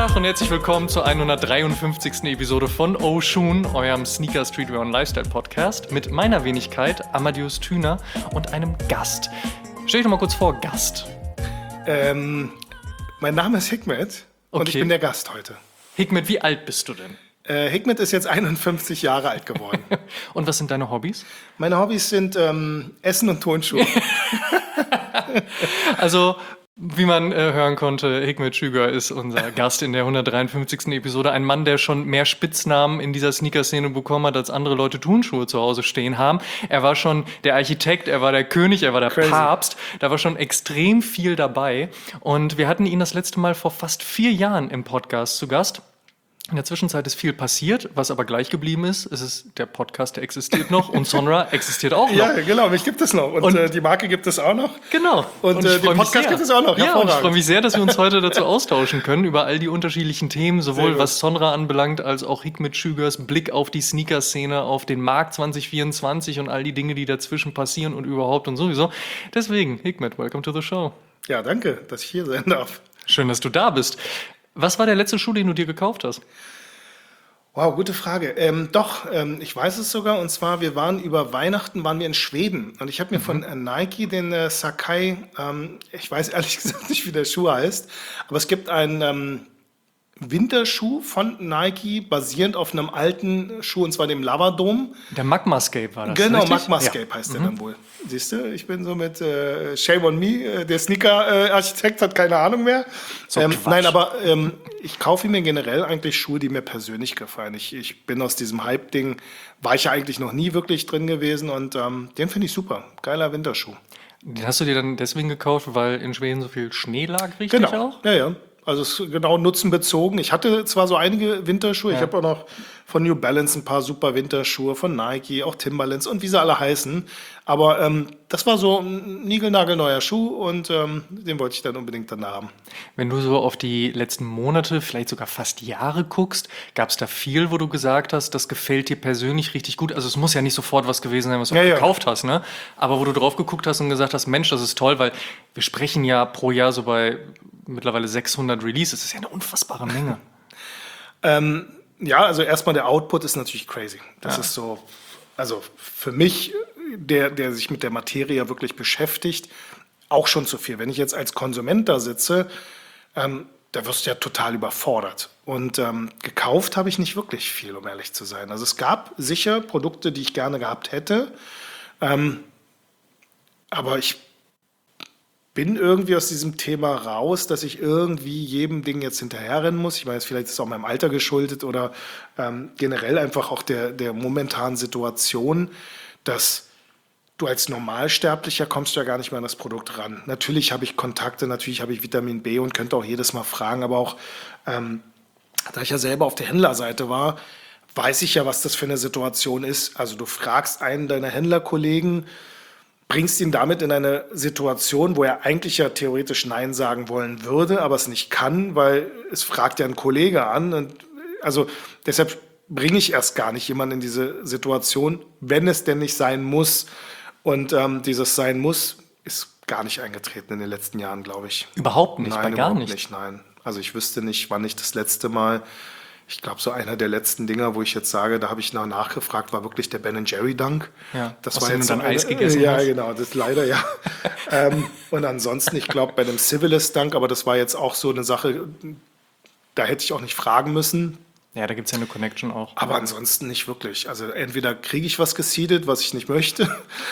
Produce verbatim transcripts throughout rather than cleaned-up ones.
Tag und herzlich willkommen zur hundertdreiundfünfzigsten Episode von Oshun, eurem Sneaker, Streetwear und Lifestyle Podcast mit meiner Wenigkeit, Amadeus Thüner, und einem Gast. Stell dich doch mal kurz vor, Gast. Ähm, mein Name ist Hikmet und Okay. ich bin der Gast heute. Hikmet, wie alt bist du denn? Äh, Hikmet ist jetzt einundfünfzig Jahre alt geworden. Und was sind deine Hobbys? Meine Hobbys sind ähm, Essen und Turnschuhe. Also, wie man äh, hören konnte, Hikmet Schüger ist unser Gast in der hundertdreiundfünfzigsten Episode. Ein Mann, der schon mehr Spitznamen in dieser Sneaker-Szene bekommen hat, als andere Leute Turnschuhe zu Hause stehen haben. Er war schon der Architekt, er war der König, er war der Crazy. Papst. Da war schon extrem viel dabei. Und wir hatten ihn das letzte Mal vor fast vier Jahren im Podcast zu Gast. In der Zwischenzeit ist viel passiert, was aber gleich geblieben ist. Es ist der Podcast, der existiert noch, und Sonra existiert auch noch. Ja, genau, mich gibt es noch. Und, Und- äh, die Marke gibt es auch noch. Genau. Und, ich äh, den freu mich Podcast sehr. gibt es auch noch. Ja, und ich Hervorragend. freue mich sehr, dass wir uns heute dazu austauschen können über all die unterschiedlichen Themen, Sehr sowohl gut. was Sonra anbelangt, als auch Hikmet Schügers Blick auf die Sneaker-Szene, auf den Markt zwanzig vierundzwanzig und all die Dinge, die dazwischen passieren und überhaupt und sowieso. Deswegen, Hikmet, welcome to the show. Ja, danke, dass ich hier sein darf. Schön, dass du da bist. Was war der letzte Schuh, den du dir gekauft hast? Wow, gute Frage. Ähm, doch, ähm, ich weiß es sogar. Und zwar, wir waren über Weihnachten, waren wir in Schweden. Und ich habe mir von äh, Nike den äh, Sakai, ähm, ich weiß ehrlich gesagt nicht, wie der Schuh heißt, aber es gibt einen ähm, Winterschuh von Nike, basierend auf einem alten Schuh, und zwar dem Lavadome. Der Magmascape war das, Genau, richtig? Magmascape heißt der dann wohl. Siehst du, ich bin so mit äh, Shame on me. Äh, der Sneaker-Architekt hat keine Ahnung mehr. So ähm, Quatsch. nein, aber ähm, ich kaufe mir generell eigentlich Schuhe, die mir persönlich gefallen. Ich, ich bin aus diesem Hype-Ding, war ich ja eigentlich noch nie wirklich drin gewesen, und ähm, den finde ich super. Geiler Winterschuh. Den hast du dir dann deswegen gekauft, weil in Schweden so viel Schnee lag, richtig Genau. auch? Ja, ja. Also es ist genau nutzenbezogen. Ich hatte zwar so einige Winterschuhe, ich habe auch noch von New Balance ein paar super Winterschuhe, von Nike, auch Timberlands und wie sie alle heißen. Aber ähm, das war so ein niegelnagelneuer Schuh, und ähm, den wollte ich dann unbedingt dann haben. Wenn du so auf die letzten Monate, vielleicht sogar fast Jahre guckst, gab es da viel, wo du gesagt hast, das gefällt dir persönlich richtig gut? Also es muss ja nicht sofort was gewesen sein, was du Ja, auch ja. gekauft hast, ne? Aber wo du drauf geguckt hast und gesagt hast, Mensch, das ist toll, weil wir sprechen ja pro Jahr so bei mittlerweile sechshundert Releases. Das ist ja eine unfassbare Menge. Ähm, ja, also erstmal der Output ist natürlich crazy. Das ist so, also für mich, der, der sich mit der Materie wirklich beschäftigt, auch schon zu viel. Wenn ich jetzt als Konsument da sitze, ähm, da wirst du ja total überfordert. Und ähm, gekauft habe ich nicht wirklich viel, um ehrlich zu sein. Also es gab sicher Produkte, die ich gerne gehabt hätte, ähm, aber ich bin irgendwie aus diesem Thema raus, dass ich irgendwie jedem Ding jetzt hinterherrennen muss. Ich weiß, vielleicht ist es auch meinem Alter geschuldet oder ähm, generell einfach auch der, der momentanen Situation, dass du als Normalsterblicher kommst du ja gar nicht mehr an das Produkt ran. Natürlich habe ich Kontakte, natürlich habe ich Vitamin B und könnte auch jedes Mal fragen, aber auch, ähm, da ich ja selber auf der Händlerseite war, weiß ich ja, was das für eine Situation ist. Also du fragst einen deiner Händlerkollegen, bringst ihn damit in eine Situation, wo er eigentlich ja theoretisch Nein sagen wollen würde, aber es nicht kann, weil es fragt ja ein Kollege an. Und also deshalb bringe ich erst gar nicht jemanden in diese Situation, wenn es denn nicht sein muss. Und ähm, dieses Sein muss ist gar nicht eingetreten in den letzten Jahren, glaube ich. Überhaupt nicht, Nein, bei gar überhaupt nicht. Nein. Also ich wüsste nicht, wann ich das letzte Mal, ich glaube, so einer der letzten Dinger, wo ich jetzt sage, da habe ich nach nachgefragt, war wirklich der Ben Jerry Dunk. Ja, das aus war dem jetzt du dann so eine- Eis gegessen Ja, hast. genau, das leider, ja. ähm, und ansonsten, ich glaube, bei dem Civilist Dunk, aber das war jetzt auch so eine Sache, da hätte ich auch nicht fragen müssen. Ja, da gibt es ja eine Connection auch. Aber ansonsten nicht wirklich. Also entweder kriege ich was geseedet, was ich nicht möchte,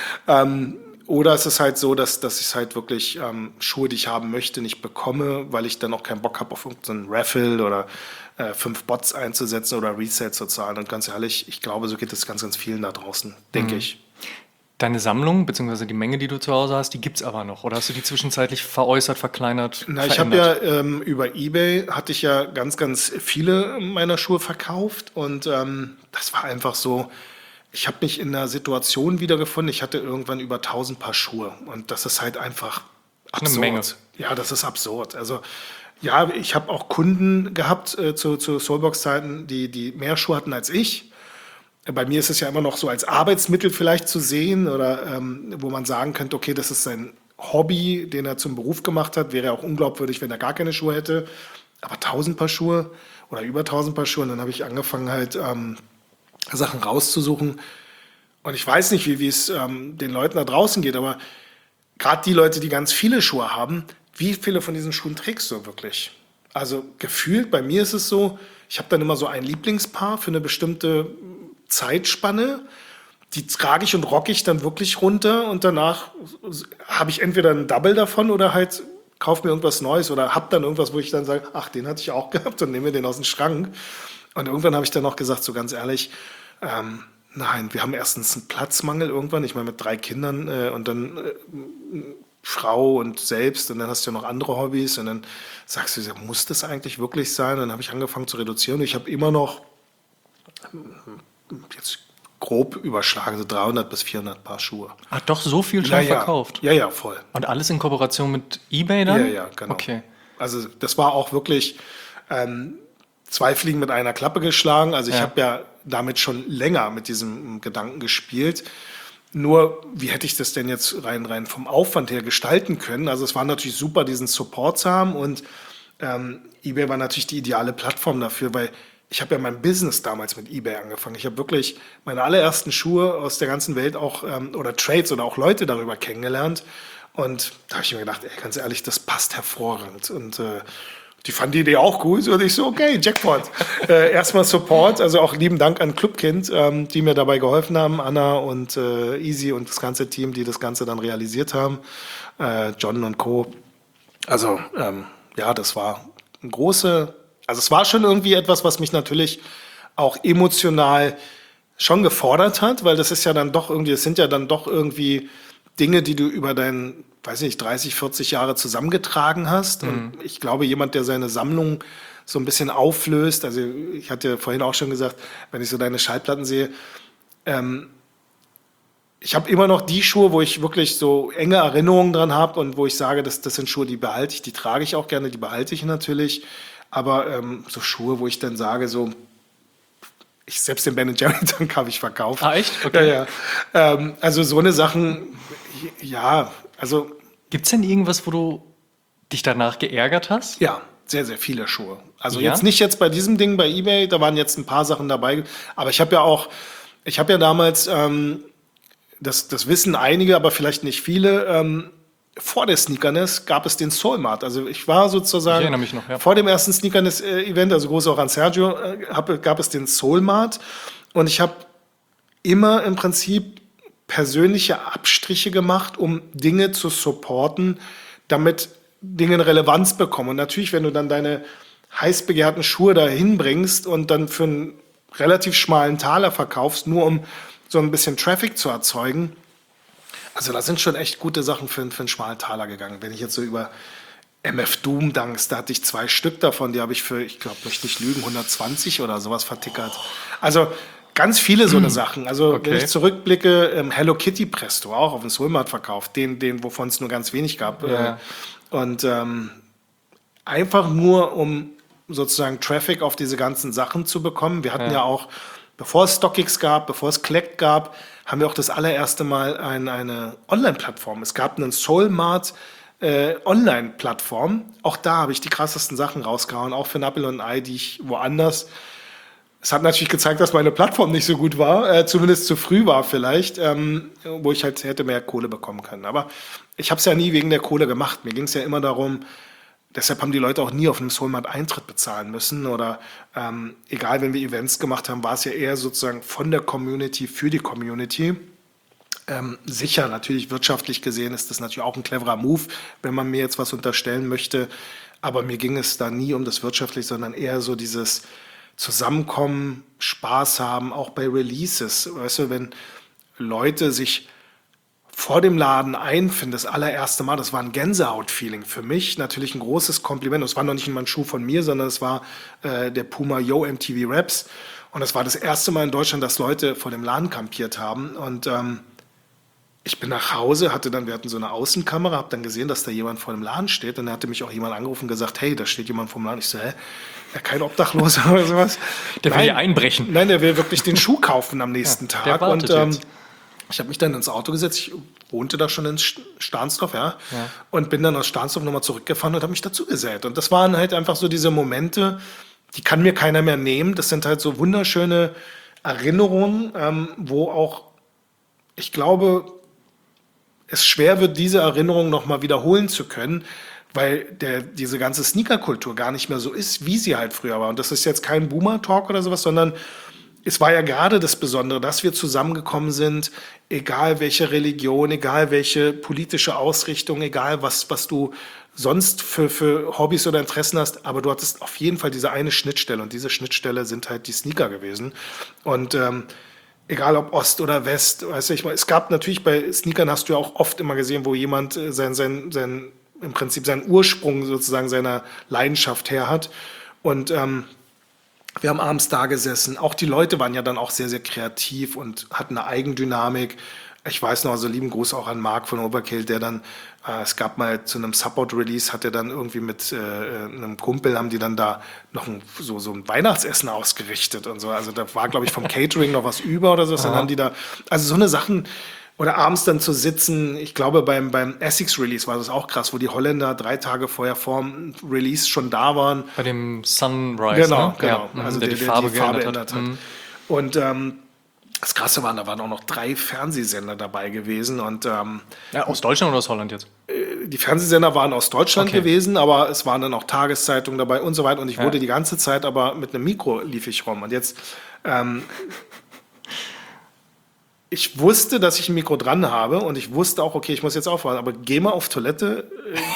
ähm, oder es ist halt so, dass, dass ich halt wirklich ähm, Schuhe, die ich haben möchte, nicht bekomme, weil ich dann auch keinen Bock habe, auf irgendeinen Raffle oder äh, fünf Bots einzusetzen oder Resale zu zahlen. Und ganz ehrlich, ich glaube, so geht es ganz, ganz vielen da draußen, denke ich. Deine Sammlung, beziehungsweise die Menge, die du zu Hause hast, die gibt es aber noch. Oder hast du die zwischenzeitlich veräußert, verkleinert, Na, ich habe verändert? ja ähm, über eBay hatte ich ja ganz, ganz viele meiner Schuhe verkauft, und ähm, das war einfach so. Ich habe mich in einer Situation wiedergefunden. Ich hatte irgendwann über tausend Paar Schuhe, und das ist halt einfach eine absurd. Menge. Ja, das ist absurd. Also ja, ich habe auch Kunden gehabt äh, zu, zu Soulbox-Zeiten, die, die mehr Schuhe hatten als ich. Bei mir ist es ja immer noch so als Arbeitsmittel vielleicht zu sehen, oder ähm, wo man sagen könnte, okay, das ist sein Hobby, den er zum Beruf gemacht hat. Wäre ja auch unglaubwürdig, wenn er gar keine Schuhe hätte. aber tausend Paar Schuhe oder über tausend Paar Schuhe. Und dann habe ich angefangen halt ähm, Sachen rauszusuchen. Und ich weiß nicht, wie wie es ähm, den Leuten da draußen geht, aber gerade die Leute, die ganz viele Schuhe haben, wie viele von diesen Schuhen trägst du wirklich? Also gefühlt, bei mir ist es so, ich habe dann immer so ein Lieblingspaar für eine bestimmte Zeitspanne. Die trage ich und rocke ich dann wirklich runter und danach habe ich entweder ein Double davon oder halt kaufe mir irgendwas Neues oder habe dann irgendwas, wo ich dann sage, ach, den hatte ich auch gehabt und nehme mir den aus dem Schrank. Und irgendwann habe ich dann auch gesagt, so ganz ehrlich, ähm, nein, wir haben erstens einen Platzmangel irgendwann, ich meine mit drei Kindern äh, und dann äh, Frau und selbst und dann hast du ja noch andere Hobbys und dann sagst du, muss das eigentlich wirklich sein? Und dann habe ich angefangen zu reduzieren und ich habe immer noch jetzt grob überschlagen, so dreihundert bis vierhundert Paar Schuhe. Ach, doch so viel schon Ja, ja. verkauft? Ja, ja, voll. Und alles in Kooperation mit eBay dann? Ja, ja, genau. Okay. Also das war auch wirklich ähm, zwei Fliegen mit einer Klappe geschlagen. Also ich Ja. habe ja damit schon länger mit diesem Gedanken gespielt. Nur, wie hätte ich das denn jetzt rein, rein vom Aufwand her gestalten können? Also es war natürlich super, diesen Support zu haben und ähm, eBay war natürlich die ideale Plattform dafür, weil ich habe ja mein Business damals mit eBay angefangen. Ich habe wirklich meine allerersten Schuhe aus der ganzen Welt auch, ähm, oder Trades oder auch Leute darüber kennengelernt. Und da habe ich mir gedacht, ey, ganz ehrlich, das passt hervorragend. Und äh, die fanden die Idee auch gut. Und ich so, okay, Jackpot. äh, erstmal Support, also auch lieben Dank an Clubkind, ähm, die mir dabei geholfen haben, Anna und äh, Easy und das ganze Team, die das Ganze dann realisiert haben, äh, John und Co. Also ähm, ja, das war eine große, also es war schon irgendwie etwas, was mich natürlich auch emotional schon gefordert hat, weil das ist ja dann doch irgendwie, es sind ja dann doch irgendwie Dinge, die du über deinen, weiß nicht, dreißig, vierzig Jahre zusammengetragen hast. Mhm. Und ich glaube, jemand, der seine Sammlung so ein bisschen auflöst, also ich hatte vorhin auch schon gesagt, wenn ich so deine Schallplatten sehe, ähm, ich habe immer noch die Schuhe, wo ich wirklich so enge Erinnerungen dran habe und wo ich sage, das, das sind Schuhe, die behalte ich, die trage ich auch gerne, die behalte ich natürlich. Aber ähm, so Schuhe, wo ich dann sage, so, ich selbst den Ben and Jerry Tank habe ich verkauft. Ah, echt? Okay. Ja, ja. Ähm, also so eine Sachen, ja, also. Gibt's denn irgendwas, wo du dich danach geärgert hast? Ja, sehr, sehr viele Schuhe. Also Ja? jetzt nicht jetzt bei diesem Ding bei eBay, da waren jetzt ein paar Sachen dabei. Aber ich habe ja auch, ich habe ja damals, ähm, das, das wissen einige, aber vielleicht nicht viele, ähm, vor der Sneakerness gab es den Soulmart. Also ich war sozusagen Ich erinnere mich noch, ja. vor dem ersten Sneakerness-Event, also groß auch an Sergio, äh, hab, gab es den Soulmart. Und ich habe immer im Prinzip persönliche Abstriche gemacht, um Dinge zu supporten, damit Dinge eine Relevanz bekommen. Und natürlich, wenn du dann deine heiß begehrten Schuhe dahin bringst und dann für einen relativ schmalen Taler verkaufst, nur um so ein bisschen Traffic zu erzeugen, also da sind schon echt gute Sachen für, für einen schmalen Taler gegangen. Wenn ich jetzt so über M F Doom Dunks, da hatte ich zwei Stück davon, die habe ich für, ich glaube, möchte nicht lügen, hundertzwanzig oder sowas vertickert. Also ganz viele so eine Sachen. Also Okay. wenn ich zurückblicke, ähm, Hello Kitty Presto, auch auf dem Soulmart verkauft, den, den wovon es nur ganz wenig gab. Ja. Äh, und ähm, einfach nur, um sozusagen Traffic auf diese ganzen Sachen zu bekommen. Wir hatten ja, Ja. auch, bevor es StockX gab, bevor es Collect gab, haben wir auch das allererste Mal ein, eine Online-Plattform. Es gab einen Soulmart äh, Online-Plattform. Auch da habe ich die krassesten Sachen rausgehauen, auch für Nappel und Ei, die ich woanders. Es hat natürlich gezeigt, dass meine Plattform nicht so gut war, äh, zumindest zu früh war vielleicht, ähm, wo ich halt hätte mehr Kohle bekommen können. Aber ich habe es ja nie wegen der Kohle gemacht. Mir ging es ja immer darum, deshalb haben die Leute auch nie auf einem Soulmart Eintritt bezahlen müssen oder ähm, egal, wenn wir Events gemacht haben, war es ja eher sozusagen von der Community für die Community. Ähm, sicher, natürlich wirtschaftlich gesehen ist das natürlich auch ein cleverer Move, wenn man mir jetzt was unterstellen möchte. Aber mir ging es da nie um das wirtschaftlich, sondern eher so dieses Zusammenkommen, Spaß haben, auch bei Releases. Weißt du, wenn Leute sich vor dem Laden einfinden, das allererste Mal, das war ein Gänsehaut-Feeling für mich, natürlich ein großes Kompliment. Es war noch nicht mal ein Schuh von mir, sondern es war äh, der Puma Yo M T V Raps. Und es war das erste Mal in Deutschland, dass Leute vor dem Laden kampiert haben. Und ähm, ich bin nach Hause, hatte dann, wir hatten so eine Außenkamera, habe dann gesehen, dass da jemand vor dem Laden steht. Und dann hatte mich auch jemand angerufen und gesagt, hey, da steht jemand vor dem Laden. Ich so, hä? Ja, kein Obdachloser oder sowas. Der will Nein, hier einbrechen. Nein, der will wirklich den Schuh kaufen am nächsten Ja, Tag. der wartet und ähm, jetzt. Ich habe mich dann ins Auto gesetzt, ich wohnte da schon in Stahnsdorf, ja, Ja. und bin dann aus Stahnsdorf nochmal zurückgefahren und habe mich dazu gesellt. Und das waren halt einfach so diese Momente, die kann mir keiner mehr nehmen. Das sind halt so wunderschöne Erinnerungen, ähm, wo auch, ich glaube, es schwer wird, diese Erinnerungen nochmal wiederholen zu können, weil der, diese ganze Sneaker-Kultur gar nicht mehr so ist, wie sie halt früher war. Und das ist jetzt kein Boomer-Talk oder sowas, sondern es war ja gerade das Besondere, dass wir zusammengekommen sind, egal welche Religion, egal welche politische Ausrichtung, egal was, was du sonst für, für Hobbys oder Interessen hast, aber du hattest auf jeden Fall diese eine Schnittstelle und diese Schnittstelle sind halt die Sneaker gewesen. Und ähm, egal ob Ost oder West, weißt du, ich meine, es gab natürlich bei Sneakern hast du ja auch oft immer gesehen, wo jemand äh, sein, sein, sein, im Prinzip seinen Ursprung sozusagen seiner Leidenschaft her hat. Und ähm, wir haben abends da gesessen. Auch die Leute waren ja dann auch sehr, sehr kreativ und hatten eine Eigendynamik. Ich weiß noch, also lieben Gruß auch an Marc von Overkill, der dann, äh, es gab mal zu einem Support-Release, hat er dann irgendwie mit äh, einem Kumpel, haben die dann da noch ein, so, so ein Weihnachtsessen ausgerichtet und so. Also da war, glaube ich, vom Catering noch was über oder so. Dann haben die da, also so eine Sachen, oder abends dann zu sitzen, ich glaube beim, beim Essex-Release war das auch krass, wo die Holländer drei Tage vorher vorm Release schon da waren. Bei dem Sunrise, Genau, ne? genau. Ja, Also der, der, die der Farbe, die Farbe geändert geändert hat. hat. Mhm. Und ähm, das Krasse war, da waren auch noch drei Fernsehsender dabei gewesen. Und ähm, Ja, aus Deutschland oder aus Holland jetzt? die Fernsehsender waren aus Deutschland Okay. gewesen, aber es waren dann auch Tageszeitungen dabei und so weiter. Und ich wurde die ganze Zeit aber mit einem Mikro lief ich rum. Und jetzt, ähm, ich wusste, dass ich ein Mikro dran habe und ich wusste auch, okay, ich muss jetzt aufhören, aber geh mal auf Toilette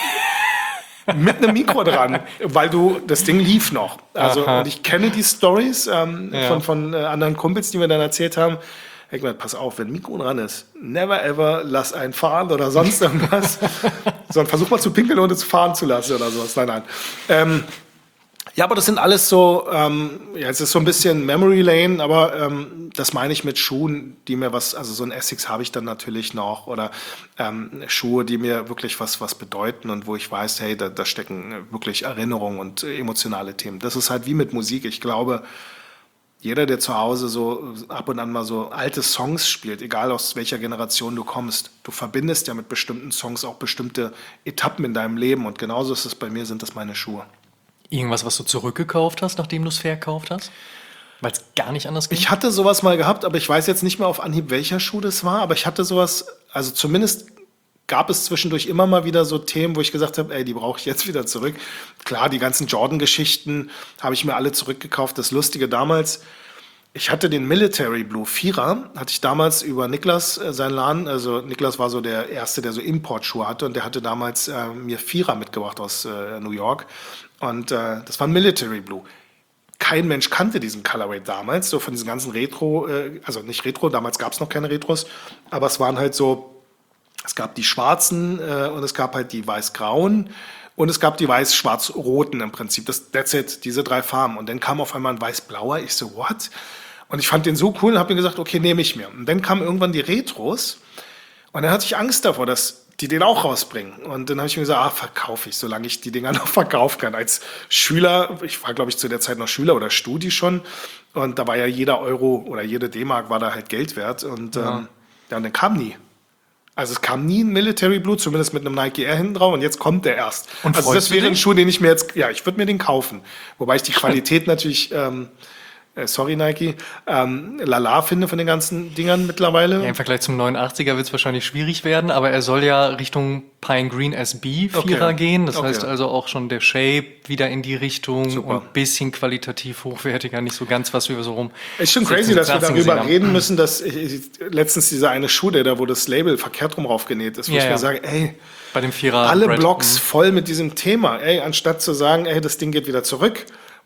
äh, mit einem Mikro dran, weil du, das Ding lief noch. Also, Aha. und ich kenne die Stories ähm, Ja. von, von äh, anderen Kumpels, die mir dann erzählt haben. Ich meine, pass auf, wenn ein Mikro dran ist, never ever lass einen fahren oder sonst irgendwas, sondern versuch mal zu pinkeln, ohne zu fahren zu lassen oder sowas. Nein, nein. Ähm, ja, aber das sind alles so, ähm, ja, es ist so ein bisschen Memory Lane, aber ähm, das meine ich mit Schuhen, die mir was, also so ein Essex habe ich dann natürlich noch oder ähm, Schuhe, die mir wirklich was, was bedeuten und wo ich weiß, hey, da, da stecken wirklich Erinnerungen und äh, emotionale Themen. Das ist halt wie mit Musik. Ich glaube, jeder, der zu Hause so ab und an mal so alte Songs spielt, egal aus welcher Generation du kommst, du verbindest ja mit bestimmten Songs auch bestimmte Etappen in deinem Leben und genauso ist es bei mir, sind das meine Schuhe. Irgendwas, was du zurückgekauft hast, nachdem du es verkauft hast? Weil es gar nicht anders ging? Ich hatte sowas mal gehabt, aber ich weiß jetzt nicht mehr auf Anhieb, welcher Schuh das war, aber ich hatte sowas, also zumindest gab es zwischendurch immer mal wieder so Themen, wo ich gesagt habe, ey, die brauche ich jetzt wieder zurück. Klar, die ganzen Jordan-Geschichten habe ich mir alle zurückgekauft. Das Lustige damals, ich hatte den Military Blue Vierer, hatte ich damals über Niklas, äh, seinen Laden, also Niklas war so der Erste, der so Importschuhe hatte und der hatte damals äh, mir Vierer mitgebracht aus äh, New York und äh, das war ein Military Blue. Kein Mensch kannte diesen Colorway damals, so von diesen ganzen Retro, äh, also nicht Retro, damals gab es noch keine Retros, aber es waren halt so, es gab die schwarzen äh, und es gab halt die weiß-grauen und es gab die weiß-schwarz-roten im Prinzip. Das, that's it, diese drei Farben. Und dann kam auf einmal ein weiß-blauer. Ich so, what? Und ich fand den so cool und habe mir gesagt, okay, nehme ich mir. Und dann kamen irgendwann die Retros und dann hatte ich Angst davor, dass die den auch rausbringen. Und dann habe ich mir gesagt, ah, verkaufe ich, solange ich die Dinger noch verkaufen kann. Als Schüler, ich war, glaube ich, zu der Zeit noch Schüler oder Studi schon. Und da war ja jeder Euro oder jede D-Mark war da halt Geld wert. Und ja, ähm, ja und dann kam nie. Also es kam nie ein Military Blue, zumindest mit einem Nike Air hinten drauf und jetzt kommt der erst. Und also freust das du wäre ein dich? Schuh, den ich mir jetzt, ja, ich würde mir den kaufen. Wobei ich die Qualität natürlich, ähm, äh, sorry Nike, ähm, lala finde von den ganzen Dingern mittlerweile. Ja, im Vergleich zum neunundachtziger wird es wahrscheinlich schwierig werden, aber er soll ja Richtung Pine Green S B Vierer Okay. gehen. Das Okay. heißt also auch schon der Shape wieder in die Richtung Super. und ein bisschen qualitativ hochwertiger, nicht so ganz was, wie wir so rum. Ist schon crazy, dass wir darüber reden müssen, dass ich, ich, letztens dieser eine Schuh, der da, wo das Label verkehrt rum raufgenäht ist, wo Ja, ich ja. mir sage, ey, Bei dem Vierer. alle Brad. Blogs Mhm. voll mit diesem Thema, ey, anstatt zu sagen, ey, das Ding geht wieder zurück,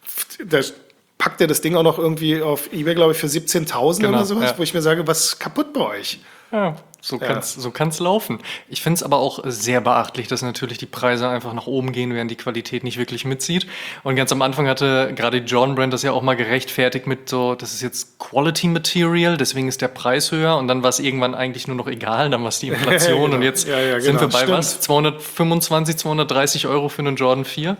da packt er das Ding auch noch irgendwie auf eBay, glaube ich, für siebzehntausend Genau, oder sowas, ja. wo ich mir sage, was ist kaputt bei euch? Ja, so Ja. kann's, so kann's laufen. Ich finde es aber auch sehr beachtlich, dass natürlich die Preise einfach nach oben gehen, während die Qualität nicht wirklich mitzieht. Und ganz am Anfang hatte gerade die Jordan Brand das ja auch mal gerechtfertigt mit so, das ist jetzt Quality Material, deswegen ist der Preis höher. Und dann war es irgendwann eigentlich nur noch egal, dann war es die Inflation. Genau. Und jetzt Ja, ja, sind genau, wir bei stimmt. was? zweihundertfünfundzwanzig, zweihundertdreißig Euro für einen Jordan vier?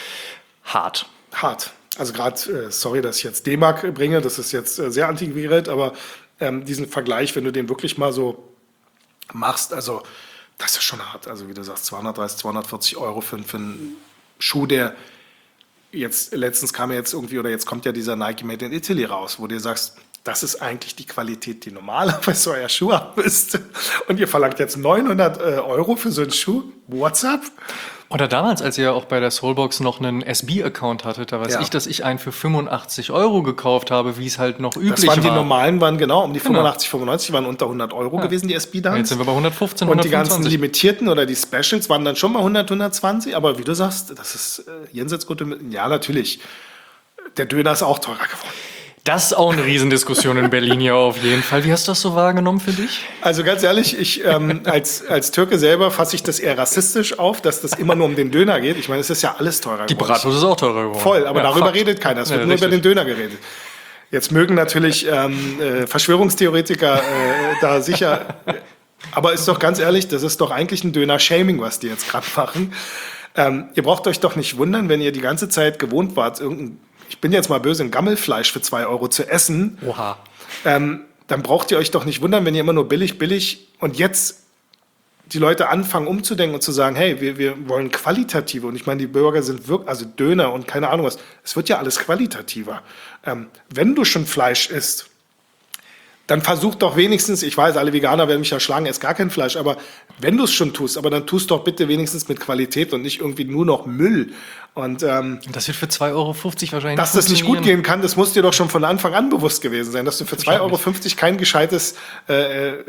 Hart. Hart. Also gerade, äh, sorry, dass ich jetzt D-Mark bringe, das ist jetzt äh, sehr antiquiert, aber ähm, diesen Vergleich, wenn du den wirklich mal so machst, also das ist schon hart. Also wie du sagst, zweihundertdreißig, zweihundertvierzig Euro für, für einen Schuh, der jetzt, letztens kam ja jetzt irgendwie, oder jetzt kommt ja dieser Nike Made in Italy raus, wo du sagst, das ist eigentlich die Qualität, die normalerweise euer Schuh haben müsste. Und ihr verlangt jetzt neunhundert Euro für so einen Schuh? What's up? Oder damals, als ihr auch bei der Soulbox noch einen S B-Account hattet, da weiß Ja. ich, dass ich einen für fünfundachtzig Euro gekauft habe, wie es halt noch üblich Das waren die war. normalen, waren genau um die fünfundachtzig, fünfundneunzig, die waren unter hundert Euro gewesen, die S B dann. Jetzt sind wir bei hundertfünfzehn, Und die ganzen hundertfünfundzwanzig. Limitierten oder die Specials waren dann schon mal hundert, hundertzwanzig. Aber wie du sagst, das ist äh, jenseits gute Mittel. Ja, natürlich. Der Döner ist auch teurer geworden. Das ist auch eine Riesendiskussion in Berlin hier auf jeden Fall. Wie hast du das so wahrgenommen für dich? Also ganz ehrlich, ich ähm, als, als Türke selber fasse ich das eher rassistisch auf, dass das immer nur um den Döner geht. Ich meine, es ist ja alles teurer Die geworden. Bratwurst ist auch teurer geworden. Voll, aber Ja, darüber Fakt. redet keiner. Es wird Ja, nur richtig. über den Döner geredet. Jetzt mögen natürlich ähm, äh, Verschwörungstheoretiker äh, da sicher... Aber ist doch ganz ehrlich, das ist doch eigentlich ein Döner-Shaming, was die jetzt gerade machen. Ähm, ihr braucht euch doch nicht wundern, wenn ihr die ganze Zeit gewohnt wart, irgendein, ich bin jetzt mal böse, ein Gammelfleisch für zwei Euro zu essen. Oha. Ähm, dann braucht ihr euch doch nicht wundern, wenn ihr immer nur billig, billig und jetzt die Leute anfangen umzudenken und zu sagen, hey, wir, wir wollen qualitative. Und ich meine, die Burger sind wirklich, also Döner und keine Ahnung was, es wird ja alles qualitativer. Ähm, wenn du schon Fleisch isst, dann versuch doch wenigstens, ich weiß, alle Veganer werden mich ja schlagen, ess gar kein Fleisch, aber wenn du es schon tust, aber dann tust doch bitte wenigstens mit Qualität und nicht irgendwie nur noch Müll. Und ähm, Das wird für zwei Euro fünfzig wahrscheinlich dass das nicht gut funktionieren. gehen kann, das muss dir doch schon von Anfang an bewusst gewesen sein, dass du für zwei Euro fünfzig kein gescheites, äh, äh,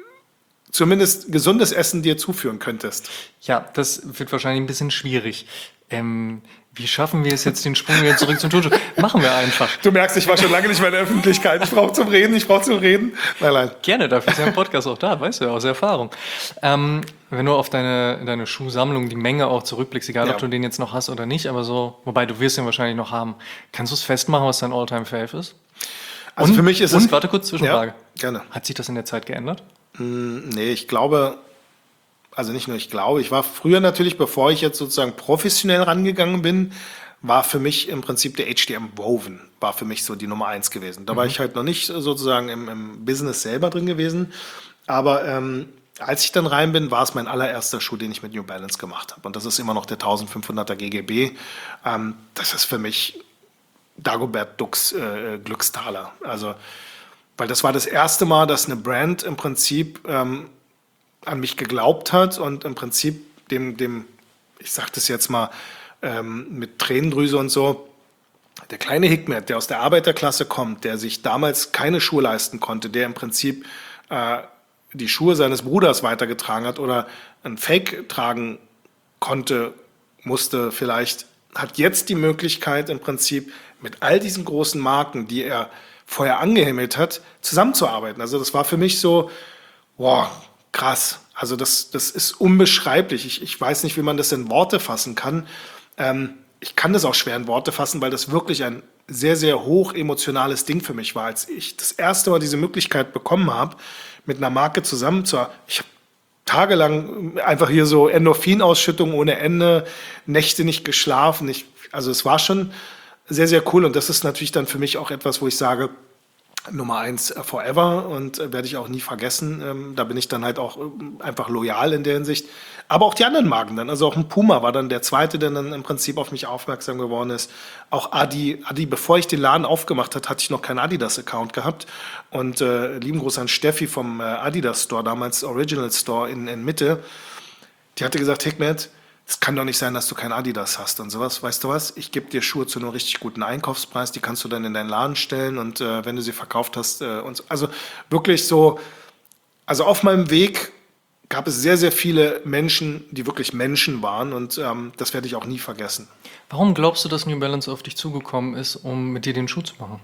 zumindest gesundes Essen dir zuführen könntest. Ja, das wird wahrscheinlich ein bisschen schwierig. Ähm, wie schaffen wir es jetzt, den Sprung wieder zurück zum Tonschutz? Machen wir einfach. Du merkst, ich war schon lange nicht mehr in der Öffentlichkeit. Ich brauche zum Reden, ich brauche zum Reden. Nein, nein. Gerne, dafür ist ja ein Podcast auch da, weißt du ja aus Erfahrung. Ähm, wenn du auf deine, deine Schuhsammlung, die Menge auch zurückblickst, egal Ja. ob du den jetzt noch hast oder nicht, aber so, wobei du wirst den wahrscheinlich noch haben. Kannst du es festmachen, was dein All-Time-Fave ist? Also und, für mich ist und, es... warte kurz, Zwischenfrage. Ja, gerne. Hat sich das in der Zeit geändert? Nee, ich glaube, also nicht nur ich glaube, ich war früher natürlich, bevor ich jetzt sozusagen professionell rangegangen bin, war für mich im Prinzip der H D M Woven, war für mich so die Nummer eins gewesen. Da war ich halt noch nicht sozusagen im, im Business selber drin gewesen, aber ähm, als ich dann rein bin, war es mein allererster Schuh, den ich mit New Balance gemacht habe. Und das ist immer noch der eintausendfünfhunderter G G B. Ähm, das ist für mich Dagobert Ducks äh, Glückstaler. Also, weil das war das erste Mal, dass eine Brand im Prinzip ähm, an mich geglaubt hat und im Prinzip dem, dem ich sag das jetzt mal ähm, mit Tränendrüse und so, der kleine Hikmet, der aus der Arbeiterklasse kommt, der sich damals keine Schuhe leisten konnte, der im Prinzip äh, die Schuhe seines Bruders weitergetragen hat oder ein Fake tragen konnte, musste vielleicht, hat jetzt die Möglichkeit im Prinzip mit all diesen großen Marken, die er vorher angehimmelt hat, zusammenzuarbeiten. Also das war für mich so, wow, krass. Also das, das ist unbeschreiblich. Ich, ich weiß nicht, wie man das in Worte fassen kann. Ähm, ich kann das auch schwer in Worte fassen, weil das wirklich ein sehr, sehr hoch emotionales Ding für mich war. Als ich das erste Mal diese Möglichkeit bekommen habe, mit einer Marke zusammenzuarbeiten, ich habe tagelang einfach hier so Endorphinausschüttung ohne Ende, Nächte nicht geschlafen. Ich, also es war schon sehr, sehr cool. Und das ist natürlich dann für mich auch etwas, wo ich sage, Nummer eins äh, forever und äh, werde ich auch nie vergessen. Ähm, da bin ich dann halt auch ähm, einfach loyal in der Hinsicht. Aber auch die anderen Marken dann. Also auch ein Puma war dann der zweite, der dann im Prinzip auf mich aufmerksam geworden ist. Auch Adi, Adi, bevor ich den Laden aufgemacht hat, hatte ich noch keinen Adidas-Account gehabt. Und äh, lieben Gruß an Steffi vom äh, Adidas Store, damals Original Store in, in Mitte. Die hatte gesagt, Hikmet, es kann doch nicht sein, dass du kein Adidas hast und sowas. Weißt du was? Ich gebe dir Schuhe zu einem richtig guten Einkaufspreis. Die kannst du dann in deinen Laden stellen und äh, wenn du sie verkauft hast. Äh, und so. Also wirklich so, also auf meinem Weg gab es sehr, sehr viele Menschen, die wirklich Menschen waren und ähm, das werde ich auch nie vergessen. Warum glaubst du, dass New Balance auf dich zugekommen ist, um mit dir den Schuh zu machen?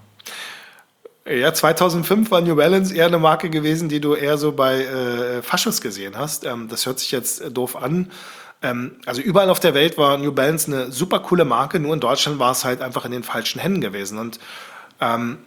Ja, zweitausendfünf war New Balance eher eine Marke gewesen, die du eher so bei äh, Faschos gesehen hast. Ähm, das hört sich jetzt äh, doof an. Ähm, also überall auf der Welt war New Balance eine super coole Marke, nur in Deutschland war es halt einfach in den falschen Händen gewesen. Und ähm,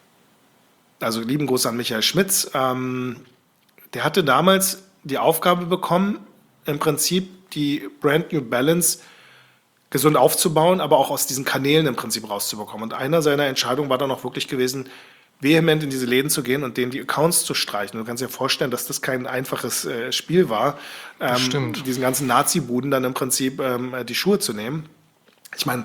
also lieben Gruß an Michael Schmitz. Ähm, der hatte damals die Aufgabe bekommen, im Prinzip die Brand New Balance gesund aufzubauen, aber auch aus diesen Kanälen im Prinzip rauszubekommen. Und einer seiner Entscheidungen war dann auch wirklich gewesen, vehement in diese Läden zu gehen und denen die Accounts zu streichen. Du kannst dir vorstellen, dass das kein einfaches äh, Spiel war, ähm, stimmt. diesen ganzen Nazi-Buden dann im Prinzip ähm, die Schuhe zu nehmen. Ich meine,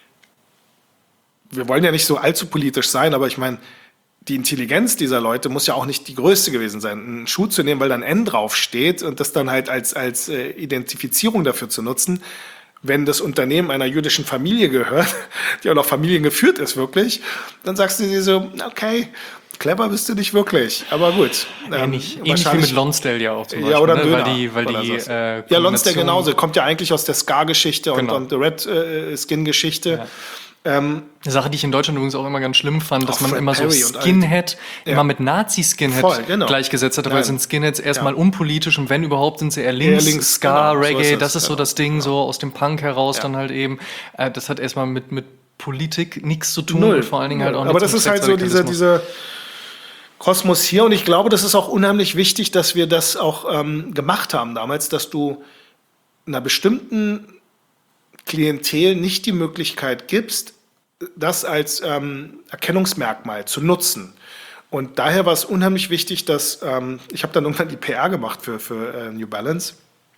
wir wollen ja nicht so allzu politisch sein, aber ich meine, die Intelligenz dieser Leute muss ja auch nicht die größte gewesen sein, einen Schuh zu nehmen, weil da ein N drauf steht und das dann halt als, als äh, Identifizierung dafür zu nutzen. Wenn das Unternehmen einer jüdischen Familie gehört, die auch noch familiengeführt ist wirklich, dann sagst du dir so, okay, clever bist du nicht wirklich, aber gut. Ähnlich, ähm, ähnlich wie mit Lonsdale ja auch zum Beispiel. Ja, oder ne? Döner, weil die, weil die so. äh, Ja, Lonsdale genauso, kommt ja eigentlich aus der Scar-Geschichte genau. und, und der Red-Skin-Geschichte. Äh, ja. Ähm, Eine Sache, die ich in Deutschland übrigens auch immer ganz schlimm fand, dass man Fred immer so Perry und Skinhead ja. immer mit Nazi-Skinhead genau. gleichgesetzt hat, weil sind Skinheads erstmal Ja. unpolitisch und wenn überhaupt sind sie eher links, Eher links, Ska, genau, so Reggae, ist es, das ist so genau. das Ding, so aus dem Punk heraus Ja. dann halt eben. Äh, das hat erstmal mit, mit Politik nichts zu tun Null. und vor allen Dingen halt auch Aber nichts das mit ist halt so dieser, Rechtsradikalismus. dieser Kosmos hier und ich glaube, das ist auch unheimlich wichtig, dass wir das auch ähm, gemacht haben damals, dass du einer bestimmten Klientel nicht die Möglichkeit gibst, das als ähm, Erkennungsmerkmal zu nutzen. Und daher war es unheimlich wichtig, dass ähm, ich habe dann irgendwann die P R gemacht für, für äh, New Balance,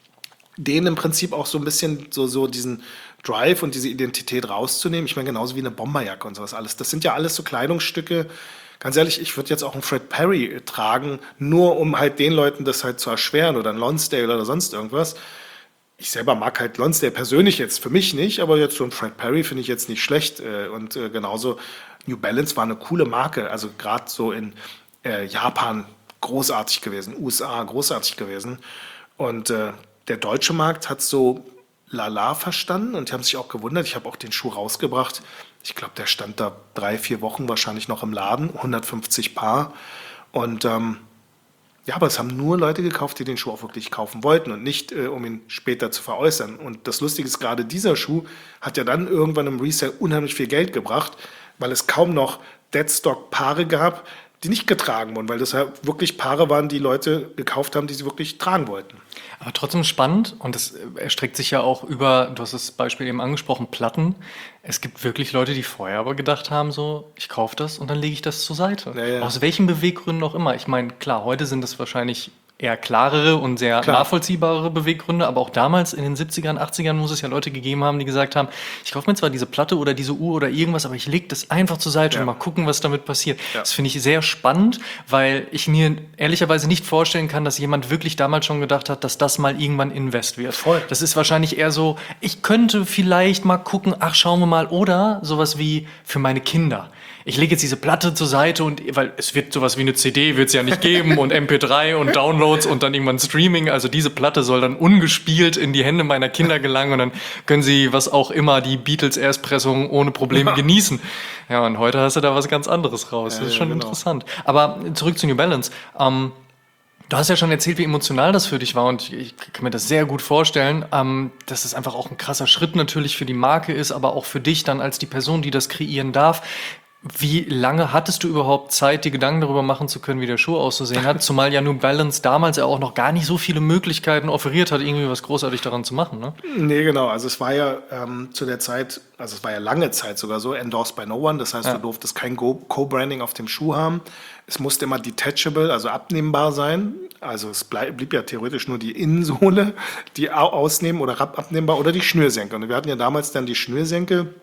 denen im Prinzip auch so ein bisschen so, so diesen Drive und diese Identität rauszunehmen. Ich meine, genauso wie eine Bomberjacke und sowas alles. Das sind ja alles so Kleidungsstücke. Ganz ehrlich, ich würde jetzt auch einen Fred Perry tragen, nur um halt den Leuten das halt zu erschweren oder einen Lonsdale oder sonst irgendwas. Ich selber mag halt Lonsdale persönlich jetzt für mich nicht, aber jetzt so ein Fred Perry finde ich jetzt nicht schlecht. Und genauso New Balance war eine coole Marke. Also gerade so in äh, Japan großartig gewesen, U S A großartig gewesen. Und äh, der deutsche Markt hat so lala verstanden und die haben sich auch gewundert. Ich habe auch den Schuh rausgebracht. Ich glaube, der stand da drei, vier Wochen wahrscheinlich noch im Laden, hundertfünfzig Paar. Und ähm, ja, aber es haben nur Leute gekauft, die den Schuh auch wirklich kaufen wollten und nicht, äh, um ihn später zu veräußern. Und das Lustige ist, gerade dieser Schuh hat ja dann irgendwann im Resale unheimlich viel Geld gebracht, weil es kaum noch Deadstock-Paare gab, die nicht getragen wurden, weil das ja wirklich Paare waren, die Leute gekauft haben, die sie wirklich tragen wollten. Aber trotzdem spannend und das erstreckt sich ja auch über, du hast das Beispiel eben angesprochen, Platten. Es gibt wirklich Leute, die vorher aber gedacht haben, so, ich kaufe das und dann lege ich das zur Seite. Ja, ja. Aus welchen Beweggründen auch immer. Ich meine, klar, heute sind das wahrscheinlich eher klarere und sehr Klar. nachvollziehbare Beweggründe, aber auch damals in den siebzigern, achtzigern muss es ja Leute gegeben haben, die gesagt haben, ich kaufe mir zwar diese Platte oder diese Uhr oder irgendwas, aber ich lege das einfach zur Seite Ja. und mal gucken, was damit passiert. Ja. Das finde ich sehr spannend, weil ich mir ehrlicherweise nicht vorstellen kann, dass jemand wirklich damals schon gedacht hat, dass das mal irgendwann Invest wird. Voll. Das ist wahrscheinlich eher so, ich könnte vielleicht mal gucken, ach, schauen wir mal, oder sowas wie für meine Kinder. Ich lege jetzt diese Platte zur Seite und, weil es wird sowas wie eine C D wird es ja nicht geben und M P drei und Downloads und dann irgendwann Streaming. Also diese Platte soll dann ungespielt in die Hände meiner Kinder gelangen und dann können sie was auch immer, die Beatles-Erstpressung ohne Probleme Ja. genießen. Ja, und heute hast du da was ganz anderes raus. Ja, das ist ja, schon genau. interessant. Aber zurück zu New Balance. Ähm, Du hast ja schon erzählt, wie emotional das für dich war und ich kann mir das sehr gut vorstellen, ähm, dass es einfach auch ein krasser Schritt natürlich für die Marke ist, aber auch für dich dann als die Person, die das kreieren darf. Wie lange hattest du überhaupt Zeit, dir Gedanken darüber machen zu können, wie der Schuh auszusehen hat? Zumal ja New Balance damals ja auch noch gar nicht so viele Möglichkeiten offeriert hat, irgendwie was großartig daran zu machen, ne? Nee, genau. Also es war ja ähm, zu der Zeit, also es war ja lange Zeit sogar so, endorsed by no one. Das heißt, Ja. du durftest kein Go- Co-Branding auf dem Schuh haben. Es musste immer detachable, also abnehmbar sein. Also es bleib, blieb ja theoretisch nur die Innensohle, die au- ausnehmen oder ab- abnehmbar oder die Schnürsenkel. Und wir hatten ja damals dann die Schnürsenkel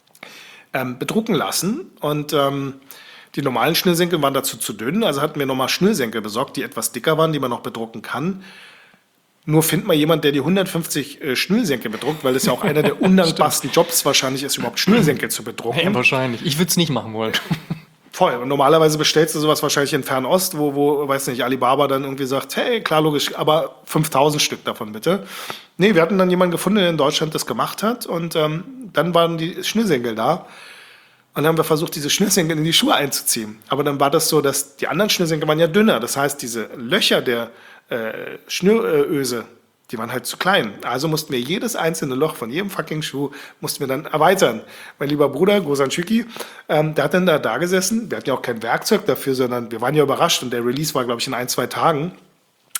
ähm, bedrucken lassen und ähm, die normalen Schnürsenkel waren dazu zu dünn, also hatten wir nochmal Schnürsenkel besorgt, die etwas dicker waren, die man noch bedrucken kann. Nur findet mal jemand, der die hundertfünfzig äh, Schnürsenkel bedruckt, weil das ja auch einer der undankbarsten Jobs wahrscheinlich ist, überhaupt Schnürsenkel zu bedrucken. Ja, wahrscheinlich. Ich würde es nicht machen wollen. Voll. Und normalerweise bestellst du sowas wahrscheinlich in Fernost, wo, wo, weiß nicht, Alibaba dann irgendwie sagt, hey, klar, logisch, aber fünftausend Stück davon bitte. Nee, wir hatten dann jemanden gefunden, der in Deutschland das gemacht hat und ähm, dann waren die Schnürsenkel da. Und dann haben wir versucht, diese Schnürsenkel in die Schuhe einzuziehen. Aber dann war das so, dass die anderen Schnürsenkel waren ja dünner. Das heißt, diese Löcher der äh, Schnüröse, die waren halt zu klein. Also mussten wir jedes einzelne Loch von jedem fucking Schuh mussten wir dann erweitern. Mein lieber Bruder, Gozan Schücki, ähm, der hat dann da, da gesessen. Wir hatten ja auch kein Werkzeug dafür, sondern wir waren ja überrascht. Und der Release war, glaube ich, in ein, zwei Tagen.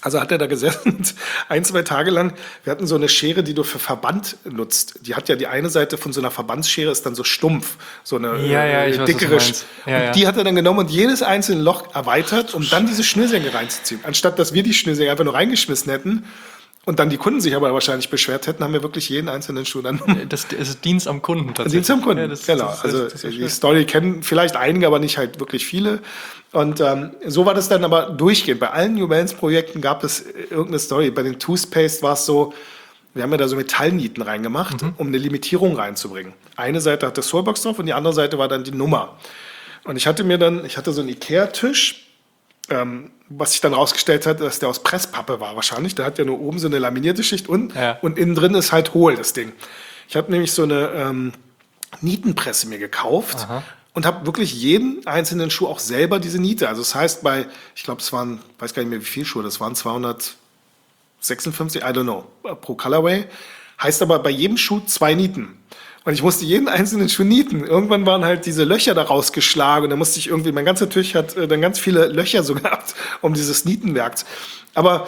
Also hat er da gesessen und ein, zwei Tage lang, wir hatten so eine Schere, die du für Verband nutzt. Die hat ja die eine Seite von so einer Verbandsschere ist dann so stumpf, so eine Ja, ja, ich äh, weiß, was du dickere. meinst. Ja, und ja. die hat er dann genommen und jedes einzelne Loch erweitert, um dann diese Schnürsenkel reinzuziehen. Anstatt dass wir die Schnürsenkel einfach nur reingeschmissen hätten und dann die Kunden sich aber wahrscheinlich beschwert hätten, haben wir wirklich jeden einzelnen Schuh dann. Das ist Dienst am Kunden tatsächlich. Dienst am Kunden, Ja, das, genau. das, das, also das ist ja die schön. Story kennen vielleicht einige, aber nicht halt wirklich viele. Und ähm, so war das dann aber durchgehend. Bei allen New Balance Projekten gab es irgendeine Story. Bei den Toothpaste war es so, wir haben ja da so Metallnieten reingemacht, Mhm. um eine Limitierung reinzubringen. Eine Seite hatte Soulbox drauf und die andere Seite war dann die Nummer. Und ich hatte mir dann, ich hatte so einen Ikea-Tisch, ähm, was sich dann rausgestellt hat, dass der aus Presspappe war wahrscheinlich. Der hat ja nur oben so eine laminierte Schicht und, Ja. und innen drin ist halt hohl, das Ding. Ich habe nämlich so eine ähm, Nietenpresse mir gekauft Aha. und habe wirklich jeden einzelnen Schuh auch selber diese Niete. Also das heißt bei, ich glaube, es waren, weiß gar nicht mehr wie viele Schuhe, das waren zweihundertsechsundfünfzig, I don't know, pro Colorway. Heißt aber bei jedem Schuh zwei Nieten. Und ich musste jeden einzelnen Schuh nieten. Irgendwann waren halt diese Löcher da rausgeschlagen und dann musste ich irgendwie, mein ganzer Tisch hat äh, dann ganz viele Löcher so gehabt, um dieses Nietenwerk. Aber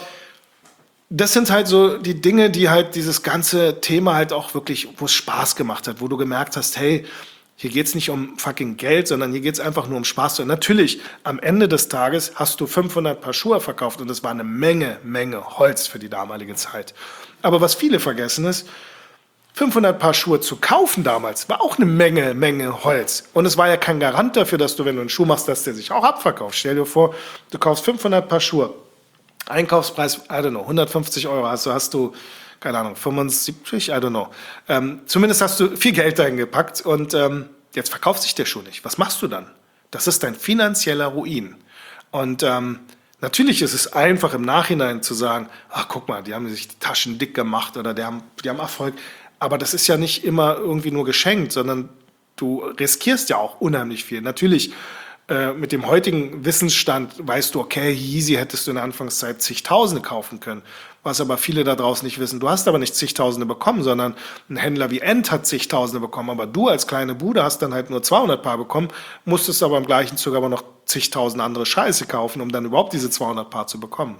das sind halt so die Dinge, die halt dieses ganze Thema halt auch wirklich, wo es Spaß gemacht hat, wo du gemerkt hast, hey, hier geht's nicht um fucking Geld, sondern hier geht's einfach nur um Spaß. Und natürlich, am Ende des Tages hast du fünfhundert Paar Schuhe verkauft und das war eine Menge, Menge Holz für die damalige Zeit. Aber was viele vergessen ist, fünfhundert Paar Schuhe zu kaufen damals war auch eine Menge, Menge Holz. Und es war ja kein Garant dafür, dass du, wenn du einen Schuh machst, dass der sich auch abverkauft. Stell dir vor, du kaufst fünfhundert Paar Schuhe. Einkaufspreis, I don't know, hundertfünfzig Euro. Also hast du, keine Ahnung, fünfundsiebzig, I don't know. Ähm, zumindest hast du viel Geld dahin gepackt und ähm, jetzt verkauft sich der Schuh nicht. Was machst du dann? Das ist dein finanzieller Ruin. Und ähm, natürlich ist es einfach im Nachhinein zu sagen, ach guck mal, die haben sich die Taschen dick gemacht oder die haben, die haben Erfolg. Aber das ist ja nicht immer irgendwie nur geschenkt, sondern du riskierst ja auch unheimlich viel. Natürlich, äh, mit dem heutigen Wissensstand weißt du, okay, Yeezy hättest du in der Anfangszeit zigtausende kaufen können. Was aber viele da draußen nicht wissen. Du hast aber nicht zigtausende bekommen, sondern ein Händler wie End hat zigtausende bekommen. Aber du als kleine Bude hast dann halt nur zweihundert Paar bekommen, musstest aber im gleichen Zug aber noch zigtausend andere Scheiße kaufen, um dann überhaupt diese zweihundert Paar zu bekommen.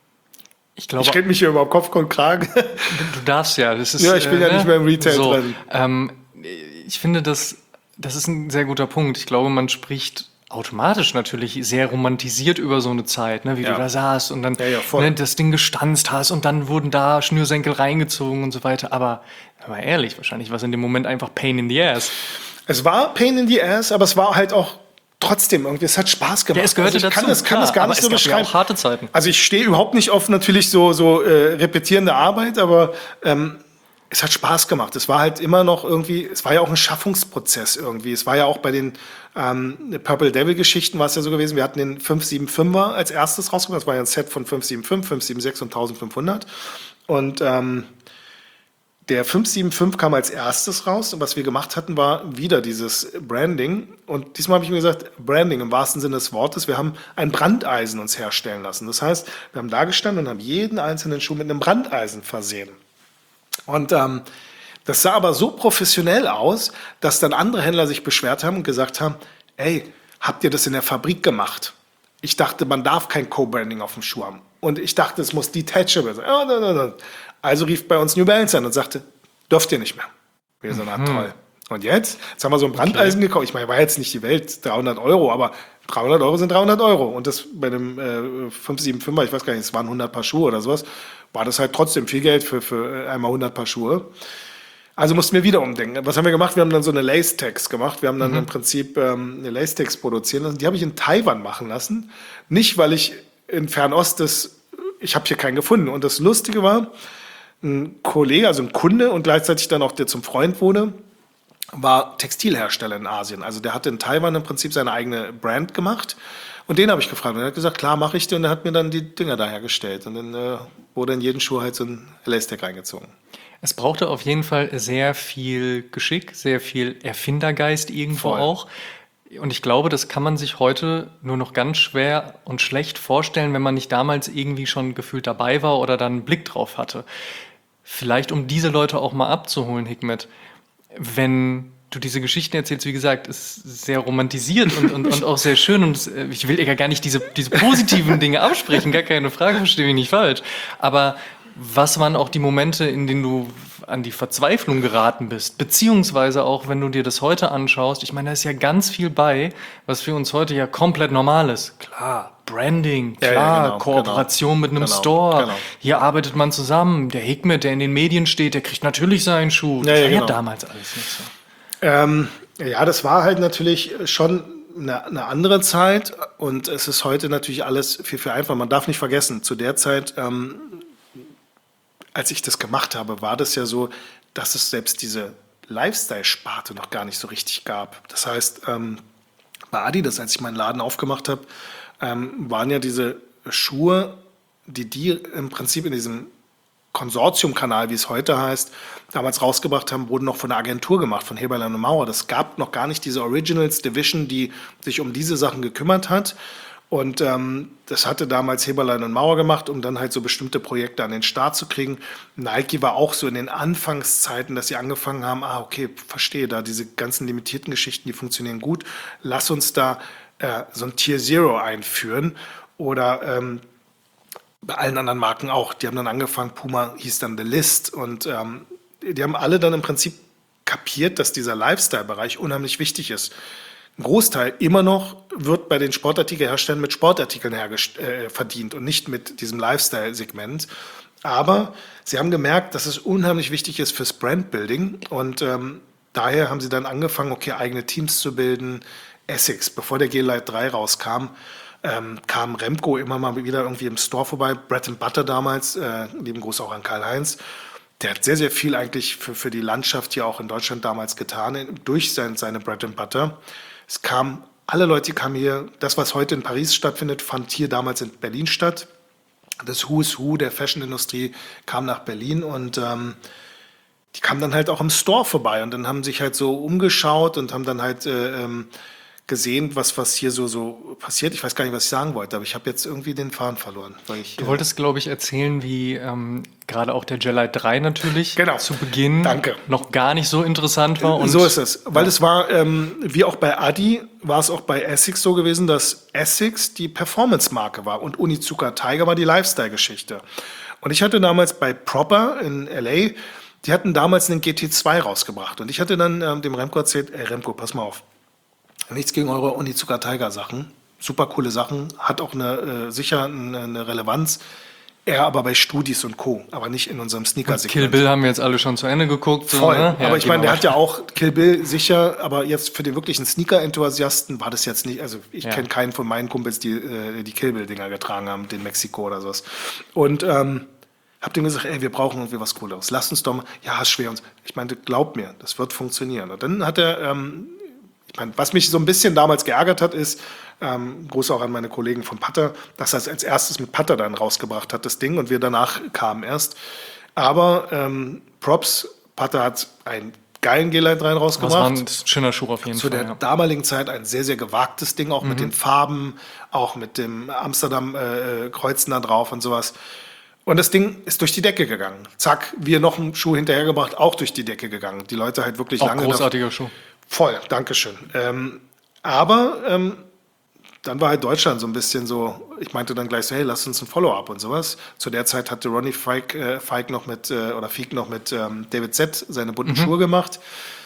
Ich glaube, Ich rede mich hier über Kopf und Kragen. du darfst ja. Das ist, Ja, ich bin ja nicht mehr im Retail so, drin. Ähm, ich finde, das, das ist ein sehr guter Punkt. Ich glaube, man spricht automatisch natürlich sehr romantisiert über so eine Zeit, ne, wie Ja. du da saßt und dann Ja, ja, voll. ne, das Ding gestanzt hast und dann wurden da Schnürsenkel reingezogen und so weiter. Aber, aber ehrlich, wahrscheinlich war es in dem Moment einfach Pain in the Ass. Es war Pain in the Ass, aber es war halt auch trotzdem irgendwie, es hat Spaß gemacht. Ja, es gehörte also ich kann dazu, das, kann klar, das gar aber nicht es so gab ja beschreiben. auch harte Zeiten. Also ich stehe überhaupt nicht auf natürlich so, so äh, repetierende Arbeit, aber ähm, es hat Spaß gemacht. Es war halt immer noch irgendwie, es war ja auch ein Schaffungsprozess irgendwie. Es war ja auch bei den ähm, Purple Devil Geschichten war es ja so gewesen, wir hatten den fünf sieben fünfer als erstes rausgebracht. Das war ja ein Set von fünf sieben fünf, fünf sieben sechs und eintausendfünfhundert. Und ähm, der fünf sieben fünf kam als erstes raus und was wir gemacht hatten, war wieder dieses Branding. Und diesmal habe ich mir gesagt, Branding im wahrsten Sinne des Wortes. Wir haben ein Brandeisen uns herstellen lassen. Das heißt, wir haben da gestanden und haben jeden einzelnen Schuh mit einem Brandeisen versehen. Und ähm, das sah aber so professionell aus, dass dann andere Händler sich beschwert haben und gesagt haben, ey, habt ihr das in der Fabrik gemacht? Ich dachte, man darf kein Co-Branding auf dem Schuh haben. Und ich dachte, es muss detachable sein. Oh, no, no, no. Also rief bei uns New Balance an und sagte, dürft ihr nicht mehr. Wir so, na toll. Und jetzt? Jetzt haben wir so ein Brandeisen okay. gekauft. Ich meine, war jetzt nicht die Welt, dreihundert Euro, aber dreihundert Euro sind dreihundert Euro. Und das bei einem äh, fünf sieben fünfer, ich weiß gar nicht, es waren hundert Paar Schuhe oder sowas, war das halt trotzdem viel Geld für, für einmal hundert Paar Schuhe. Also mussten wir wieder umdenken. Was haben wir gemacht? Wir haben dann so eine Lace-Tags gemacht. Wir haben dann mhm. im Prinzip ähm, eine Lace-Tags produzieren lassen. Die habe ich in Taiwan machen lassen. Nicht, weil ich in Fernost das, ich habe hier keinen gefunden. Und das Lustige war, ein Kollege, also ein Kunde und gleichzeitig dann auch der zum Freund wurde, war Textilhersteller in Asien. Also der hatte in Taiwan im Prinzip seine eigene Brand gemacht. Und den habe ich gefragt. Und er hat gesagt, klar, mache ich dir. Und er hat mir dann die Dinger da hergestellt. Und dann äh, wurde in jeden Schuh halt so ein Lace-Tag reingezogen. Es brauchte auf jeden Fall sehr viel Geschick, sehr viel Erfindergeist irgendwo Voll. auch. Und ich glaube, das kann man sich heute nur noch ganz schwer und schlecht vorstellen, wenn man nicht damals irgendwie schon gefühlt dabei war oder dann einen Blick drauf hatte. Vielleicht, um diese Leute auch mal abzuholen, Hikmet, wenn du diese Geschichten erzählst, wie gesagt, ist sehr romantisiert und, und, und auch sehr schön. Und ich will ja gar nicht diese, diese positiven Dinge absprechen, gar keine Frage, verstehe mich nicht falsch. Aber was waren auch die Momente, in denen du an die Verzweiflung geraten bist? Beziehungsweise auch, wenn du dir das heute anschaust, ich meine, da ist ja ganz viel bei, was für uns heute ja komplett normal ist. Klar, Branding, klar, Ja, ja, genau, Kooperation genau. mit einem Genau, Store. genau. Hier arbeitet man zusammen. Der Hikmet, der in den Medien steht, der kriegt natürlich seinen Schuh. Das Ja, ja, war ja genau. damals alles nicht so. Ähm, ja, das war halt natürlich schon eine, eine andere Zeit und es ist heute natürlich alles viel, viel einfacher. Man darf nicht vergessen, zu der Zeit, ähm, als ich das gemacht habe, war das ja so, dass es selbst diese Lifestyle-Sparte noch gar nicht so richtig gab. Das heißt, ähm, bei Adidas, als ich meinen Laden aufgemacht habe, ähm, waren ja diese Schuhe, die die im Prinzip in diesem Konsortiumkanal, wie es heute heißt, damals rausgebracht haben, wurden noch von der Agentur gemacht, von Heberlein und Maurer. Das gab noch gar nicht diese Originals Division, die sich um diese Sachen gekümmert hat. Und ähm, das hatte damals Heberlein und Maurer gemacht, um dann halt so bestimmte Projekte an den Start zu kriegen. Nike war auch so in den Anfangszeiten, dass sie angefangen haben, ah, okay, verstehe, da diese ganzen limitierten Geschichten, die funktionieren gut. Lass uns da äh, so ein Tier Zero einführen. Oder ähm, bei allen anderen Marken auch. Die haben dann angefangen, Puma hieß dann The List. Und ähm, die haben alle dann im Prinzip kapiert, dass dieser Lifestyle-Bereich unheimlich wichtig ist. Ein Großteil immer noch wird bei den Sportartikelherstellern mit Sportartikeln hergest- äh, verdient und nicht mit diesem Lifestyle-Segment. Aber sie haben gemerkt, dass es unheimlich wichtig ist fürs Brandbuilding und ähm, daher haben sie dann angefangen, okay, eigene Teams zu bilden. Essex, bevor der G-Lite drei rauskam, ähm, kam Remco immer mal wieder irgendwie im Store vorbei. Bread and Butter damals, äh, lieben Gruß auch an Karl-Heinz. Der hat sehr, sehr viel eigentlich für, für die Landschaft hier auch in Deutschland damals getan, durch sein, seine Bread and Butter. Es kam, alle Leute kamen hier, das, was heute in Paris stattfindet, fand hier damals in Berlin statt. Das Who is Who der Fashion-Industrie kam nach Berlin und ähm, die kamen dann halt auch im Store vorbei und dann haben sich halt so umgeschaut und haben dann halt äh, ähm, gesehen, was, was hier so, so passiert. Ich weiß gar nicht, was ich sagen wollte, aber ich habe jetzt irgendwie den Faden verloren. Weil ich, Du äh, wolltest, glaube ich, erzählen, wie ähm, gerade auch der G-Lite drei natürlich Genau. zu Beginn Danke. noch gar nicht so interessant war. Und so ist es. Weil es war, ähm, wie auch bei Adi, war es auch bei Essex so gewesen, dass Essex die Performance-Marke war und Unizuka Tiger war die Lifestyle-Geschichte. Und ich hatte damals bei Proper in L A, die hatten damals einen G T zwei rausgebracht. Und ich hatte dann ähm, dem Remco erzählt, ey Remco, pass mal auf, nichts gegen eure Unizuka Tiger Sachen, super coole Sachen, hat auch eine, äh, sicher eine, eine Relevanz, eher aber bei Studis und Co., aber nicht in unserem Sneaker-Segment. Kill Bill haben wir jetzt alle schon zu Ende geguckt. So, Voll, ne? aber ich geh meine, mal der weiter. hat ja auch Kill Bill sicher, aber jetzt für den wirklichen Sneaker-Enthusiasten war das jetzt nicht, also ich Ja. kenne keinen von meinen Kumpels, die äh, die Kill Bill-Dinger getragen haben, den Mexiko oder sowas. Und ähm, hab dem gesagt, ey, wir brauchen irgendwie was Cooleres. Lasst uns doch mal, ja, ist schwer. Und ich meinte, glaub mir, das wird funktionieren. Und dann hat er, ähm, ich meine, was mich so ein bisschen damals geärgert hat, ist, ähm, Gruß auch an meine Kollegen von Putter, dass er es als erstes mit Putter dann rausgebracht hat, das Ding, und wir danach kamen erst. Aber ähm, Props, Putter hat einen geilen G-Lite rein Das rausgebracht. war ein schöner Schuh auf jeden Zu Fall. der Ja. damaligen Zeit ein sehr, sehr gewagtes Ding, auch mit den Farben, auch mit dem Amsterdam-Kreuzen da drauf und sowas. Und das Ding ist durch die Decke gegangen. Zack, wir noch einen Schuh hinterhergebracht, auch durch die Decke gegangen. Die Leute halt wirklich Auch lange... großartiger Schuh. Voll, Dankeschön. Ähm, aber ähm, dann war halt Deutschland so ein bisschen so, ich meinte dann gleich so, hey, lass uns ein Follow-up und sowas. Zu der Zeit hatte Ronnie Fike, äh, Fike noch mit, äh, oder Feek noch mit ähm, David Z seine bunten Schuhe gemacht.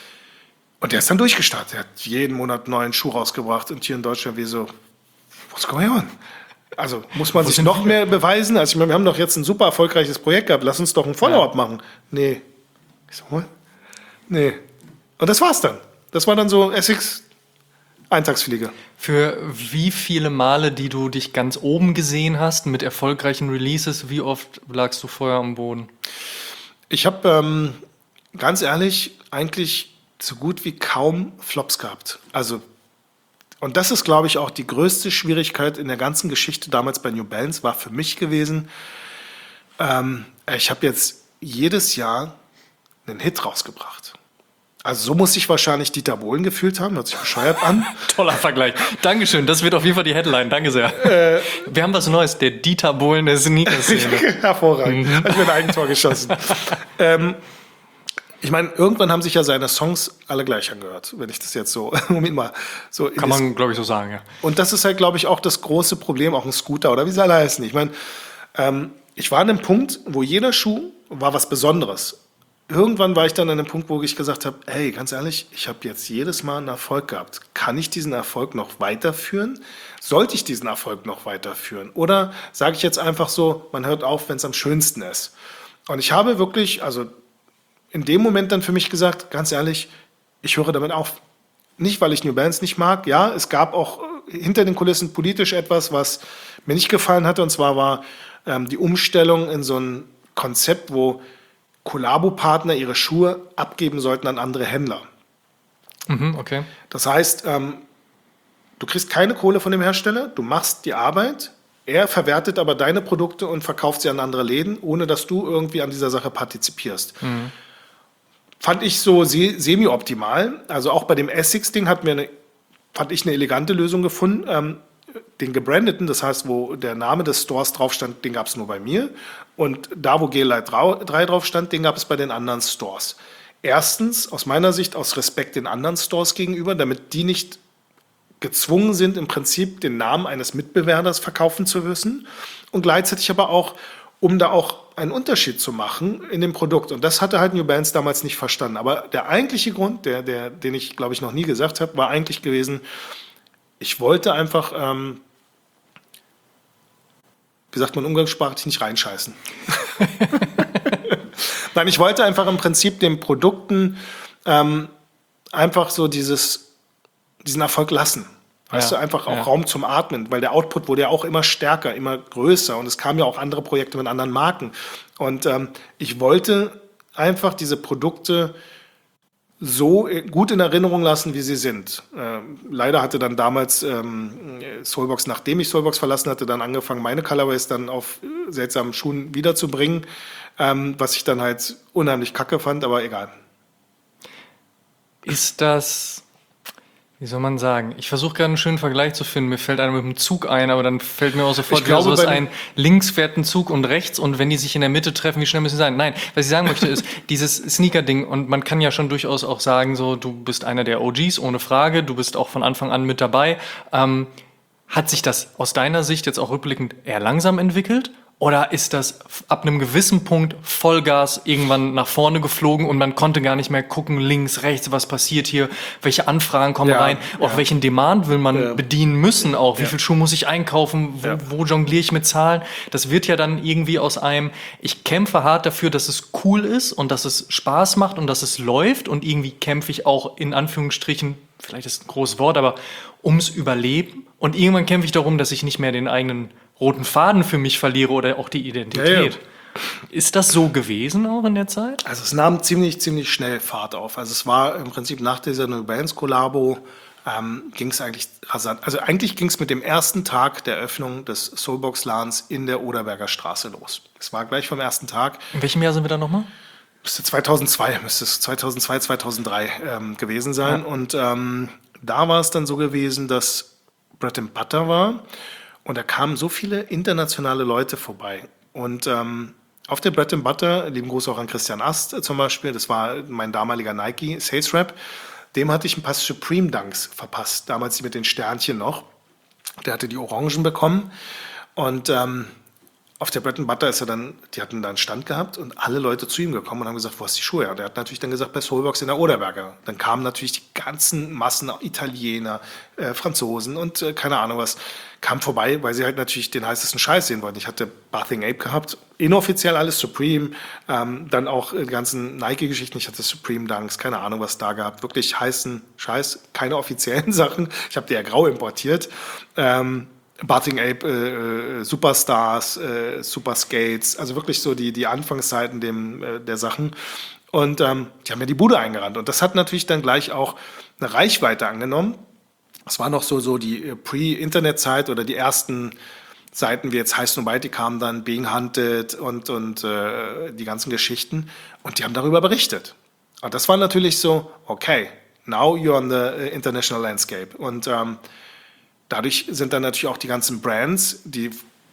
Und der ist dann durchgestartet. Er hat jeden Monat einen neuen Schuh rausgebracht und hier in Deutschland wie so, what's going on? Also muss man sich sind noch wir? mehr beweisen? Also ich meine, wir haben doch jetzt ein super erfolgreiches Projekt gehabt. Lass uns doch ein Follow-up machen. Nee. Ich so, what? Nee. Und das war's dann. Das war dann so Essex Eintagsfliege. Für wie viele Male, die du dich ganz oben gesehen hast mit erfolgreichen Releases, wie oft lagst du vorher am Boden? Ich habe ähm, ganz ehrlich eigentlich so gut wie kaum Flops gehabt. Also, und das ist, glaube ich, auch die größte Schwierigkeit in der ganzen Geschichte damals bei New Balance, war für mich gewesen. Ähm, ich habe jetzt jedes Jahr einen Hit rausgebracht. Also so muss sich wahrscheinlich Dieter Bohlen gefühlt haben, hört sich bescheuert an. Toller Vergleich. Dankeschön, das wird auf jeden Fall die Headline. Danke sehr. Äh, Wir haben was Neues, der Dieter Bohlen der Sneaker-Szene. Hervorragend. Hat mir ein Eigentor geschossen. ähm, Ich meine, irgendwann haben sich ja seine Songs alle gleich angehört, wenn ich das jetzt so, Moment mal, so Kann man, glaube ich, so sagen, ja. Und das ist halt, glaube ich, auch das große Problem, auch ein Scooter oder wie soll er heißen. Ich meine, ähm, ich war an einem Punkt, wo jeder Schuh war was Besonderes. Irgendwann war ich dann an einem Punkt, wo ich gesagt habe, hey, ganz ehrlich, ich habe jetzt jedes Mal einen Erfolg gehabt. Kann ich diesen Erfolg noch weiterführen? Sollte ich diesen Erfolg noch weiterführen? Oder sage ich jetzt einfach so, man hört auf, wenn es am schönsten ist? Und ich habe wirklich, also in dem Moment dann für mich gesagt, ganz ehrlich, ich höre damit auf. Nicht, weil ich New Balance nicht mag. Ja, es gab auch hinter den Kulissen politisch etwas, was mir nicht gefallen hatte. Und zwar war ähm, die Umstellung in so ein Konzept, wo Kollabo-Partner ihre Schuhe abgeben sollten an andere Händler. Mhm, okay. Das heißt, ähm, du kriegst keine Kohle von dem Hersteller, du machst die Arbeit, er verwertet aber deine Produkte und verkauft sie an andere Läden, ohne dass du irgendwie an dieser Sache partizipierst. Mhm. Fand ich so se- semi-optimal. Also auch bei dem Essex-Ding hatten wir eine, fand ich eine elegante Lösung gefunden. Ähm, den gebrandeten, das heißt, wo der Name des Stores drauf stand, den gab es nur bei mir. Und da, wo G Lite drei drauf stand, den gab es bei den anderen Stores. Erstens, aus meiner Sicht, aus Respekt den anderen Stores gegenüber, damit die nicht gezwungen sind, im Prinzip den Namen eines Mitbewerbers verkaufen zu müssen. Und gleichzeitig aber auch, um da auch einen Unterschied zu machen in dem Produkt. Und das hatte halt New Balance damals nicht verstanden. Aber der eigentliche Grund, der, der, den ich, glaube ich, noch nie gesagt habe, war eigentlich gewesen, ich wollte einfach, ähm, wie sagt man umgangssprachlich, nicht reinscheißen. Nein, ich wollte einfach im Prinzip den Produkten ähm, einfach so dieses, diesen Erfolg lassen. Weißt Ja, du, einfach auch ja. Raum zum Atmen, weil der Output wurde ja auch immer stärker, immer größer und es kamen ja auch andere Projekte mit anderen Marken. Und ähm, ich wollte einfach diese Produkte so gut in Erinnerung lassen, wie sie sind. Ähm, leider hatte dann damals ähm, Soulbox, nachdem ich Soulbox verlassen hatte, dann angefangen, meine Colorways dann auf äh, seltsamen Schuhen wiederzubringen, ähm, was ich dann halt unheimlich kacke fand, aber egal. Ist das, wie soll man sagen? Ich versuche gerade einen schönen Vergleich zu finden. Mir fällt einer mit dem Zug ein, aber dann fällt mir auch sofort Ich wieder glaube, sowas bei ein. Links fährt ein Zug und rechts und wenn die sich in der Mitte treffen, wie schnell müssen sie sein? Nein, was ich sagen möchte ist, dieses Sneaker-Ding und man kann ja schon durchaus auch sagen, so, du bist einer der O Gs, ohne Frage. Du bist auch von Anfang an mit dabei. Ähm, hat sich das aus deiner Sicht jetzt auch rückblickend eher langsam entwickelt? Oder ist das ab einem gewissen Punkt Vollgas irgendwann nach vorne geflogen und man konnte gar nicht mehr gucken, links, rechts, was passiert hier, welche Anfragen kommen Ja, rein, auch ja. welchen Demand will man Ja. bedienen müssen auch, wie Ja. viel Schuh muss ich einkaufen, wo, Ja. wo jongliere ich mit Zahlen. Das wird ja dann irgendwie aus einem, ich kämpfe hart dafür, dass es cool ist und dass es Spaß macht und dass es läuft und irgendwie kämpfe ich auch in Anführungsstrichen, vielleicht ist ein großes Wort, aber ums Überleben und irgendwann kämpfe ich darum, dass ich nicht mehr den eigenen roten Faden für mich verliere oder auch die Identität. Ja, ja. Ist das so gewesen auch in der Zeit? Also es nahm ziemlich, ziemlich schnell Fahrt auf. Also es war im Prinzip nach dieser New Balance Kollabo ähm, ging es eigentlich rasant. Also eigentlich ging es mit dem ersten Tag der Öffnung des Soulbox-Ladens in der Oderberger Straße los. Es war gleich vom ersten Tag. In welchem Jahr sind wir da nochmal? Müsste zweitausendzwei, müsste es zweitausendzwei, zweitausenddrei ähm, gewesen sein. Ja. Und ähm, da war es dann so gewesen, dass Bread and Butter war. Und da kamen so viele internationale Leute vorbei. Und ähm, auf der Bread and Butter, lieben Gruß auch an Christian Ast äh, zum Beispiel, das war mein damaliger Nike Sales Rep, dem hatte ich ein paar Supreme Dunks verpasst, damals die mit den Sternchen noch. Der hatte die Orangen bekommen. Und ähm, auf der Bread and Butter ist er dann, die hatten da einen Stand gehabt und alle Leute zu ihm gekommen und haben gesagt, wo hast du die Schuhe her? Der hat natürlich dann gesagt, bei Soulbox in der Oderberger. Dann kamen natürlich die ganzen Massen Italiener, äh, Franzosen und äh, keine Ahnung was, kamen vorbei, weil sie halt natürlich den heißesten Scheiß sehen wollten. Ich hatte Bathing Ape gehabt, inoffiziell alles Supreme, ähm, dann auch äh, die ganzen Nike-Geschichten, ich hatte Supreme Dunks, keine Ahnung was da gehabt, wirklich heißen Scheiß, keine offiziellen Sachen. Ich habe die ja grau importiert. Ähm, Bathing Ape, äh, Superstars, äh, Super Skates, also wirklich so die, die Anfangszeiten dem, äh, der Sachen. Und ähm, die haben ja die Bude eingerannt. Und das hat natürlich dann gleich auch eine Reichweite angenommen. Es war noch so, so die äh, Pre-Internet-Zeit oder die ersten Seiten wie jetzt High Snow White, die kamen dann, Being Hunted und, und äh, die ganzen Geschichten. Und die haben darüber berichtet. Und das war natürlich so, okay, now you're on the uh, international landscape. Und ähm, dadurch sind dann natürlich auch die ganzen Brands, die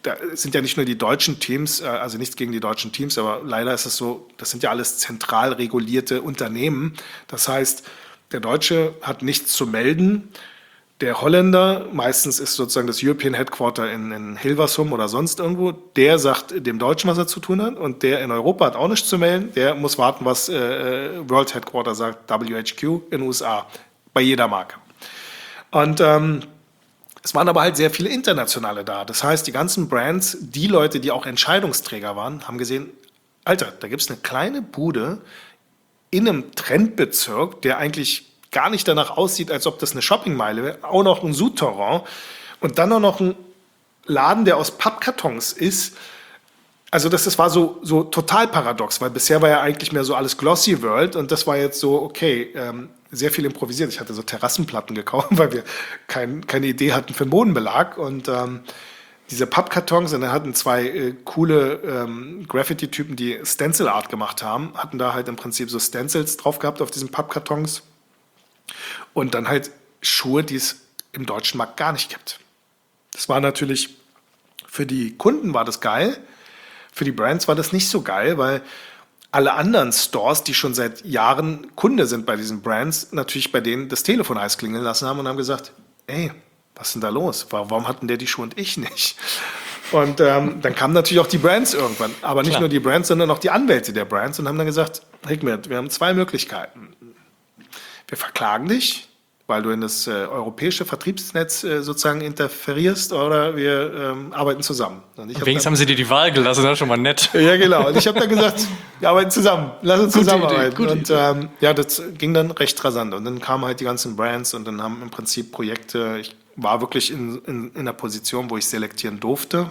da sind ja nicht nur die deutschen Teams, äh, also nichts gegen die deutschen Teams, aber leider ist es so, das sind ja alles zentral regulierte Unternehmen. Das heißt, der Deutsche hat nichts zu melden. Der Holländer, meistens ist sozusagen das European Headquarter in, in Hilversum oder sonst irgendwo, der sagt dem Deutschen, was er zu tun hat, und der in Europa hat auch nichts zu melden, der muss warten, was äh, World Headquarter sagt, W H Q in den U S A, bei jeder Marke. Und ähm, es waren aber halt sehr viele Internationale da. Das heißt, die ganzen Brands, die Leute, die auch Entscheidungsträger waren, haben gesehen, Alter, da gibt es eine kleine Bude in einem Trendbezirk, der eigentlich gar nicht danach aussieht, als ob das eine Shoppingmeile wäre, auch noch ein Souterrain und dann auch noch ein Laden, der aus Pappkartons ist. Also das, das war so, so total paradox, weil bisher war ja eigentlich mehr so alles Glossy World und das war jetzt so, okay, ähm, sehr viel improvisiert. Ich hatte so Terrassenplatten gekauft, weil wir kein, keine Idee hatten für den Bodenbelag und ähm, diese Pappkartons, und dann hatten zwei äh, coole ähm, Graffiti-Typen, die Stencil Art gemacht haben, hatten da halt im Prinzip so Stencils drauf gehabt auf diesen Pappkartons. Und dann halt Schuhe, die es im deutschen Markt gar nicht gibt. Das war natürlich, für die Kunden war das geil, für die Brands war das nicht so geil, weil alle anderen Stores, die schon seit Jahren Kunde sind bei diesen Brands, natürlich bei denen das Telefon heiß klingeln lassen haben und haben gesagt, ey, was ist denn da los? Warum hatten der die Schuhe und ich nicht? Und ähm, dann kamen natürlich auch die Brands irgendwann, aber nicht Klar. nur die Brands, sondern auch die Anwälte der Brands und haben dann gesagt, Hikmet, wir haben zwei Möglichkeiten. Wir verklagen dich, weil du in das äh, europäische Vertriebsnetz äh, sozusagen interferierst, oder wir ähm, arbeiten zusammen. Und ich hab Wenigstens dann, haben sie dir die Wahl gelassen, das ist schon mal nett. ja, genau. Und ich habe dann gesagt, wir arbeiten zusammen, lass uns Gute zusammenarbeiten. Idee, gute und ähm, ja, das ging dann recht rasant. Und dann kamen halt die ganzen Brands und dann haben im Prinzip Projekte, ich war wirklich in, in, in einer Position, wo ich selektieren durfte.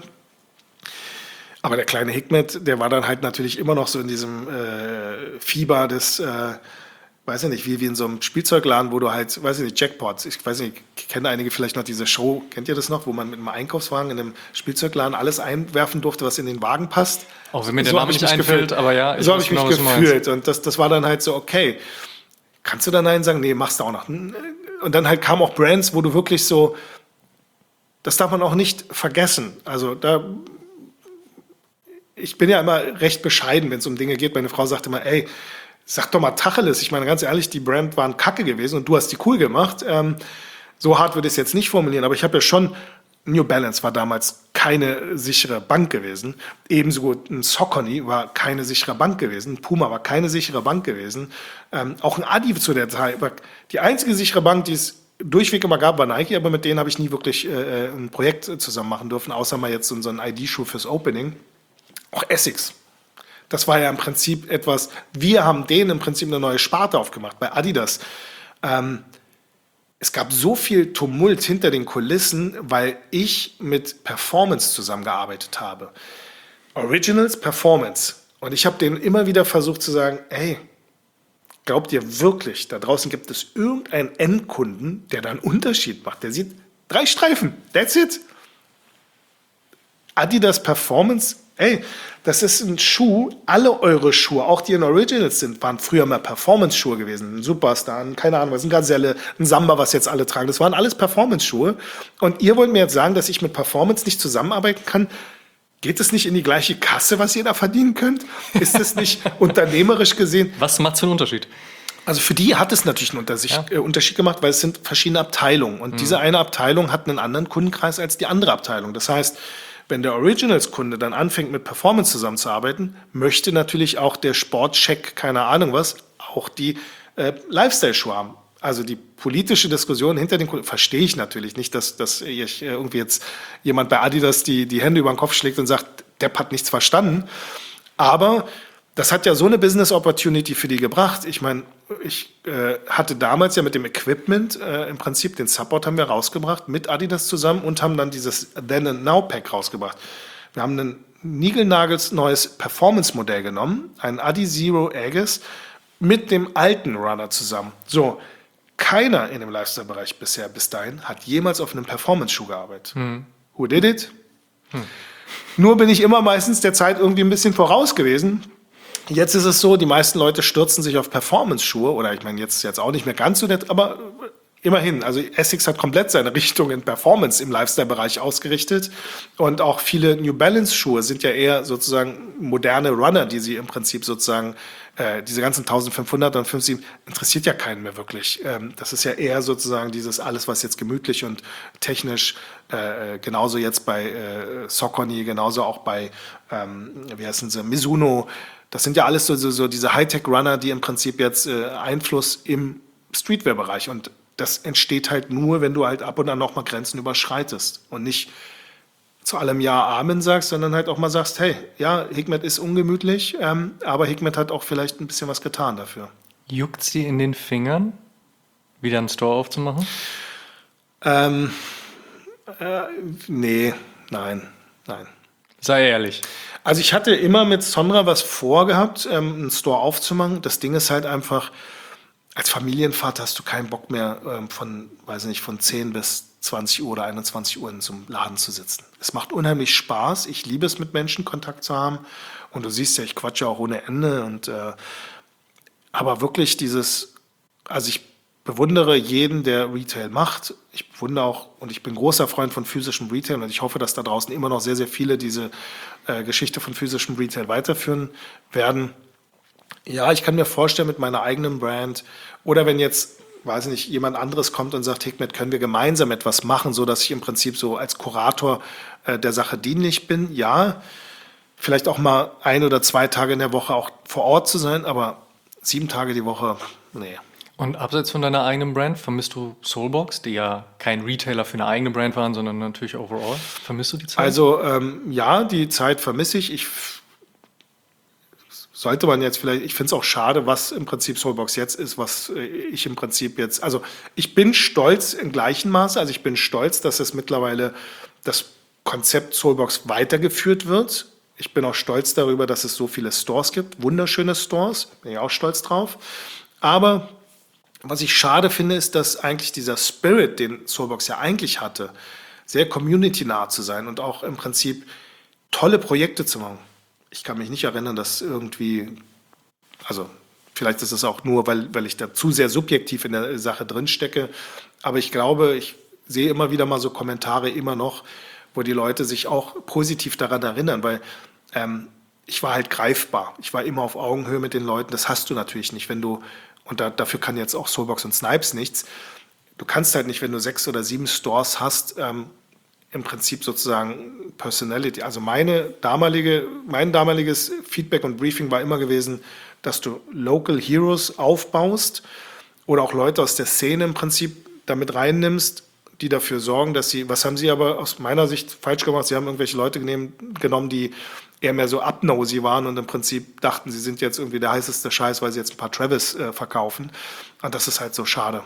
Aber der kleine Hikmet, der war dann halt natürlich immer noch so in diesem äh, Fieber des... Äh, weiß ich nicht, wie, wie in so einem Spielzeugladen, wo du halt, weiß ich nicht, Jackpots, ich weiß nicht, ich kenne einige vielleicht noch diese Show, kennt ihr das noch, wo man mit einem Einkaufswagen in einem Spielzeugladen alles einwerfen durfte, was in den Wagen passt? Auch wenn mir der So Name hab ich nicht mich einfällt, gefühlt. aber ja. So habe weiß ich mich genau, was du meinst. gefühlt und das, das war dann halt so, okay, kannst du da Nein sagen? Nee, machst du auch noch. Und dann halt kamen auch Brands, wo du wirklich so, das darf man auch nicht vergessen, also da, ich bin ja immer recht bescheiden, wenn es um Dinge geht, meine Frau sagt immer, ey, sag doch mal Tacheles. Ich meine, ganz ehrlich, die Brand waren kacke gewesen und du hast die cool gemacht. Ähm, so hart würde ich es jetzt nicht formulieren, aber ich habe ja schon, New Balance war damals keine sichere Bank gewesen. Ebenso ein Saucony war keine sichere Bank gewesen. Ein Puma war keine sichere Bank gewesen. Ähm, auch ein Adi zu der Zeit war die einzige sichere Bank, die es durchweg immer gab, war Nike, aber mit denen habe ich nie wirklich äh, ein Projekt zusammen machen dürfen, außer mal jetzt so, so einen I D-Schuh fürs Opening. Auch Essex. Das war ja im Prinzip etwas, wir haben denen im Prinzip eine neue Sparte aufgemacht, bei Adidas. Ähm, es gab so viel Tumult hinter den Kulissen, weil ich mit Performance zusammengearbeitet habe. Originals, Performance. Und ich habe denen immer wieder versucht zu sagen, hey, glaubt ihr wirklich, da draußen gibt es irgendeinen Endkunden, der da einen Unterschied macht? Der sieht drei Streifen, that's it. Adidas Performance, ey, das ist ein Schuh, alle eure Schuhe, auch die in Originals sind, waren früher mal Performance-Schuhe gewesen. Ein Superstar, ein, keine Ahnung, was, ein Gazelle, ein Samba, was jetzt alle tragen. Das waren alles Performance-Schuhe. Und ihr wollt mir jetzt sagen, dass ich mit Performance nicht zusammenarbeiten kann? Geht es nicht in die gleiche Kasse, was ihr da verdienen könnt? Ist es nicht unternehmerisch gesehen? Was macht für einen Unterschied? Also für die hat es natürlich einen Unterschied, Ja. äh, Unterschied gemacht, weil es sind verschiedene Abteilungen. Und mhm. diese eine Abteilung hat einen anderen Kundenkreis als die andere Abteilung. Das heißt, wenn der Originals-Kunde dann anfängt, mit Performance zusammenzuarbeiten, möchte natürlich auch der Sportcheck, keine Ahnung was, auch die äh, Lifestyle-Schuhe haben. Also die politische Diskussion hinter den Kunden verstehe ich natürlich nicht, dass, dass ich äh, irgendwie jetzt jemand bei Adidas die, die Hände über den Kopf schlägt und sagt, Depp hat nichts verstanden. Aber das hat ja so eine Business Opportunity für die gebracht. Ich meine, ich äh, hatte damals ja mit dem Equipment äh, im Prinzip den Support haben wir rausgebracht mit Adidas zusammen und haben dann dieses Then and Now Pack rausgebracht. Wir haben ein niegelnagels neues Performance-Modell genommen, ein Adi Zero Aegis mit dem alten Runner zusammen. So, keiner in dem Lifestyle-Bereich bisher bis dahin hat jemals auf einem Performance-Schuh gearbeitet. Hm. Who did it? Hm. Nur bin ich immer meistens der Zeit irgendwie ein bisschen voraus gewesen. Jetzt ist es so, die meisten Leute stürzen sich auf Performance-Schuhe, oder ich meine, jetzt jetzt auch nicht mehr ganz so nett, aber immerhin, also Essex hat komplett seine Richtung in Performance im Lifestyle-Bereich ausgerichtet und auch viele New Balance-Schuhe sind ja eher sozusagen moderne Runner, die sie im Prinzip sozusagen, äh, diese ganzen eintausendfünfhundert und fünfzig interessiert ja keinen mehr wirklich. Ähm, das ist ja eher sozusagen dieses alles, was jetzt gemütlich und technisch, äh, genauso jetzt bei äh, Saucony, genauso auch bei, ähm, wie heißen sie, Mizuno. Das sind ja alles so, so, so diese Hightech-Runner, die im Prinzip jetzt äh, Einfluss im Streetwear-Bereich und das entsteht halt nur, wenn du halt ab und an noch mal Grenzen überschreitest und nicht zu allem Ja Amen sagst, sondern halt auch mal sagst, hey, ja, Hikmet ist ungemütlich, ähm, aber Hikmet hat auch vielleicht ein bisschen was getan dafür. Juckt sie in den Fingern, wieder einen Store aufzumachen? Ähm, äh, nee, nein, nein. Sei ehrlich. Also ich hatte immer mit Sonra was vorgehabt, ähm, einen Store aufzumachen. Das Ding ist halt einfach, als Familienvater hast du keinen Bock mehr, ähm, von, weiß ich nicht, von zehn bis zwanzig Uhr oder einundzwanzig Uhr in so einem Laden zu sitzen. Es macht unheimlich Spaß. Ich liebe es, mit Menschen Kontakt zu haben. Und du siehst ja, ich quatsche auch ohne Ende. Und, äh, aber wirklich dieses, also ich bewundere jeden, der Retail macht. Ich bewundere auch, und ich bin großer Freund von physischem Retail. Und ich hoffe, dass da draußen immer noch sehr, sehr viele diese äh, Geschichte von physischem Retail weiterführen werden. Ja, ich kann mir vorstellen, mit meiner eigenen Brand oder wenn jetzt, weiß ich nicht, jemand anderes kommt und sagt, Hikmet, können wir gemeinsam etwas machen, so dass ich im Prinzip so als Kurator äh, der Sache dienlich bin. Ja, vielleicht auch mal ein oder zwei Tage in der Woche auch vor Ort zu sein, aber sieben Tage die Woche, nee. Und abseits von deiner eigenen Brand, vermisst du Soulbox, die ja kein Retailer für eine eigene Brand waren, sondern natürlich overall? Vermisst du die Zeit? Also ähm, ja, die Zeit vermisse ich. Ich sollte man jetzt vielleicht, ich finde es auch schade, was im Prinzip Soulbox jetzt ist, was ich im Prinzip jetzt, also ich bin stolz im gleichen Maße, also ich bin stolz, dass es mittlerweile das Konzept Soulbox weitergeführt wird. Ich bin auch stolz darüber, dass es so viele Stores gibt, wunderschöne Stores, bin ich auch stolz drauf. Aber was ich schade finde, ist, dass eigentlich dieser Spirit, den Soulbox ja eigentlich hatte, sehr community-nah zu sein und auch im Prinzip tolle Projekte zu machen. Ich kann mich nicht erinnern, dass irgendwie, also vielleicht ist es auch nur, weil, weil ich da zu sehr subjektiv in der Sache drinstecke, aber ich glaube, ich sehe immer wieder mal so Kommentare immer noch, wo die Leute sich auch positiv daran erinnern, weil ähm, ich war halt greifbar. Ich war immer auf Augenhöhe mit den Leuten. Das hast du natürlich nicht, wenn du, und da, dafür kann jetzt auch Soulbox und Snipes nichts, du kannst halt nicht, wenn du sechs oder sieben Stores hast, ähm, im Prinzip sozusagen Personality. Also meine damalige, mein damaliges Feedback und Briefing war immer gewesen, dass du Local Heroes aufbaust oder auch Leute aus der Szene im Prinzip damit reinnimmst, die dafür sorgen, dass sie, was haben sie aber aus meiner Sicht falsch gemacht? Sie haben irgendwelche Leute genehm, genommen, die eher mehr so upnosy waren und im Prinzip dachten, sie sind jetzt irgendwie der heißeste Scheiß, weil sie jetzt ein paar Travis äh, verkaufen. Und das ist halt so schade.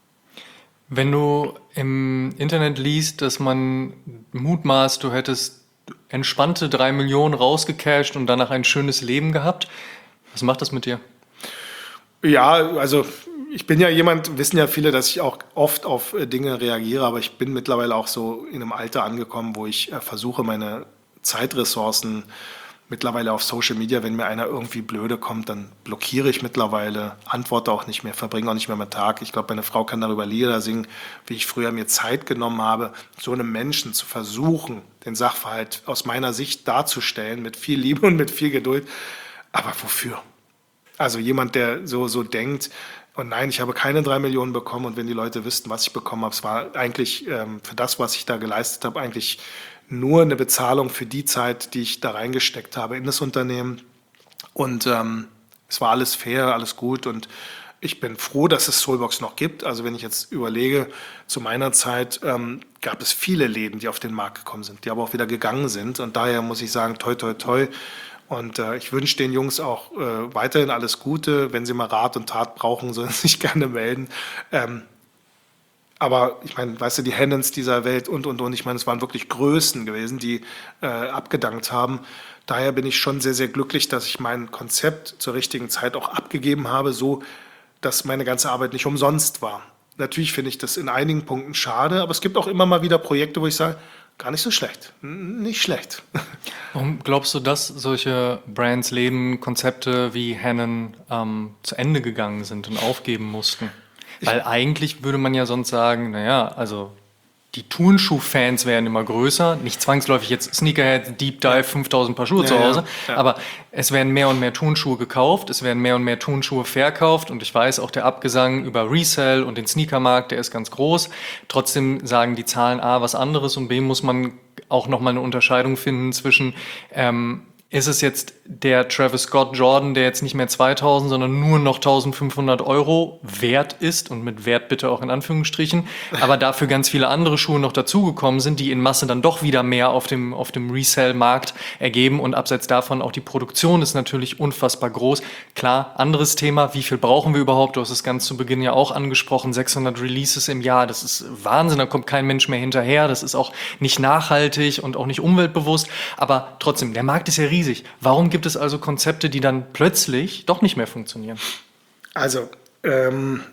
Wenn du im Internet liest, dass man mutmaßt, du hättest entspannte drei Millionen rausgecasht und danach ein schönes Leben gehabt, was macht das mit dir? Ja, also ich bin ja jemand, wissen ja viele, dass ich auch oft auf Dinge reagiere, aber ich bin mittlerweile auch so in einem Alter angekommen, wo ich versuche, meine Zeitressourcen mittlerweile auf Social Media, wenn mir einer irgendwie blöde kommt, dann blockiere ich mittlerweile, antworte auch nicht mehr, verbringe auch nicht mehr meinen Tag. Ich glaube, meine Frau kann darüber Lieder singen, wie ich früher mir Zeit genommen habe, so einem Menschen zu versuchen, den Sachverhalt aus meiner Sicht darzustellen, mit viel Liebe und mit viel Geduld. Aber wofür? Also jemand, der so, so denkt, und nein, ich habe keine drei Millionen bekommen und wenn die Leute wüssten, was ich bekommen habe, es war eigentlich ähm, für das, was ich da geleistet habe, eigentlich nur eine Bezahlung für die Zeit, die ich da reingesteckt habe in das Unternehmen. Und ähm, es war alles fair, alles gut und ich bin froh, dass es Soulbox noch gibt. Also wenn ich jetzt überlege, zu meiner Zeit ähm, gab es viele Läden, die auf den Markt gekommen sind, die aber auch wieder gegangen sind. Und daher muss ich sagen, toi, toi, toi. Und äh, ich wünsche den Jungs auch äh, weiterhin alles Gute. Wenn sie mal Rat und Tat brauchen, sollen sie sich gerne melden. Ähm, Aber ich meine, weißt du, die Hennons dieser Welt und, und, und, ich meine, es waren wirklich Größen gewesen, die äh, abgedankt haben. Daher bin ich schon sehr, sehr glücklich, dass ich mein Konzept zur richtigen Zeit auch abgegeben habe, so dass meine ganze Arbeit nicht umsonst war. Natürlich finde ich das in einigen Punkten schade, aber es gibt auch immer mal wieder Projekte, wo ich sage, gar nicht so schlecht, nicht schlecht. Warum glaubst du, dass solche Brands, Läden, Konzepte wie Hannon ähm, zu Ende gegangen sind und aufgeben mussten? Weil eigentlich würde man ja sonst sagen, naja, also die Turnschuh-Fans werden immer größer, nicht zwangsläufig jetzt Sneakerhead, Deep Dive, fünftausend Paar Schuhe Ja, zu Hause, ja, ja. aber es werden mehr und mehr Turnschuhe gekauft, es werden mehr und mehr Turnschuhe verkauft und ich weiß, auch der Abgesang über Resell und den Sneakermarkt, der ist ganz groß. Trotzdem sagen die Zahlen A was anderes und B muss man auch nochmal eine Unterscheidung finden zwischen ähm, ist es jetzt der Travis Scott Jordan, der jetzt nicht mehr zweitausend, sondern nur noch eintausendfünfhundert Euro wert ist und mit Wert bitte auch in Anführungsstrichen, aber dafür ganz viele andere Schuhe noch dazugekommen sind, die in Masse dann doch wieder mehr auf dem, auf dem Resell-Markt ergeben und abseits davon auch die Produktion ist natürlich unfassbar groß. Klar, anderes Thema, wie viel brauchen wir überhaupt? Du hast es ganz zu Beginn ja auch angesprochen, sechshundert Releases im Jahr, das ist Wahnsinn, da kommt kein Mensch mehr hinterher, das ist auch nicht nachhaltig und auch nicht umweltbewusst, aber trotzdem, der Markt ist ja riesig. Warum gibt es also Konzepte, die dann plötzlich doch nicht mehr funktionieren? Also, ähm,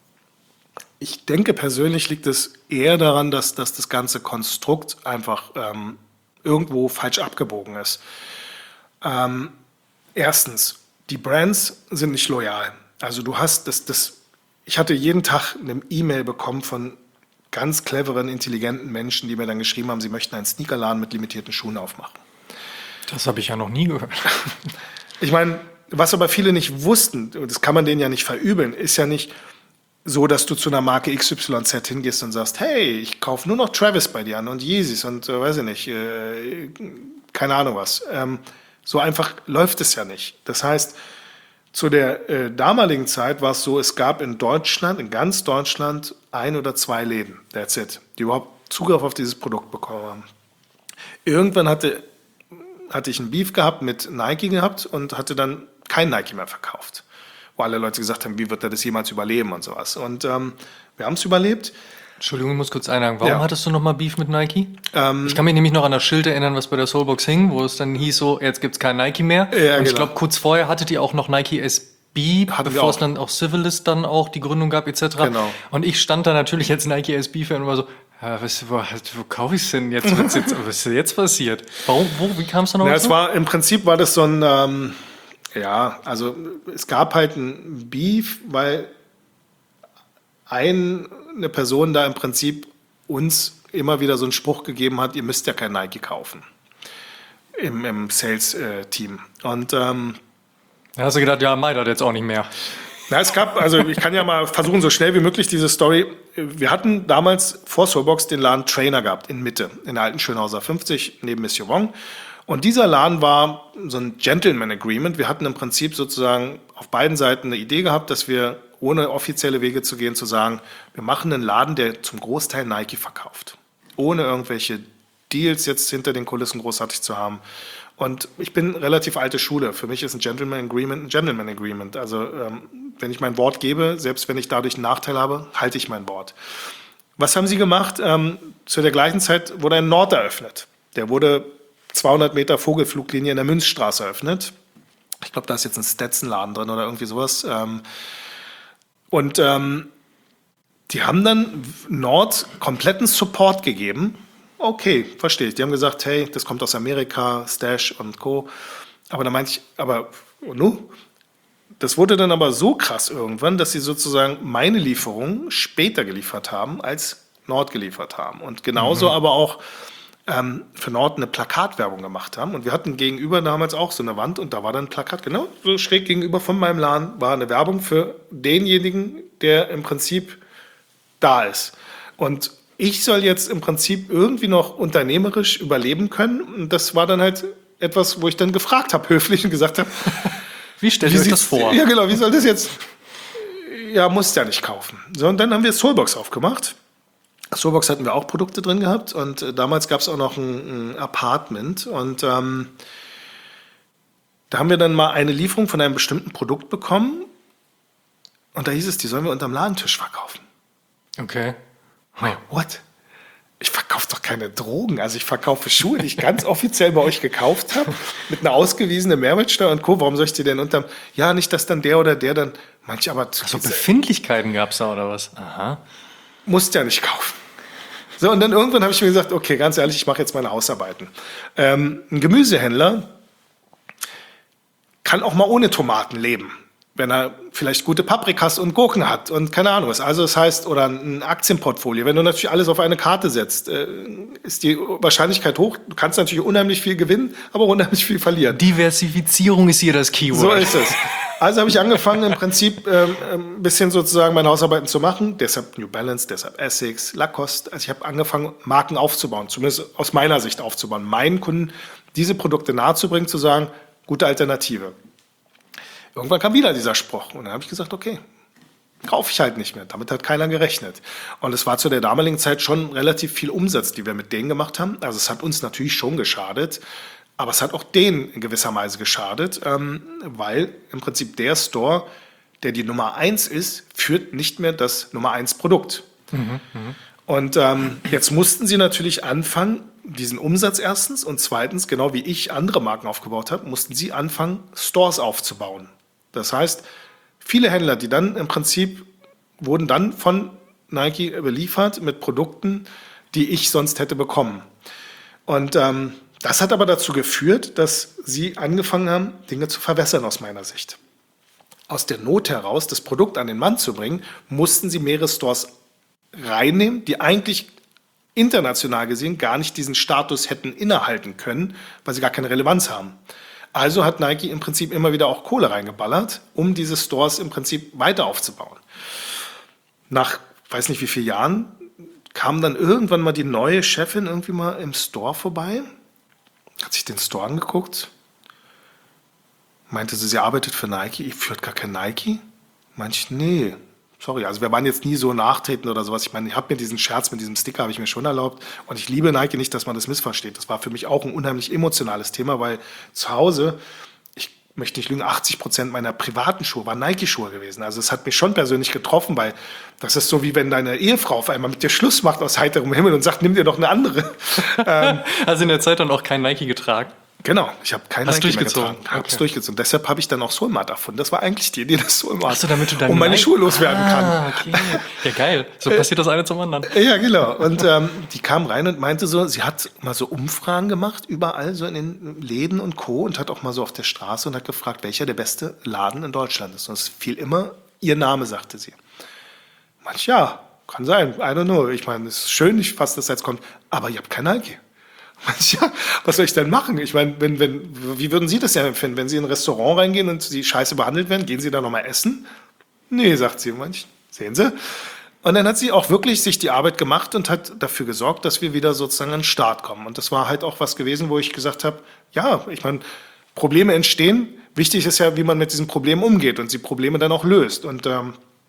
ich denke persönlich liegt es eher daran, dass, dass das ganze Konstrukt einfach ähm, irgendwo falsch abgebogen ist. Ähm, erstens, die Brands sind nicht loyal. Also du hast das, das, ich hatte jeden Tag eine E-Mail bekommen von ganz cleveren, intelligenten Menschen, die mir dann geschrieben haben, sie möchten einen Sneakerladen mit limitierten Schuhen aufmachen. Das habe ich ja noch nie gehört. Ich meine, was aber viele nicht wussten, und das kann man denen ja nicht verübeln, ist ja nicht so, dass du zu einer Marke X Y Z hingehst und sagst, hey, ich kaufe nur noch Travis bei dir an und Yeezys und äh, weiß ich nicht, äh, keine Ahnung was. Ähm, so einfach läuft es ja nicht. Das heißt, zu der äh, damaligen Zeit war es so, es gab in Deutschland, in ganz Deutschland, ein oder zwei Läden, that's it, die überhaupt Zugriff auf dieses Produkt bekommen haben. Irgendwann hatte hatte ich einen Beef gehabt mit Nike gehabt und hatte dann kein Nike mehr verkauft. Wo alle Leute gesagt haben, wie wird er das jemals überleben und sowas. Und ähm, wir haben es überlebt. Entschuldigung, ich muss kurz einhaken. Warum Ja. hattest du nochmal Beef mit Nike? Ähm, ich kann mich nämlich noch an das Schild erinnern, was bei der Soulbox hing, wo es dann hieß so, jetzt gibt's kein Nike mehr. Ja, und ich genau. glaube, kurz vorher hattet ihr auch noch Nike S B, Hatten wir bevor es auch. dann auch Civilist dann auch die Gründung gab et cetera. Genau. Und ich stand da natürlich als Nike S B-Fan und war so, ja, was, wo, wo kaufe ich es denn jetzt? Was, jetzt? was ist jetzt passiert? Warum, wo, wie kam es dann noch Ja, dazu? es war, im Prinzip war das so ein, ähm, ja, also es gab halt ein Beef, weil ein, eine Person da im Prinzip uns immer wieder so einen Spruch gegeben hat, ihr müsst ja kein Nike kaufen im, im Sales-Team. Und ähm, Da hast du gedacht, ja, Mai, das jetzt auch nicht mehr. Na, es gab, also ich kann ja mal versuchen, so schnell wie möglich diese Story. Wir hatten damals vor Soulbox den Laden Trainer gehabt in Mitte, in der alten Schönhauser fünfzig, neben Monsieur Wong. Und dieser Laden war so ein Gentleman Agreement. Wir hatten im Prinzip sozusagen auf beiden Seiten eine Idee gehabt, dass wir, ohne offizielle Wege zu gehen, zu sagen, wir machen einen Laden, der zum Großteil Nike verkauft. Ohne irgendwelche Deals jetzt hinter den Kulissen großartig zu haben. Und ich bin relativ alte Schule. Für mich ist ein Gentleman Agreement ein Gentleman Agreement. Also ähm, wenn ich mein Wort gebe, selbst wenn ich dadurch einen Nachteil habe, halte ich mein Wort. Was haben sie gemacht? Ähm, zu der gleichen Zeit wurde ein Nord eröffnet. Der wurde zweihundert Meter Vogelfluglinie in der Münzstraße eröffnet. Ich glaube, da ist jetzt ein Stetson-Laden drin oder irgendwie sowas. Ähm, und ähm, die haben dann Nord kompletten Support gegeben. Okay, verstehe ich. Die haben gesagt, hey, das kommt aus Amerika, Stash und Co. Aber da meinte ich, aber nu? Das wurde dann aber so krass irgendwann, dass sie sozusagen meine Lieferung später geliefert haben, als Nord geliefert haben. Und genauso aber auch ähm, für Nord eine Plakatwerbung gemacht haben. Und wir hatten gegenüber damals auch so eine Wand und da war dann ein Plakat, genau so schräg gegenüber von meinem Laden, war eine Werbung für denjenigen, der im Prinzip da ist. Und ich soll jetzt im Prinzip irgendwie noch unternehmerisch überleben können. Und das war dann halt etwas, wo ich dann gefragt habe, höflich, und gesagt habe, Wie stellt ihr euch das vor? Ja, genau, wie soll das jetzt? Ja, musst ja nicht kaufen. So, und dann haben wir Soulbox aufgemacht. Soulbox hatten wir auch Produkte drin gehabt und äh, damals gab es auch noch ein, ein Apartment und ähm, da haben wir dann mal eine Lieferung von einem bestimmten Produkt bekommen und da hieß es, die sollen wir unterm Ladentisch verkaufen. Okay. What? Ich verkaufe doch keine Drogen. Also ich verkaufe Schuhe, die ich ganz offiziell bei euch gekauft habe, mit einer ausgewiesenen Mehrwertsteuer und Co. Warum soll ich die denn unterm... Ja, nicht, dass dann der oder der dann... Manche aber... So Befindlichkeiten gab es da oder was? Aha. Musst ja nicht kaufen. So, und dann irgendwann habe ich mir gesagt, okay, ganz ehrlich, ich mache jetzt meine Hausarbeiten. Ähm, ein Gemüsehändler kann auch mal ohne Tomaten leben. wenn er vielleicht gute Paprikas und Gurken hat und keine Ahnung was. Also das heißt, oder ein Aktienportfolio. Wenn du natürlich alles auf eine Karte setzt, äh, ist die Wahrscheinlichkeit hoch. Du kannst natürlich unheimlich viel gewinnen, aber unheimlich viel verlieren. Diversifizierung ist hier das Keyword. So ist es. Also habe ich angefangen, im Prinzip ähm, ein bisschen sozusagen meine Hausarbeiten zu machen. Deshalb New Balance, deshalb Essex, Lacoste. Also ich habe angefangen, Marken aufzubauen, zumindest aus meiner Sicht aufzubauen. Meinen Kunden diese Produkte nahezubringen, zu sagen, gute Alternative. Irgendwann kam wieder dieser Spruch und dann habe ich gesagt, okay, kaufe ich halt nicht mehr. Damit hat keiner gerechnet. Und es war zu der damaligen Zeit schon relativ viel Umsatz, die wir mit denen gemacht haben. Also es hat uns natürlich schon geschadet, aber es hat auch denen in gewisser Weise geschadet, ähm, weil im Prinzip der Store, der die Nummer eins ist, führt nicht mehr das Nummer eins Produkt. Mhm, mh. Und ähm, jetzt mussten sie natürlich anfangen, diesen Umsatz erstens und zweitens, genau wie ich andere Marken aufgebaut habe, mussten sie anfangen, Stores aufzubauen. Das heißt, viele Händler, die dann im Prinzip wurden dann von Nike beliefert mit Produkten, die ich sonst hätte bekommen. Und ähm, das hat aber dazu geführt, dass sie angefangen haben, Dinge zu verwässern aus meiner Sicht. Aus der Not heraus, das Produkt an den Mann zu bringen, mussten sie mehrere Stores reinnehmen, die eigentlich international gesehen gar nicht diesen Status hätten innehalten können, weil sie gar keine Relevanz haben. Also hat Nike im Prinzip immer wieder auch Kohle reingeballert, um diese Stores im Prinzip weiter aufzubauen. Nach, weiß nicht wie vielen Jahren, kam dann irgendwann mal die neue Chefin irgendwie mal im Store vorbei, hat sich den Store angeguckt, meinte sie, sie arbeitet für Nike, ich führt gar kein Nike. Meinte ich, nee, sorry, also wir waren jetzt nie so nachtreten oder sowas. Ich meine, ich habe mir diesen Scherz mit diesem Sticker habe ich mir schon erlaubt und ich liebe Nike nicht, dass man das missversteht. Das war für mich auch ein unheimlich emotionales Thema, weil zu Hause, ich möchte nicht lügen, achtzig Prozent meiner privaten Schuhe waren Nike-Schuhe gewesen. Also es hat mich schon persönlich getroffen, weil das ist so, wie wenn deine Ehefrau auf einmal mit dir Schluss macht aus heiterem Himmel und sagt, nimm dir doch eine andere. ähm, also in der Zeit dann auch kein Nike getragen? Genau, ich habe kein Hast Nike mehr durchgezogen? getragen. Habe es Okay. durchgezogen. Deshalb habe ich dann auch Soulmart erfunden. Das war eigentlich die Idee des Soulmart. Ach so, damit du dann um meine Nike- Schuhe loswerden Ah, kann. okay. Ja, geil. So passiert das eine zum anderen. Ja, genau. Und ähm, die kam rein und meinte so, sie hat mal so Umfragen gemacht, überall so in den Läden und Co. und hat auch mal so auf der Straße und hat gefragt, welcher der beste Laden in Deutschland ist. Und es fiel immer ihr Name, sagte sie. Manch ja, kann sein, I don't know. Ich meine, es ist schön, ich fasse das jetzt kommt, aber ihr habt kein Nike. Ja, was soll ich denn machen? Ich meine, wenn, wenn, wie würden Sie das denn empfinden? Wenn Sie in ein Restaurant reingehen und Sie scheiße behandelt werden, gehen Sie da nochmal essen? Nee, sagt sie. Manch, sehen Sie? Und dann hat sie auch wirklich sich die Arbeit gemacht und hat dafür gesorgt, dass wir wieder sozusagen an den Start kommen. Und das war halt auch was gewesen, wo ich gesagt habe, ja, ich meine, Probleme entstehen. Wichtig ist ja, wie man mit diesen Problemen umgeht und die Probleme dann auch löst. Und ähm,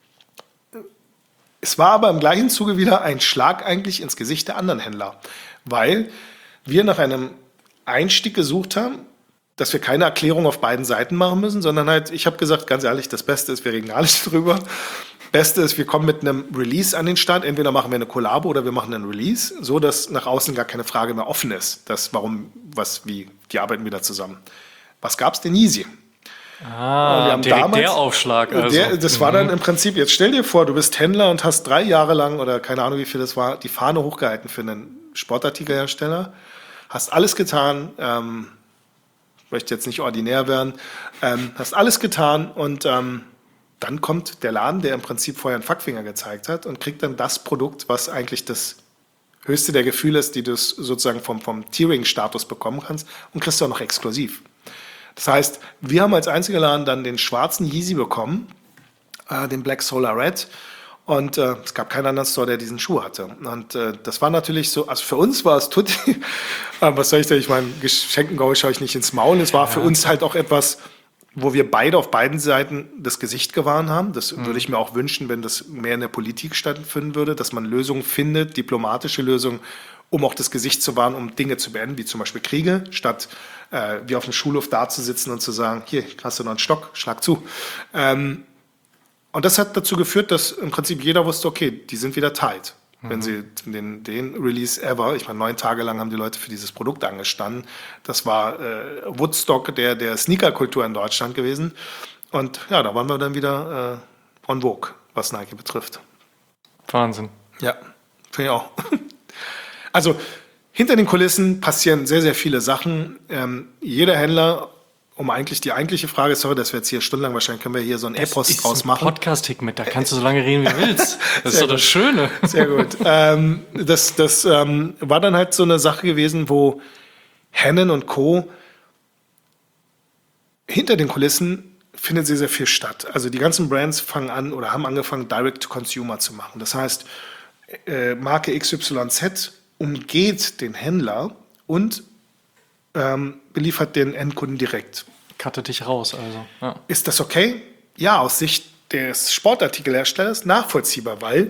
es war aber im gleichen Zuge wieder ein Schlag eigentlich ins Gesicht der anderen Händler, weil wir nach einem Einstieg gesucht haben, dass wir keine Erklärung auf beiden Seiten machen müssen, sondern halt, ich habe gesagt, ganz ehrlich, das Beste ist, wir reden gar nicht drüber. Beste ist, wir kommen mit einem Release an den Start. Entweder machen wir eine Kollabo oder wir machen einen Release, so dass nach außen gar keine Frage mehr offen ist. Das, warum, was, wie, die arbeiten wieder zusammen. Was gab's denn? Yeezy. Ah, wir haben direkt damals- der Aufschlag. Also. Der, das war dann im Prinzip, jetzt stell dir vor, du bist Händler und hast drei Jahre lang, oder keine Ahnung, wie viel das war, die Fahne hochgehalten für einen Sportartikelhersteller. Hast alles getan, ähm, ich möchte jetzt nicht ordinär werden, ähm, hast alles getan und ähm, dann kommt der Laden, der im Prinzip vorher einen Fackfinger gezeigt hat und kriegt dann das Produkt, was eigentlich das höchste der Gefühle ist, die du sozusagen vom, vom Tiering-Status bekommen kannst und kriegst du auch noch exklusiv. Das heißt, wir haben als einziger Laden dann den schwarzen Yeezy bekommen, äh, den Black Solar Red. Und äh, es gab keinen anderen Store, der diesen Schuh hatte. Und äh, das war natürlich so, also für uns war es tutti. äh, was soll ich denn? Ich meine, Geschenken schaue ich nicht ins Maul. Es war für uns halt auch etwas, wo wir beide auf beiden Seiten das Gesicht gewahren haben. Das mhm. würde ich mir auch wünschen, wenn das mehr in der Politik stattfinden würde, dass man Lösungen findet, diplomatische Lösungen, um auch das Gesicht zu wahren, um Dinge zu beenden, wie zum Beispiel Kriege, statt äh, wie auf dem Schulhof dazusitzen und zu sagen, hier, hast du noch einen Stock, schlag zu. Ähm, Und das hat dazu geführt, dass im Prinzip jeder wusste, okay, die sind wieder tight. Mhm. Wenn sie den, den Release ever, ich meine, neun Tage lang haben die Leute für dieses Produkt angestanden. Das war äh, Woodstock der, der Sneaker-Kultur in Deutschland gewesen. Und ja, da waren wir dann wieder äh, on vogue, was Nike betrifft. Wahnsinn. Ja, finde ich auch. Also hinter den Kulissen passieren sehr, sehr viele Sachen. Ähm, jeder Händler um eigentlich die eigentliche Frage, sorry, dass wir jetzt hier stundenlang, wahrscheinlich können wir hier so ein Epos ist draus ein machen. Podcast-Hikmet, da kannst du so lange reden, wie du willst. Das ist doch das Schöne. Sehr gut. ähm, das das ähm, war dann halt so eine Sache gewesen, wo Hannon und Co. hinter den Kulissen findet sehr, sehr viel statt. Also die ganzen Brands fangen an oder haben angefangen, Direct-to-Consumer zu machen. Das heißt, äh, Marke X Y Z umgeht den Händler und ähm, beliefert den Endkunden direkt. Cuttet dich raus, also. Ja. Ist das okay? Ja, aus Sicht des Sportartikelherstellers nachvollziehbar, weil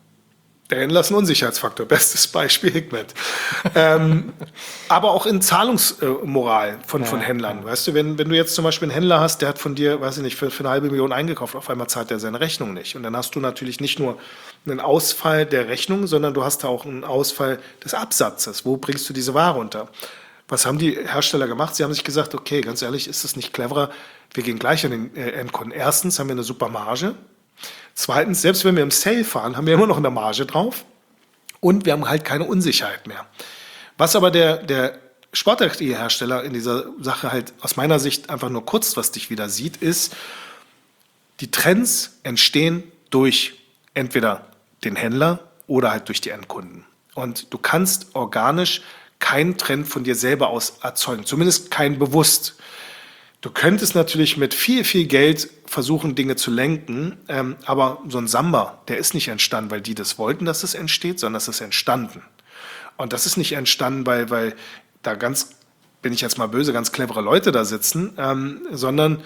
der Händler ist ein Unsicherheitsfaktor. Bestes Beispiel Hikmet. ähm, aber auch in Zahlungsmoral von, Ja, von Händlern. ja. Weißt du, wenn, wenn du jetzt zum Beispiel einen Händler hast, der hat von dir, weiß ich nicht, für, für eine halbe Million eingekauft, auf einmal zahlt er seine Rechnung nicht. Und dann hast du natürlich nicht nur einen Ausfall der Rechnung, sondern du hast auch einen Ausfall des Absatzes. Wo bringst du diese Ware unter? Was haben die Hersteller gemacht? Sie haben sich gesagt, okay, ganz ehrlich, ist es nicht cleverer? Wir gehen gleich an den äh, Endkunden. Erstens haben wir eine super Marge. Zweitens, selbst wenn wir im Sale fahren, haben wir immer noch eine Marge drauf. Und wir haben halt keine Unsicherheit mehr. Was aber der, der Sportartikelhersteller in dieser Sache halt aus meiner Sicht einfach nur kurzfristig wieder sieht, ist, die Trends entstehen durch entweder den Händler oder halt durch die Endkunden. Und du kannst organisch keinen Trend von dir selber aus erzeugen, zumindest keinen bewusst. Du könntest natürlich mit viel, viel Geld versuchen, Dinge zu lenken, ähm, aber so ein Samba, der ist nicht entstanden, weil die das wollten, dass es entsteht, sondern es ist entstanden. Und das ist nicht entstanden, weil, weil da ganz, bin ich jetzt mal böse, ganz clevere Leute da sitzen, ähm, sondern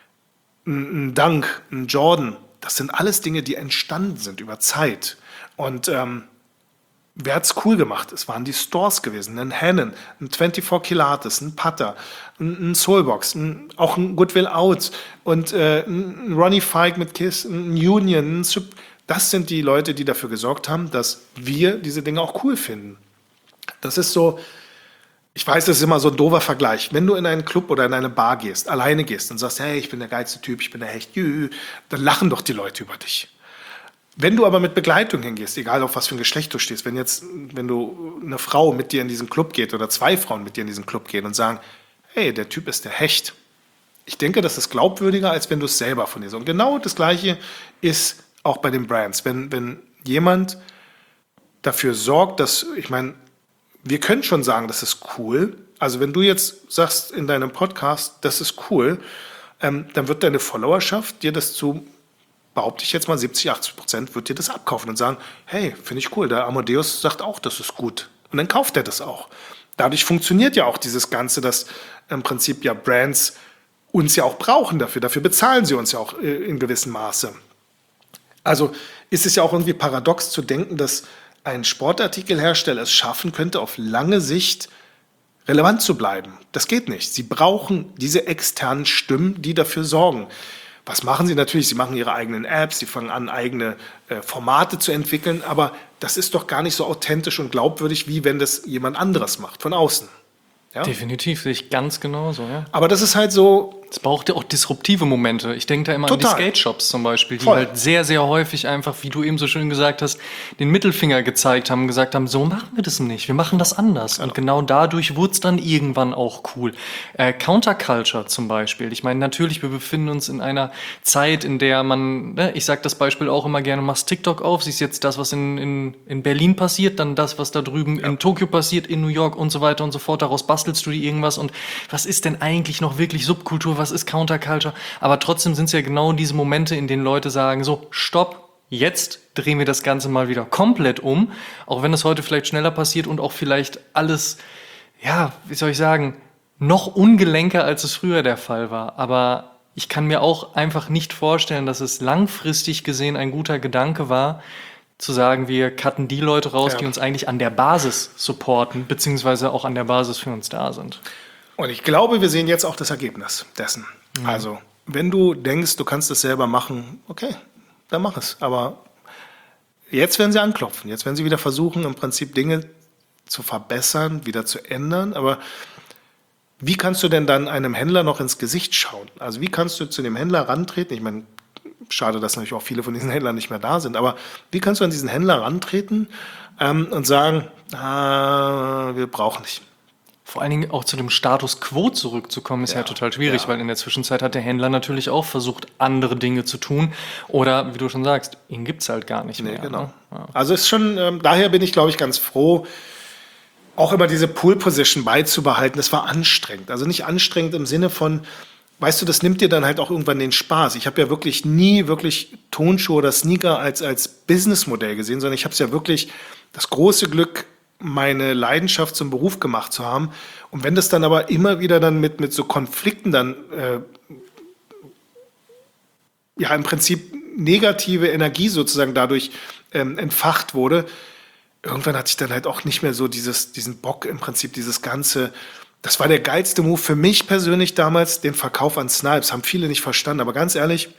ein, ein Dunk, ein Jordan, das sind alles Dinge, die entstanden sind über Zeit. Und ähm, wer hat's cool gemacht? Es waren die Stores gewesen. Ein Hannon, ein vierundzwanzig Kilates, ein Putter, ein, ein Soulbox, ein, auch ein Goodwill Out und äh, ein Ronnie Fike mit Kiss, ein Union. Ein Sup- das sind die Leute, die dafür gesorgt haben, dass wir diese Dinge auch cool finden. Das ist so, ich weiß, das ist immer so ein doofer Vergleich. Wenn du in einen Club oder in eine Bar gehst, alleine gehst und sagst, hey, ich bin der geilste Typ, ich bin der Hecht, jü, dann lachen doch die Leute über dich. Wenn du aber mit Begleitung hingehst, egal auf was für ein Geschlecht du stehst, wenn jetzt, wenn du eine Frau mit dir in diesen Club geht oder zwei Frauen mit dir in diesen Club gehen und sagen, hey, der Typ ist der Hecht. Ich denke, das ist glaubwürdiger, als wenn du es selber von dir sagst. Und genau das Gleiche ist auch bei den Brands. Wenn, wenn jemand dafür sorgt, dass, ich meine, wir können schon sagen, das ist cool. Also wenn du jetzt sagst in deinem Podcast, das ist cool, ähm, dann wird deine Followerschaft dir das zu, behaupte ich jetzt mal, siebzig, achtzig Prozent wird dir das abkaufen und sagen, hey, finde ich cool, der Amadeus sagt auch, das ist gut. Und dann kauft er das auch. Dadurch funktioniert ja auch dieses Ganze, dass im Prinzip ja Brands uns ja auch brauchen dafür. Dafür bezahlen sie uns ja auch äh, in gewissem Maße. Also ist es ja auch irgendwie paradox zu denken, dass ein Sportartikelhersteller es schaffen könnte, auf lange Sicht relevant zu bleiben. Das geht nicht. Sie brauchen diese externen Stimmen, die dafür sorgen. Was machen sie natürlich? Sie machen ihre eigenen Apps, sie fangen an, eigene äh, Formate zu entwickeln, aber das ist doch gar nicht so authentisch und glaubwürdig, wie wenn das jemand anderes macht, von außen. Ja? Definitiv, sehe ich ganz genauso, ja. Aber das ist halt so, Es braucht ja auch disruptive Momente. Ich denke da immer Total. an die Skate-Shops zum Beispiel, die Voll. halt sehr, sehr häufig einfach, wie du eben so schön gesagt hast, den Mittelfinger gezeigt haben, gesagt haben, so machen wir das nicht, wir machen das anders. Und genau dadurch wurde es dann irgendwann auch cool. Äh, Counterculture zum Beispiel. Ich meine, natürlich, wir befinden uns in einer Zeit, in der man, ne, ich sag das Beispiel auch immer gerne, machst TikTok auf, siehst jetzt das, was in, in, in Berlin passiert, dann das, was da drüben in Tokio passiert, in New York und so weiter und so fort. Daraus bastelst du dir irgendwas. Und was ist denn eigentlich noch wirklich Subkultur? Was ist Counterculture? Aber trotzdem sind es ja genau diese Momente, in denen Leute sagen, so, stopp, jetzt drehen wir das Ganze mal wieder komplett um. Auch wenn das heute vielleicht schneller passiert und auch vielleicht alles, ja, wie soll ich sagen, noch ungelenker, als es früher der Fall war. Aber ich kann mir auch einfach nicht vorstellen, dass es langfristig gesehen ein guter Gedanke war, zu sagen, wir cutten die Leute raus, Ja. die uns eigentlich an der Basis supporten, beziehungsweise auch an der Basis für uns da sind. und ich glaube, wir sehen jetzt auch das Ergebnis dessen. Also, wenn du denkst, du kannst es selber machen, okay, dann mach es. Aber jetzt werden sie anklopfen. Jetzt werden sie wieder versuchen, im Prinzip Dinge zu verbessern, wieder zu ändern. Aber wie kannst du denn dann einem Händler noch ins Gesicht schauen? Also, wie kannst du zu dem Händler rantreten? Ich meine, schade, dass natürlich auch viele von diesen Händlern nicht mehr da sind. Aber wie kannst du an diesen Händler rantreten ähm, und sagen, ah, wir brauchen nicht? Vor allen Dingen auch zu dem Status quo zurückzukommen, ist ja, Ja, total schwierig, ja. weil in der Zwischenzeit hat der Händler natürlich auch versucht, andere Dinge zu tun. Oder, wie du schon sagst, ihn gibt es halt gar nicht Nee, mehr. genau. Ne? Ja. Also ist schon, ähm, daher bin ich, glaube ich, ganz froh, auch immer diese Pool-Position beizubehalten. Das war anstrengend. Also nicht anstrengend im Sinne von, weißt du, das nimmt dir dann halt auch irgendwann den Spaß. Ich habe ja wirklich nie wirklich Tonschuhe oder Sneaker als, als Businessmodell gesehen, sondern ich habe es ja wirklich das große Glück, meine Leidenschaft zum Beruf gemacht zu haben. Und wenn das dann aber immer wieder dann mit, mit so Konflikten dann äh, ja im Prinzip negative Energie sozusagen dadurch ähm, entfacht wurde, irgendwann hatte ich dann halt auch nicht mehr so dieses, diesen Bock im Prinzip, dieses ganze, das war der geilste Move für mich persönlich damals, den Verkauf an Snipes, haben viele nicht verstanden, aber ganz ehrlich,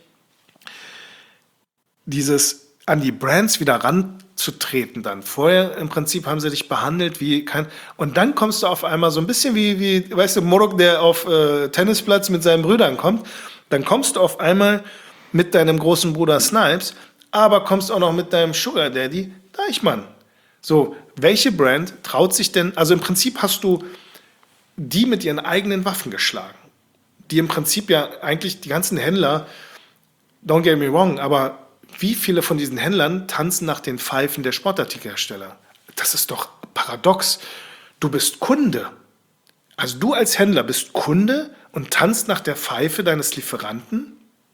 dieses an die Brands wieder ranzutreten dann. Vorher im Prinzip haben sie dich behandelt wie kein, und dann kommst du auf einmal so ein bisschen wie, wie weißt du, Morok, der auf äh, Tennisplatz mit seinen Brüdern kommt, dann kommst du auf einmal mit deinem großen Bruder Snipes, aber kommst auch noch mit deinem Sugar Daddy Deichmann. So, welche Brand traut sich denn, also im Prinzip hast du die mit ihren eigenen Waffen geschlagen, die im Prinzip ja eigentlich die ganzen Händler, don't get me wrong, aber wie viele von diesen Händlern tanzen nach den Pfeifen der Sportartikelhersteller? Das ist doch paradox. Du bist Kunde. Also du als Händler bist Kunde und tanzt nach der Pfeife deines Lieferanten?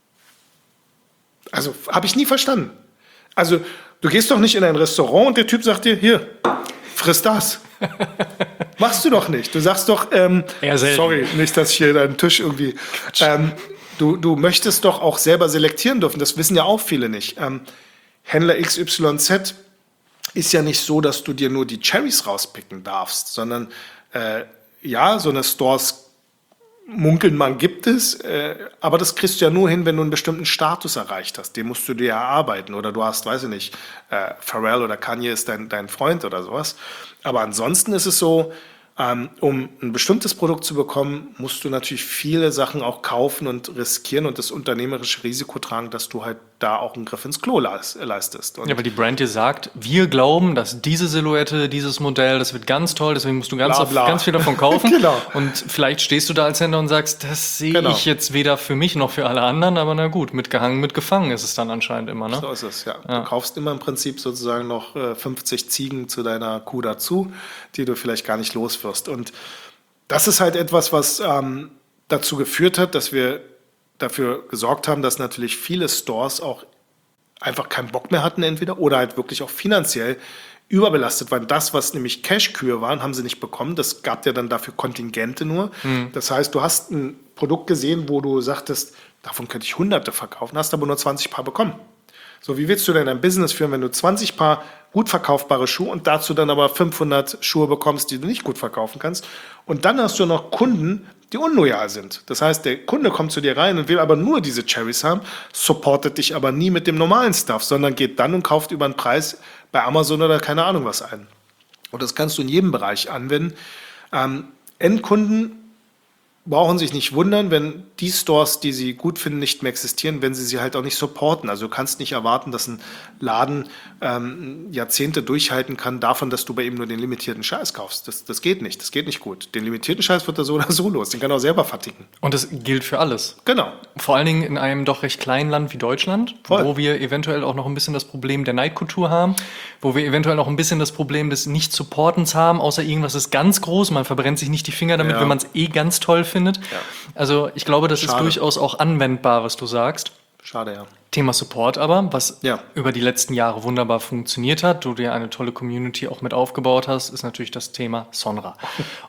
Also habe ich nie verstanden. Also du gehst doch nicht in ein Restaurant und der Typ sagt dir, hier, friss das. Machst du doch nicht. Du sagst doch, ähm, Eher selten. sorry, nicht, dass ich hier deinen Tisch irgendwie... Ähm, du, du möchtest doch auch selber selektieren dürfen. Das wissen ja auch viele nicht. Ähm, Händler X Y Z ist ja nicht so, dass du dir nur die Cherries rauspicken darfst, sondern äh, ja, so eine Stores munkeln man gibt es, äh, aber das kriegst du ja nur hin, wenn du einen bestimmten Status erreicht hast. Den musst du dir erarbeiten. Oder du hast, weiß ich nicht, äh, Pharrell oder Kanye ist dein, dein Freund oder sowas. Aber ansonsten ist es so, ähm, um ein bestimmtes Produkt zu bekommen, musst du natürlich viele Sachen auch kaufen und riskieren und das unternehmerische Risiko tragen, dass du halt da auch einen Griff ins Klo leist, leistest. Und Ja, weil die Brand dir sagt, wir glauben, dass diese Silhouette, dieses Modell, das wird ganz toll, deswegen musst du ganz, Bla, auf, bla. ganz viel davon kaufen. Genau. Und vielleicht stehst du da als Händler und sagst, das sehe Genau. ich jetzt weder für mich noch für alle anderen, aber na gut, mitgehangen, mitgefangen ist es dann anscheinend immer, ne? so ist es, ja. Du kaufst immer im Prinzip sozusagen noch äh, fünfzig Ziegen zu deiner Kuh dazu, die du vielleicht gar nicht los wirst. Und das ist halt etwas, was ähm, dazu geführt hat, dass wir dafür gesorgt haben, dass natürlich viele Stores auch einfach keinen Bock mehr hatten entweder oder halt wirklich auch finanziell überbelastet waren. Das, was nämlich Cash-Kühe waren, haben sie nicht bekommen. Das gab ja dann dafür Kontingente nur. Mhm. Das heißt, du hast ein Produkt gesehen, wo du sagtest, davon könnte ich Hunderte verkaufen, hast aber nur zwanzig Paar bekommen. So, wie willst du denn ein Business führen, wenn du zwanzig Paar gut verkaufbare Schuhe und dazu dann aber fünfhundert Schuhe bekommst, die du nicht gut verkaufen kannst? Und dann hast du noch Kunden, die unloyal sind. Das heißt, der Kunde kommt zu dir rein und will aber nur diese Cherries haben, supportet dich aber nie mit dem normalen Stuff, sondern geht dann und kauft über einen Preis bei Amazon oder keine Ahnung was ein. Und das kannst du in jedem Bereich anwenden. Ähm, Endkunden brauchen sich nicht wundern, wenn die Stores, die sie gut finden, nicht mehr existieren, wenn sie sie halt auch nicht supporten. Also du kannst nicht erwarten, dass ein Laden ähm, Jahrzehnte durchhalten kann davon, dass du bei ihm nur den limitierten Scheiß kaufst. Das, das geht nicht, das geht nicht gut. Den limitierten Scheiß wird er so oder so los, den kann er auch selber verticken. Und das gilt für alles. Genau. Vor allen Dingen in einem doch recht kleinen Land wie Deutschland, Voll. wo wir eventuell auch noch ein bisschen das Problem der Neidkultur haben, wo wir eventuell noch ein bisschen das Problem des Nicht-Supportens haben, außer irgendwas ist ganz groß, man verbrennt sich nicht die Finger damit, Ja. wenn man es eh ganz toll findet. Ja. Also ich glaube, das Schade. ist durchaus auch anwendbar, was du sagst. Schade, ja. Thema Support aber, was Ja. über die letzten Jahre wunderbar funktioniert hat, du dir eine tolle Community auch mit aufgebaut hast, ist natürlich das Thema Sonra.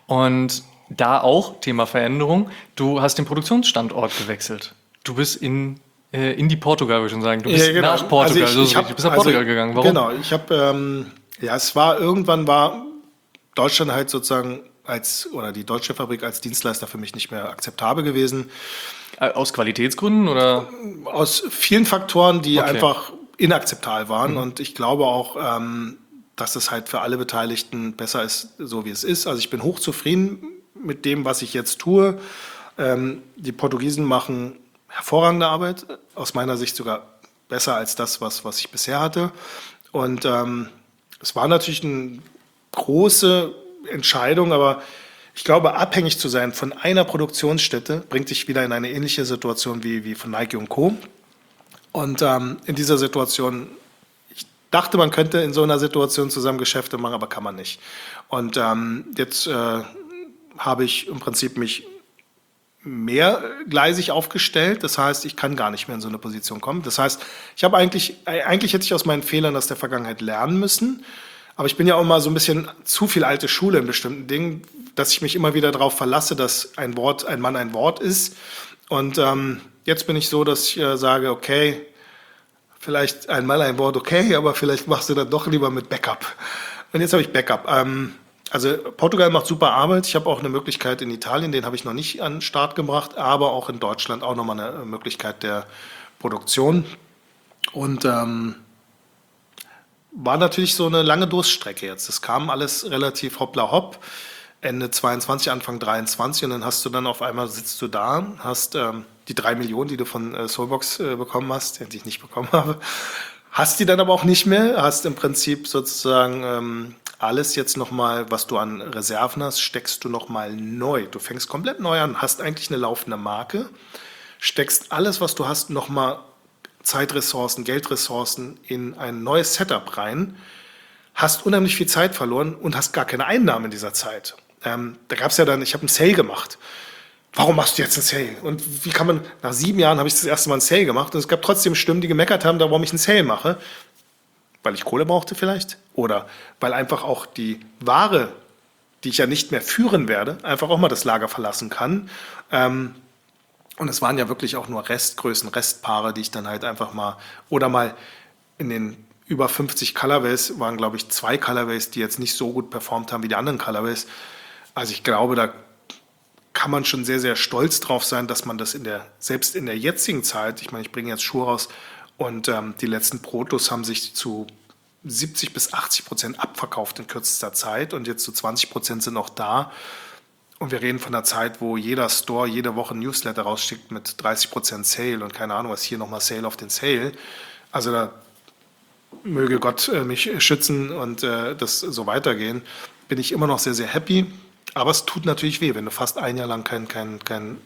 Und da auch, Thema Veränderung, du hast den Produktionsstandort gewechselt. Du bist in, äh, in die Portugal, würde ich schon sagen. Du bist Ja, genau. nach Portugal, Also so ich, ist ich es hab, richtig. Du bist nach Portugal also, gegangen. Warum? Genau, ich habe, ähm, ja, es war, irgendwann war Deutschland halt sozusagen als, oder die deutsche Fabrik als Dienstleister für mich nicht mehr akzeptabel gewesen. Äh, Aus Qualitätsgründen oder? Aus vielen Faktoren, die Okay. einfach inakzeptabel waren. Und ich glaube auch, ähm, dass es halt für alle Beteiligten besser ist, so wie es ist. Also ich bin hochzufrieden mit dem, was ich jetzt tue. Ähm, die Portugiesen machen hervorragende Arbeit, aus meiner Sicht sogar besser als das, was, was ich bisher hatte. Und ähm, es war natürlich eine große Entscheidung, aber Ich glaube, abhängig zu sein von einer Produktionsstätte bringt dich wieder in eine ähnliche Situation wie, wie von Nike und Co. Und ähm, in dieser Situation, ich dachte, man könnte in so einer Situation zusammen Geschäfte machen, aber kann man nicht. Und ähm, jetzt äh, habe ich im Prinzip mich mehrgleisig aufgestellt. Das heißt, ich kann gar nicht mehr in so eine Position kommen. Das heißt, ich habe eigentlich, eigentlich hätte ich aus meinen Fehlern aus der Vergangenheit lernen müssen. Aber ich bin ja auch mal so ein bisschen zu viel alte Schule in bestimmten Dingen, dass ich mich immer wieder darauf verlasse, dass ein Wort, ein Mann ein Wort ist. Und ähm, jetzt bin ich so, dass ich äh, sage, okay, vielleicht ein Mann ein Wort, okay, aber vielleicht machst du dann doch lieber mit Backup. Und jetzt habe ich Backup. Ähm, Also Portugal macht super Arbeit. Ich habe auch eine Möglichkeit in Italien, den habe ich noch nicht an den Start gebracht, aber auch in Deutschland auch nochmal eine Möglichkeit der Produktion. Und ähm, war natürlich so eine lange Durststrecke jetzt. Das kam alles relativ hoppla hopp, Ende zweiundzwanzig, Anfang dreiundzwanzig und dann hast du dann auf einmal, sitzt du da, hast ähm, die drei Millionen, die du von äh, Soulbox äh, bekommen hast, die ich nicht bekommen habe, hast die dann aber auch nicht mehr, hast im Prinzip sozusagen ähm, alles jetzt nochmal, was du an Reserven hast, steckst du nochmal neu. Du fängst komplett neu an, hast eigentlich eine laufende Marke, steckst alles, was du hast, nochmal Zeitressourcen, Geldressourcen in ein neues Setup rein, hast unheimlich viel Zeit verloren und hast gar keine Einnahmen in dieser Zeit. Ähm, da gab es ja dann, ich habe einen Sale gemacht. Warum machst du jetzt einen Sale? Und wie kann man, nach sieben Jahren habe ich das erste Mal einen Sale gemacht und es gab trotzdem Stimmen, die gemeckert haben, warum ich einen Sale mache. Weil ich Kohle brauchte vielleicht oder weil einfach auch die Ware, die ich ja nicht mehr führen werde, einfach auch mal das Lager verlassen kann. Ähm, und es waren ja wirklich auch nur Restgrößen, Restpaare, die ich dann halt einfach mal, oder mal in den über fünfzig Colorways waren, glaube ich, zwei Colorways, die jetzt nicht so gut performt haben wie die anderen Colorways. Also ich glaube, da kann man schon sehr, sehr stolz drauf sein, dass man das in der, selbst in der jetzigen Zeit, ich meine, ich bringe jetzt Schuhe raus, und ähm, die letzten Protos haben sich zu siebzig bis achtzig Prozent abverkauft in kürzester Zeit und jetzt zu zwanzig Prozent sind noch da. Und wir reden von einer Zeit, wo jeder Store jede Woche ein Newsletter rausschickt mit dreißig Prozent Sale und keine Ahnung was, hier nochmal Sale auf den Sale. Also da möge Gott äh, mich schützen und äh, das so weitergehen. Bin ich immer noch sehr, sehr happy. Aber es tut natürlich weh, wenn du fast ein Jahr lang kein, kein, kein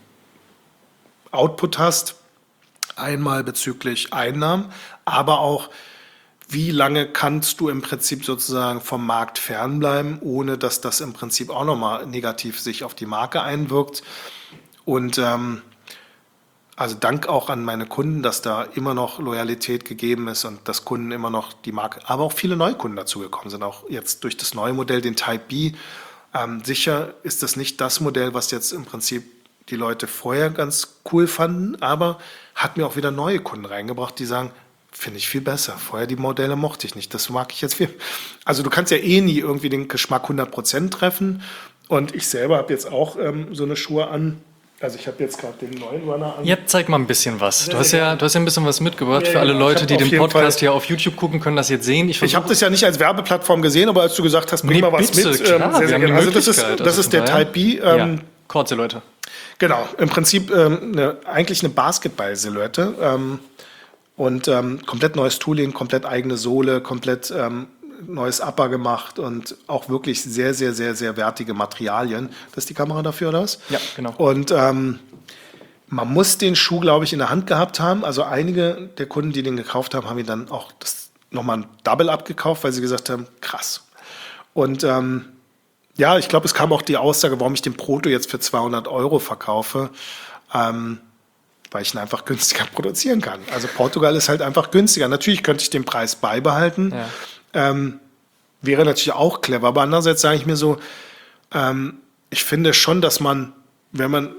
Output hast. Einmal bezüglich Einnahmen, aber auch, wie lange kannst du im Prinzip sozusagen vom Markt fernbleiben, ohne dass das im Prinzip auch nochmal negativ sich auf die Marke einwirkt. Und ähm, also Dank auch an meine Kunden, dass da immer noch Loyalität gegeben ist und dass Kunden immer noch die Marke, aber auch viele neue Kunden dazugekommen sind, auch jetzt durch das neue Modell, den Type B. Ähm, sicher ist das nicht das Modell, was jetzt im Prinzip die Leute vorher ganz cool fanden, aber hat mir auch wieder neue Kunden reingebracht, die sagen, finde ich viel besser. Vorher die Modelle mochte ich nicht, das mag ich jetzt viel. Also du kannst ja eh nie irgendwie den Geschmack hundert Prozent treffen und ich selber habe jetzt auch ähm, so eine Schuhe an, also ich habe jetzt gerade den neuen Runner an. Ja, zeig mal ein bisschen was. Du hast ja, du hast ja ein bisschen was mitgebracht. Ja, für alle ja, Leute, ich die hab auf den jeden Podcast Fall- hier auf YouTube gucken, können das jetzt sehen. Ich, Ich habe das ja nicht als Werbeplattform gesehen, aber als du gesagt hast, bring Nee, mal was bitte, mit. klar, ähm, sehr, wir sehr haben gerne. eine Also das ist, Möglichkeit, das also ist der von daher- Type B. Ähm, ja, kurze Leute. Genau, im Prinzip ähm, eine, eigentlich eine Basketball-Silhouette ähm, und ähm, komplett neues Tooling, komplett eigene Sohle, komplett ähm, neues Upper gemacht und auch wirklich sehr, sehr, sehr, sehr wertige Materialien. Das ist die Kamera dafür, oder was? Ja, genau. Und ähm, man muss den Schuh, glaube ich, in der Hand gehabt haben. Also einige der Kunden, die den gekauft haben, haben ihn dann auch das nochmal ein Double abgekauft, weil sie gesagt haben, krass. Und ähm, ja, ich glaube, es kam auch die Aussage, warum ich den Proto jetzt für zweihundert Euro verkaufe, ähm, weil ich ihn einfach günstiger produzieren kann. Also Portugal ist halt einfach günstiger. Natürlich könnte ich den Preis beibehalten, Ja. ähm, wäre natürlich auch clever. Aber andererseits sage ich mir so, ähm, ich finde schon, dass man, wenn man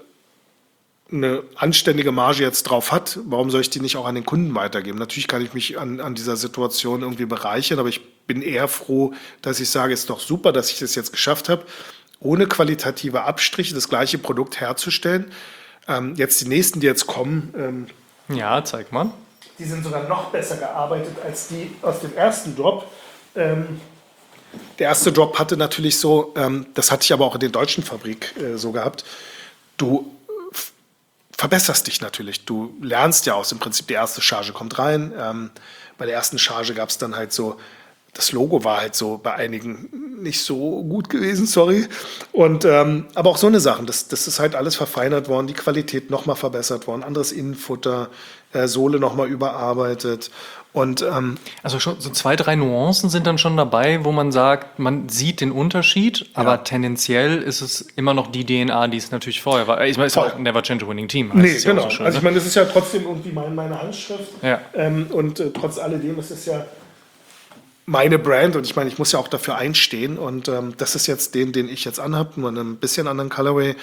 eine anständige Marge jetzt drauf hat, warum soll ich die nicht auch an den Kunden weitergeben? Natürlich kann ich mich an, an dieser Situation irgendwie bereichern, aber ich bin eher froh, dass ich sage, es ist doch super, dass ich das jetzt geschafft habe, ohne qualitative Abstriche das gleiche Produkt herzustellen. Ähm, jetzt die nächsten, die jetzt kommen, ähm, Ja, zeig mal. die sind sogar noch besser gearbeitet als die aus dem ersten Drop. Ähm, der erste Drop hatte natürlich so, ähm, das hatte ich aber auch in der deutschen Fabrik äh, so gehabt, du verbesserst dich natürlich. Du lernst ja aus, im Prinzip die erste Charge kommt rein. Ähm, bei der ersten Charge gab es dann halt so das Logo war halt so bei einigen nicht so gut gewesen, sorry. Und ähm, aber auch so eine Sachen, das, das ist halt alles verfeinert worden, die Qualität nochmal verbessert worden, anderes Innenfutter, äh, Sohle nochmal überarbeitet. Und ähm, Also schon so zwei, drei Nuancen sind dann schon dabei, wo man sagt, man sieht den Unterschied, aber tendenziell ist es immer noch die D N A, die es natürlich vorher war. Ich meine, es ist Voll. auch ein Never Change a Winning Team. heißt nee, es ja auch genau. so schön, also ich ne? meine, das ist ja trotzdem irgendwie mein, meine Handschrift. Ja. Ähm, und äh, trotz alledem ist es ja meine Brand und ich meine, ich muss ja auch dafür einstehen und ähm, das ist jetzt den, den ich jetzt anhabe, nur in einem bisschen anderen Colorway.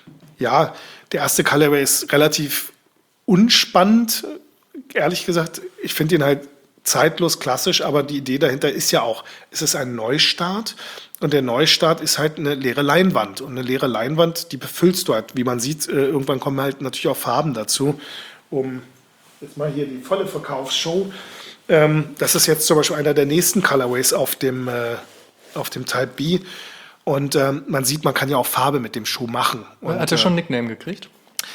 Ja, der erste Colorway ist relativ unspannend, ehrlich gesagt. Ich finde ihn halt zeitlos, klassisch, aber die Idee dahinter ist ja auch, es ist ein Neustart und der Neustart ist halt eine leere Leinwand und eine leere Leinwand, die befüllst du halt, wie man sieht, äh, irgendwann kommen halt natürlich auch Farben dazu, um jetzt mal hier die volle Verkaufsshow. Ähm, das ist jetzt zum Beispiel einer der nächsten Colorways auf dem, äh, auf dem Type B. Und ähm, man sieht, man kann ja auch Farbe mit dem Schuh machen. Und, Hat er schon einen Nickname gekriegt?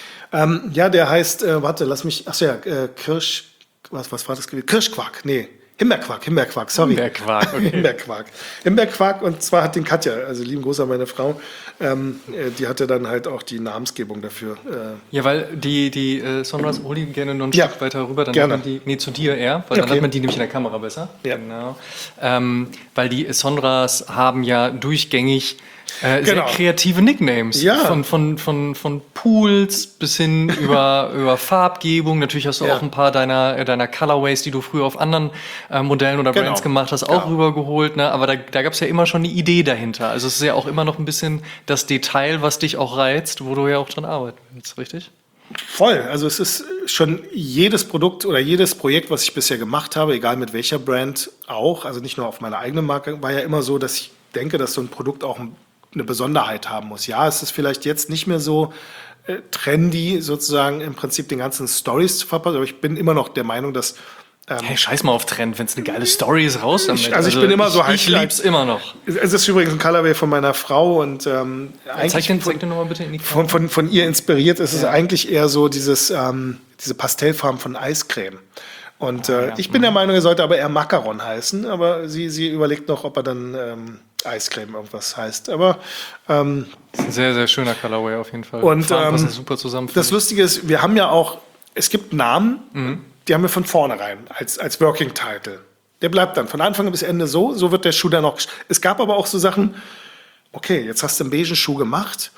Ähm, ja, der heißt, äh, warte, lass mich, achso ja, äh, Kirsch, was, was war das gewesen? Kirschquark, nee, Himbeerquark, Himbeerquark, sorry. Himbeerquark, okay. Himbeerquark. Himbeerquark und zwar hat den Katja, also lieben Gruß an meine Frau, ähm, äh, die hatte dann halt auch die Namensgebung dafür. Äh, Ja, weil die, die äh, Sunrise, hol die gerne noch ein Ja, Stück weiter rüber, dann gerne. hat man die, nee, zu dir eher, weil dann Okay. hat man die nämlich in der Kamera besser. Ja. Genau. Ähm, weil die Sonras haben ja durchgängig äh, sehr Genau. kreative Nicknames. Ja. Von, von, von, von Pools bis hin über, über Farbgebung. Natürlich hast du Ja. auch ein paar deiner, äh, deiner Colorways, die du früher auf anderen äh, Modellen oder Genau. Brands gemacht hast, auch Ja. rübergeholt. Ne? Aber da, da gab es ja immer schon eine Idee dahinter. Also es ist ja auch immer noch ein bisschen das Detail, was dich auch reizt, wo du ja auch dran arbeiten willst, richtig? Voll. Also es ist schon jedes Produkt oder jedes Projekt, was ich bisher gemacht habe, egal mit welcher Brand auch, also nicht nur auf meiner eigenen Marke, war ja immer so, dass ich denke, dass so ein Produkt auch eine Besonderheit haben muss. Ja, es ist vielleicht jetzt nicht mehr so äh, trendy, sozusagen im Prinzip den ganzen Stories zu verpassen, aber ich bin immer noch der Meinung, dass Hey, scheiß mal auf Trend, wenn es eine geile Story ist, raus damit. Ich- also ich bin immer so Ich, ich heiß- lieb's immer noch. es ist übrigens ein Colorway von meiner Frau und ähm, Zeig eigentlich den, von, zeig den nochmal bitte in die von, von, von ihr inspiriert ist es Ja. eigentlich eher so dieses, ähm, diese Pastellfarben von Eiscreme. Und äh, ja. ich bin der Meinung, er sollte aber eher Macaron heißen, aber sie, sie überlegt noch, ob er dann ähm, Eiscreme irgendwas heißt. Aber ähm, Das ist ein sehr, sehr schöner Colorway auf jeden Fall. Und, Farben passen ähm, super zusammen. das finde Lustige ist, wir haben ja auch, es gibt Namen, Mhm. die haben wir von vornherein als, als Working Title. Der bleibt dann von Anfang bis Ende so, so wird der Schuh dann auch. gesch- Es gab aber auch so Sachen, okay, jetzt hast du einen beigen Schuh gemacht.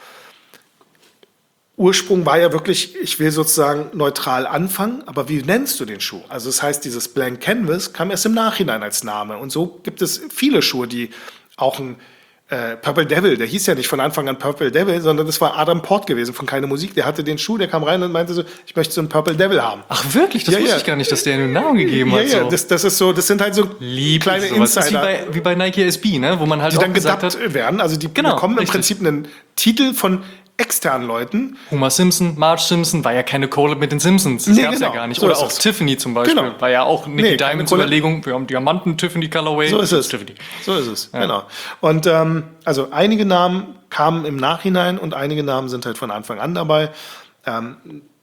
Ursprung war ja wirklich, ich will sozusagen neutral anfangen, aber wie nennst du den Schuh? Also das heißt, dieses Blank Canvas kam erst im Nachhinein als Name. Und so gibt es viele Schuhe, die auch ein äh, Purple Devil, der hieß ja nicht von Anfang an Purple Devil, sondern das war Adam Port gewesen von Keine Musik. Der hatte den Schuh, der kam rein und meinte so, ich möchte so einen Purple Devil haben. Ach wirklich? Das Ja, wusste ja. ich gar nicht, dass der einen Namen gegeben Ja, hat. ja, so. das, das ist so, das sind halt so Lieb kleine sowas. Das ist wie Insider, bei, wie bei Nike S B, ne? Wo man halt die auch dann gesagt gedubbt hat, werden. Also die Genau, bekommen im richtig. Prinzip einen Titel von externen Leuten. Homer Simpson, Marge Simpson, war ja keine Collab mit den Simpsons. Das Nee, gab's genau. ja gar nicht. So Oder ist auch es. Tiffany zum Beispiel. Genau. War ja auch Nicky Nee, keine Diamonds Collab. Überlegung. Wir haben Diamanten, Tiffany Colorway. So ist es. Tiffany. So ist es, genau. Und ähm, also einige Namen kamen im Nachhinein und einige Namen sind halt von Anfang an dabei. Ähm,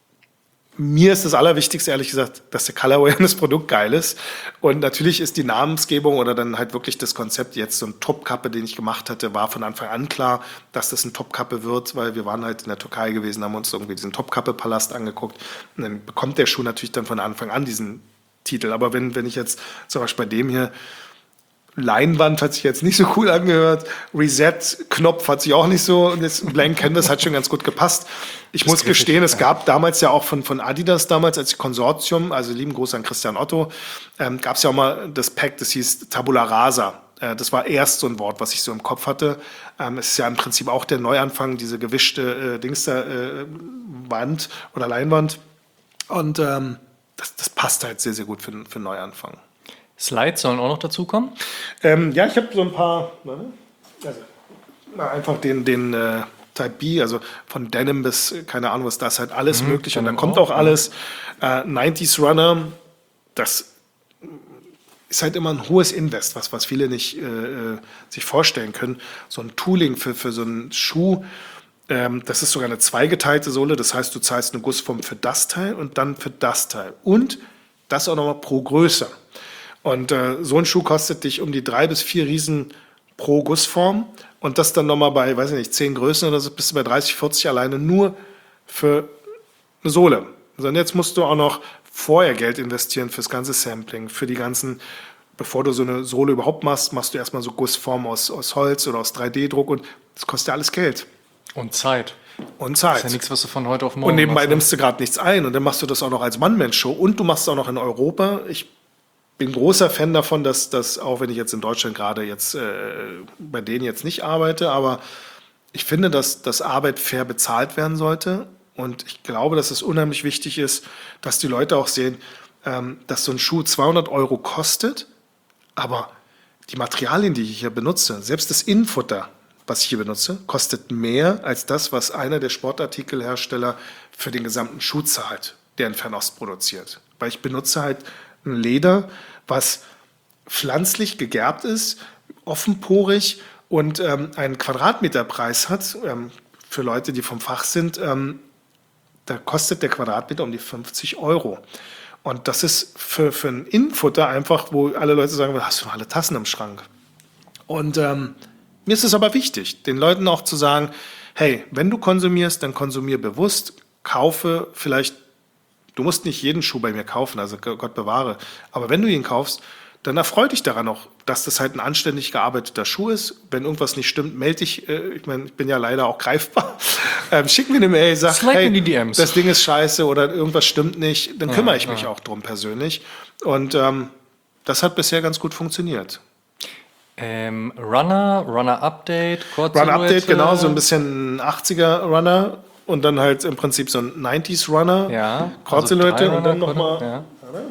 mir ist das Allerwichtigste, ehrlich gesagt, dass der Colorway und das Produkt geil ist. Und natürlich ist die Namensgebung oder dann halt wirklich das Konzept, jetzt so ein Topkappe, den ich gemacht hatte, war von Anfang an klar, dass das ein Topkappe wird, weil wir waren halt in der Türkei gewesen, haben uns irgendwie diesen Topkappe-Palast angeguckt. Und dann bekommt der Schuh natürlich dann von Anfang an diesen Titel. Aber wenn, wenn ich jetzt zum Beispiel bei dem hier Leinwand hat sich jetzt nicht so cool angehört. Reset-Knopf hat sich auch nicht so. Und jetzt Blank Canvas hat schon ganz gut gepasst. Ich muss griffig, gestehen, es ja. gab damals ja auch von, von Adidas damals als Konsortium, also lieben Gruß an Christian Otto, ähm, gab es ja auch mal das Pack, das hieß Tabula Rasa. Äh, das war erst so ein Wort, was ich so im Kopf hatte. Ähm, es ist ja im Prinzip auch der Neuanfang, diese gewischte äh, Dings da, äh, Wand oder Leinwand. Und ähm, das, das passt halt sehr, sehr gut für, für einen Neuanfang. Slides sollen auch noch dazukommen. Ähm, ja, ich habe so ein paar, warte, also na, einfach den, den äh, Type B, also von Denim bis, äh, keine Ahnung was, da ist halt alles möglich und dann Denim kommt auch, auch alles. Äh, neunziger Runner, das ist halt immer ein hohes Invest, was, was viele nicht äh, äh, sich vorstellen können. So ein Tooling für, für so einen Schuh, ähm, das ist sogar eine zweigeteilte Sohle, das heißt, du zahlst eine Gussform für das Teil und dann für das Teil. Und das auch nochmal pro Größe. Und äh, so ein Schuh kostet dich um die drei bis vier Riesen pro Gussform. Und das dann nochmal bei, weiß ich nicht, zehn Größen oder so, bist du bei dreißig, vierzig alleine nur für eine Sohle. Und jetzt musst du auch noch vorher Geld investieren fürs ganze Sampling, für die ganzen, bevor du so eine Sohle überhaupt machst, machst du erstmal so Gussformen aus, aus Holz oder aus drei D-Druck und das kostet ja alles Geld. Und Zeit. Und Zeit. Das ist ja nichts, was du von heute auf morgen Und nebenbei machst, nimmst du gerade nichts ein und dann machst du das auch noch als One-Man-Show und du machst es auch noch in Europa. Ich bin großer Fan davon, dass das, auch wenn ich jetzt in Deutschland gerade jetzt äh, bei denen jetzt nicht arbeite, aber ich finde, dass, dass Arbeit fair bezahlt werden sollte. Und ich glaube, dass es unheimlich wichtig ist, dass die Leute auch sehen, ähm, dass so ein Schuh zweihundert Euro kostet, aber die Materialien, die ich hier benutze, selbst das Innenfutter, was ich hier benutze, kostet mehr als das, was einer der Sportartikelhersteller für den gesamten Schuh zahlt, der in Fernost produziert. Weil ich benutze halt ein Leder, was pflanzlich gegerbt ist, offenporig und ähm, einen Quadratmeterpreis hat. Ähm, für Leute, die vom Fach sind, ähm, da kostet der Quadratmeter um die fünfzig Euro. Und das ist für, für ein Innenfutter einfach, wo alle Leute sagen, hast du noch alle Tassen im Schrank? Und ähm, mir ist es aber wichtig, den Leuten auch zu sagen, hey, wenn du konsumierst, dann konsumier bewusst, kaufe vielleicht, du musst nicht jeden Schuh bei mir kaufen, also Gott bewahre, aber wenn du ihn kaufst, dann erfreu dich daran auch, dass das halt ein anständig gearbeiteter Schuh ist. Wenn irgendwas nicht stimmt, melde dich, äh, ich meine, ich bin ja leider auch greifbar, ähm, schick mir eine Mail, sag, Slide hey, in die D Ms. Das Ding ist scheiße oder irgendwas stimmt nicht, dann kümmere ich ja. mich auch drum persönlich. Und ähm, das hat bisher ganz gut funktioniert. Ähm, Runner, Runner-Update, Runner-Update, genau, so ein bisschen achtziger-Runner und dann halt im Prinzip so ein neunziger-Runner. Ja. Quad-Silhouette also und dann Runner, nochmal. Ja.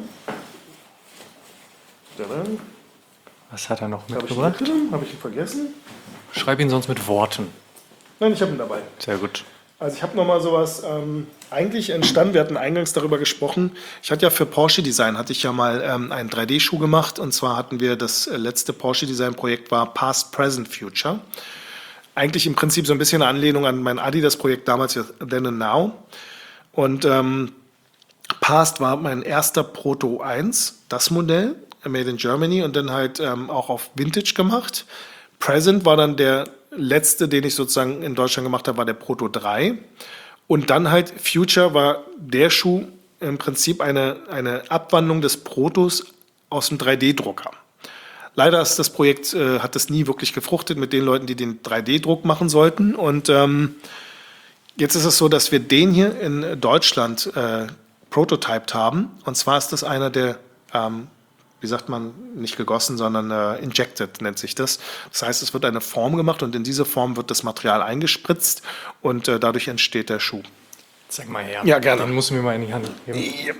Habe Was hat er noch ich ihn mitgebracht? mitgenommen? Habe ich ihn vergessen? Schreib ihn sonst mit Worten. Nein, ich habe ihn dabei. Sehr gut. Also ich habe nochmal sowas, ähm, eigentlich entstanden, wir hatten eingangs darüber gesprochen, ich hatte ja für Porsche Design, hatte ich ja mal ähm, einen drei D-Schuh gemacht und zwar hatten wir, das äh, letzte Porsche Design-Projekt war Past, Present, Future. Eigentlich im Prinzip so ein bisschen eine Anlehnung an mein Adidas-Projekt damals, ja, Then and Now. Und ähm, Past war mein erster Proto eins, das Modell, Made in Germany und dann halt ähm, auch auf Vintage gemacht. Present war dann der letzte, den ich sozusagen in Deutschland gemacht habe, war der Proto drei. Und dann halt Future war der Schuh im Prinzip eine, eine Abwandlung des Protos aus dem drei D-Drucker. Leider ist das Projekt, äh, hat das nie wirklich gefruchtet mit den Leuten, die den drei D-Druck machen sollten. Und ähm, jetzt ist es so, dass wir den hier in Deutschland äh, prototyped haben. Und zwar ist das einer der ähm, wie sagt man, nicht gegossen, sondern äh, injected nennt sich das. Das heißt, es wird eine Form gemacht und in diese Form wird das Material eingespritzt und äh, dadurch entsteht der Schuh. Zeig mal her. Ja, gerne. Den musst du mir mal in die Hand geben. Ja.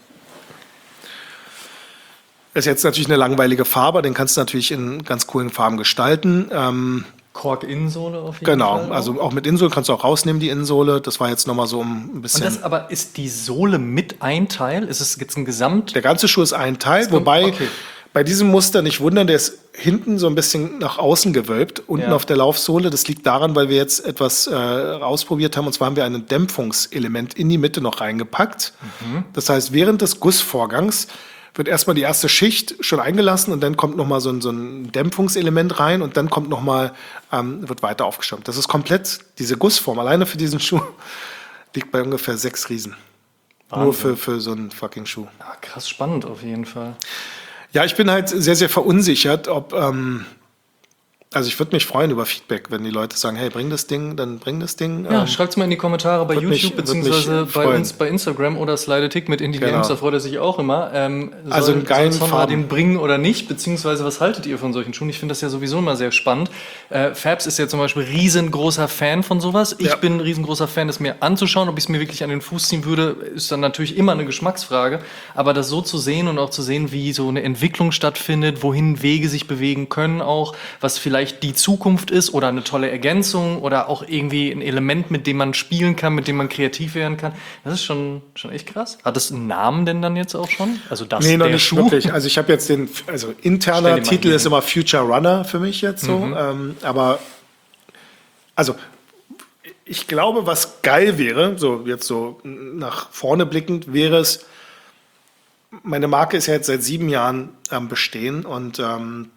Ist jetzt natürlich eine langweilige Farbe, den kannst du natürlich in ganz coolen Farben gestalten. Ähm, Kork-Innensohle auf jeden genau, Fall. also auch mit Innensohle kannst du auch rausnehmen, die Innensohle. Das war jetzt nochmal so ein bisschen... Und das aber ist die Sohle mit ein Teil? Ist es jetzt ein Gesamt? Der ganze Schuh ist ein Teil, kommt- wobei okay. bei diesem Muster nicht wundern, der ist hinten so ein bisschen nach außen gewölbt, unten Ja. auf der Laufsohle. Das liegt daran, weil wir jetzt etwas äh, ausprobiert haben, und zwar haben wir ein Dämpfungselement in die Mitte noch reingepackt. Mhm. Das heißt, während des Gussvorgangs wird erstmal die erste Schicht schon eingelassen und dann kommt nochmal so ein, so ein Dämpfungselement rein und dann kommt nochmal, ähm, wird weiter aufgeschäumt. Das ist komplett, diese Gussform alleine für diesen Schuh liegt bei ungefähr sechs Riesen. Nur Wahnsinn. für, für so einen fucking Schuh. Ja, krass spannend auf jeden Fall. Ja, ich bin halt sehr, sehr verunsichert, ob, ähm, also ich würde mich freuen über Feedback, wenn die Leute sagen, hey, bring das Ding, dann bring das Ding. Ja, Ähm, schreibt es mal in die Kommentare bei würd mich- YouTube, würd mich beziehungsweise bei freuen. uns bei Instagram oder Slidetik mit in die Genau. D Ms, da freut er sich auch immer. Ähm, soll, Also in geilen soll Sonra Farben. den bringen oder nicht, beziehungsweise was haltet ihr von solchen Schuhen? Ich finde das ja sowieso immer sehr spannend. Äh, Fabs ist ja zum Beispiel riesengroßer Fan von sowas. Ich Ja. bin ein riesengroßer Fan, das mir anzuschauen. Ob ich es mir wirklich an den Fuß ziehen würde, ist dann natürlich immer eine Geschmacksfrage. Aber das so zu sehen und auch zu sehen, wie so eine Entwicklung stattfindet, wohin Wege sich bewegen können auch, was vielleicht die Zukunft ist oder eine tolle Ergänzung oder auch irgendwie ein Element, mit dem man spielen kann, mit dem man kreativ werden kann. Das ist schon, schon echt krass. Hat das einen Namen denn dann jetzt auch schon? Also das nee, noch der nicht Schuh? wirklich. Also ich habe jetzt den, also Stell interner den mal Titel hier ist hin. immer Future Runner für mich jetzt so. Mhm. Ähm, aber, also ich glaube, was geil wäre, so jetzt so nach vorne blickend, wäre es, meine Marke ist ja jetzt seit sieben Jahren am Bestehen und ähm,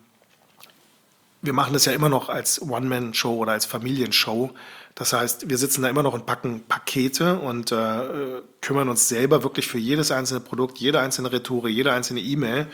wir machen das ja immer noch als One-Man-Show oder als Familienshow. Das heißt, wir sitzen da immer noch und packen Pakete und äh, kümmern uns selber wirklich für jedes einzelne Produkt, jede einzelne Retoure, jede einzelne E-Mail.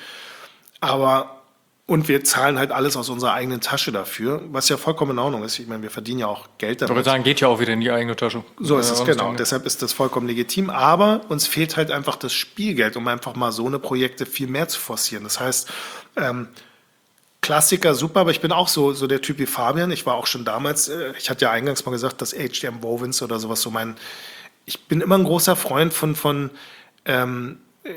Aber und wir zahlen halt alles aus unserer eigenen Tasche dafür, was ja vollkommen in Ordnung ist. Ich meine, wir verdienen ja auch Geld damit. Ich würde sagen, geht ja auch wieder in die eigene Tasche. So ist Ja, es, sonst genau. dann- Deshalb ist das vollkommen legitim. Aber uns fehlt halt einfach das Spielgeld, um einfach mal so eine Projekte viel mehr zu forcieren. Das heißt, ähm, Klassiker, super, aber ich bin auch so, so der Typ wie Fabian. Ich war auch schon damals, äh, ich hatte ja eingangs mal gesagt, dass H D M Wovens oder sowas so mein. Ich bin immer ein großer Freund von, von ähm, äh,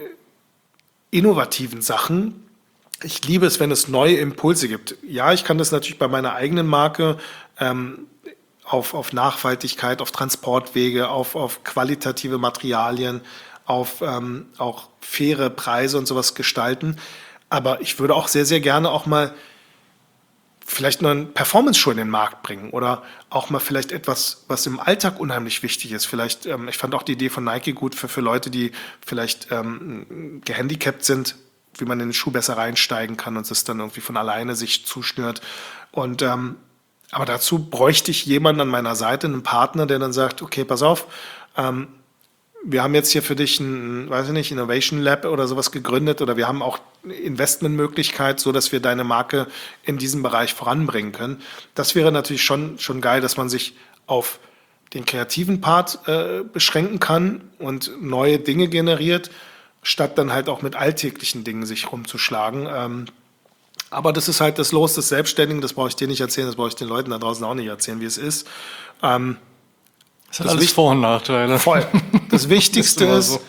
innovativen Sachen. Ich liebe es, wenn es neue Impulse gibt. Ja, ich kann das natürlich bei meiner eigenen Marke ähm, auf, auf Nachhaltigkeit, auf Transportwege, auf, auf qualitative Materialien, auf ähm, auch faire Preise und sowas gestalten. Aber ich würde auch sehr, sehr gerne auch mal vielleicht noch ein Performance-Show in den Markt bringen oder auch mal vielleicht etwas, was im Alltag unheimlich wichtig ist. Vielleicht, ähm, ich fand auch die Idee von Nike gut für, für Leute, die vielleicht ähm, gehandicapt sind, wie man in den Schuh besser reinsteigen kann und es dann irgendwie von alleine sich zuschnürt. Und ähm, aber dazu bräuchte ich jemanden an meiner Seite, einen Partner, der dann sagt, okay, pass auf, ähm, wir haben jetzt hier für dich ein, weiß ich nicht, Innovation Lab oder sowas gegründet oder wir haben auch eine Investmentmöglichkeit, so dass wir deine Marke in diesem Bereich voranbringen können. Das wäre natürlich schon, schon geil, dass man sich auf den kreativen Part äh, beschränken kann und neue Dinge generiert, statt dann halt auch mit alltäglichen Dingen sich rumzuschlagen. Ähm, aber das ist halt das Los des Selbstständigen, das brauche ich dir nicht erzählen, das brauche ich den Leuten da draußen auch nicht erzählen, wie es ist. Ähm, Das hat Das alles Wicht- Vor- und Nachteile. Voll. Das Wichtigste immer ist, so.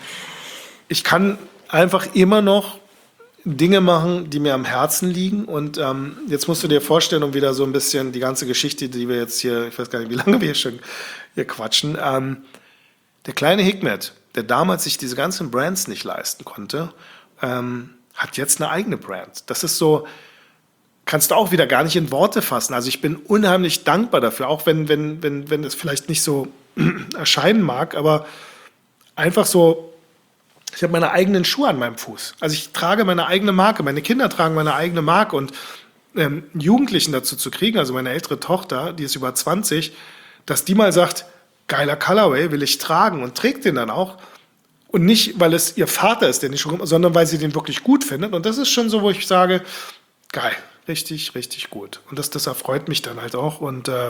ich kann einfach immer noch Dinge machen, die mir am Herzen liegen. Und ähm, jetzt musst du dir vorstellen, um wieder so ein bisschen die ganze Geschichte, die wir jetzt hier, ich weiß gar nicht, wie lange wir hier schon hier quatschen. Ähm, der kleine Hikmet, der damals sich diese ganzen Brands nicht leisten konnte, ähm, hat jetzt eine eigene Brand. Das ist so, kannst du auch wieder gar nicht in Worte fassen. Also ich bin unheimlich dankbar dafür, auch wenn, wenn, wenn, wenn es vielleicht nicht so erscheinen mag, aber einfach so, ich habe meine eigenen Schuhe an meinem Fuß. Also ich trage meine eigene Marke, meine Kinder tragen meine eigene Marke und ähm, Jugendlichen dazu zu kriegen, also meine ältere Tochter, die ist über zwanzig, dass die mal sagt, geiler Colorway will ich tragen und trägt den dann auch. Und nicht, weil es ihr Vater ist, der den Schuh, sondern weil sie den wirklich gut findet. Und das ist schon so, wo ich sage, geil, richtig, richtig gut. Und das, das erfreut mich dann halt auch. Und äh,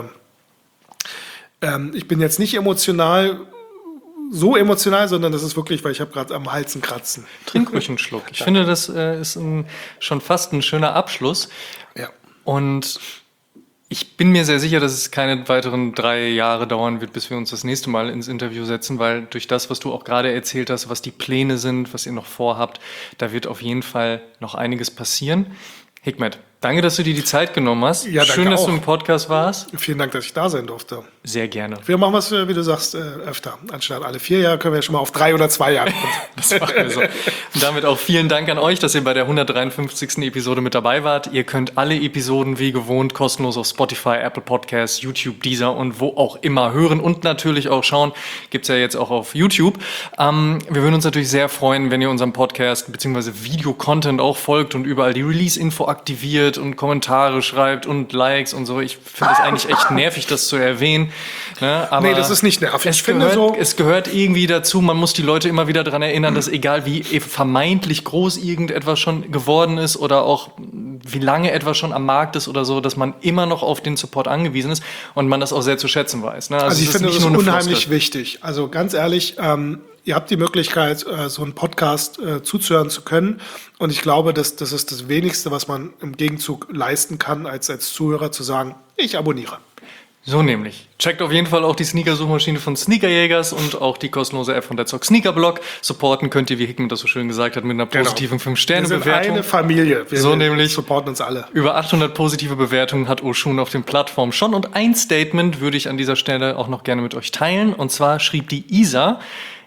ähm, ich bin jetzt nicht emotional, so emotional, sondern das ist wirklich, weil ich habe gerade am Hals ein Kratzen. Trink ruhig einen Schluck. Ich finde, das äh, ist ein, schon fast ein schöner Abschluss. Ja. Und ich bin mir sehr sicher, dass es keine weiteren drei Jahre dauern wird, bis wir uns das nächste Mal ins Interview setzen, weil durch das, was du auch gerade erzählt hast, was die Pläne sind, was ihr noch vorhabt, da wird auf jeden Fall noch einiges passieren. Hikmet, danke, dass du dir die Zeit genommen hast. Ja, danke Schön, dass auch. du im Podcast warst. Vielen Dank, dass ich da sein durfte. Sehr gerne. Wir machen was, wie du sagst, äh, öfter. Anstatt alle vier Jahre können wir schon mal auf drei oder zwei Jahre kommen. Das machen wir so. Und damit auch vielen Dank an euch, dass ihr bei der hundertdreiundfünfzigsten Episode mit dabei wart. Ihr könnt alle Episoden wie gewohnt kostenlos auf Spotify, Apple Podcasts, YouTube, Deezer und wo auch immer hören und natürlich auch schauen. Gibt's ja jetzt auch auf YouTube. Ähm, wir würden uns natürlich sehr freuen, wenn ihr unserem Podcast bzw. Video-Content auch folgt und überall die Release-Info aktiviert und Kommentare schreibt und Likes und so. Ich finde es eigentlich echt nervig, das zu erwähnen. Ne? Aber Nee, das ist nicht nervig. Es Ich finde gehört, so- es gehört irgendwie dazu, man muss die Leute immer wieder daran erinnern, dass egal wie vermeintlich groß irgendetwas schon geworden ist oder auch wie lange etwas schon am Markt ist oder so, dass man immer noch auf den Support angewiesen ist und man das auch sehr zu schätzen weiß. Ne? Also ich es finde nicht das nur eine unheimlich Floskel. wichtig. Also ganz ehrlich, ähm, ihr habt die Möglichkeit, äh, so einen Podcast äh, zuzuhören zu können. Und ich glaube, dass das ist das Wenigste, was man im Gegenzug leisten kann, als, als Zuhörer zu sagen, ich abonniere. So nämlich. Checkt auf jeden Fall auch die Sneaker-Suchmaschine von Sneakerjägers und auch die kostenlose App von der Zock Sneaker-Blog. Supporten könnt ihr, wie Hickman das so schön gesagt hat, mit einer positiven fünf Sterne Wir sind Bewertung. eine Familie. Wir, So wir nämlich. supporten uns alle. Über achthundert positive Bewertungen hat Oshun auf den Plattformen schon. Und ein Statement würde ich an dieser Stelle auch noch gerne mit euch teilen. Und zwar schrieb die Isa,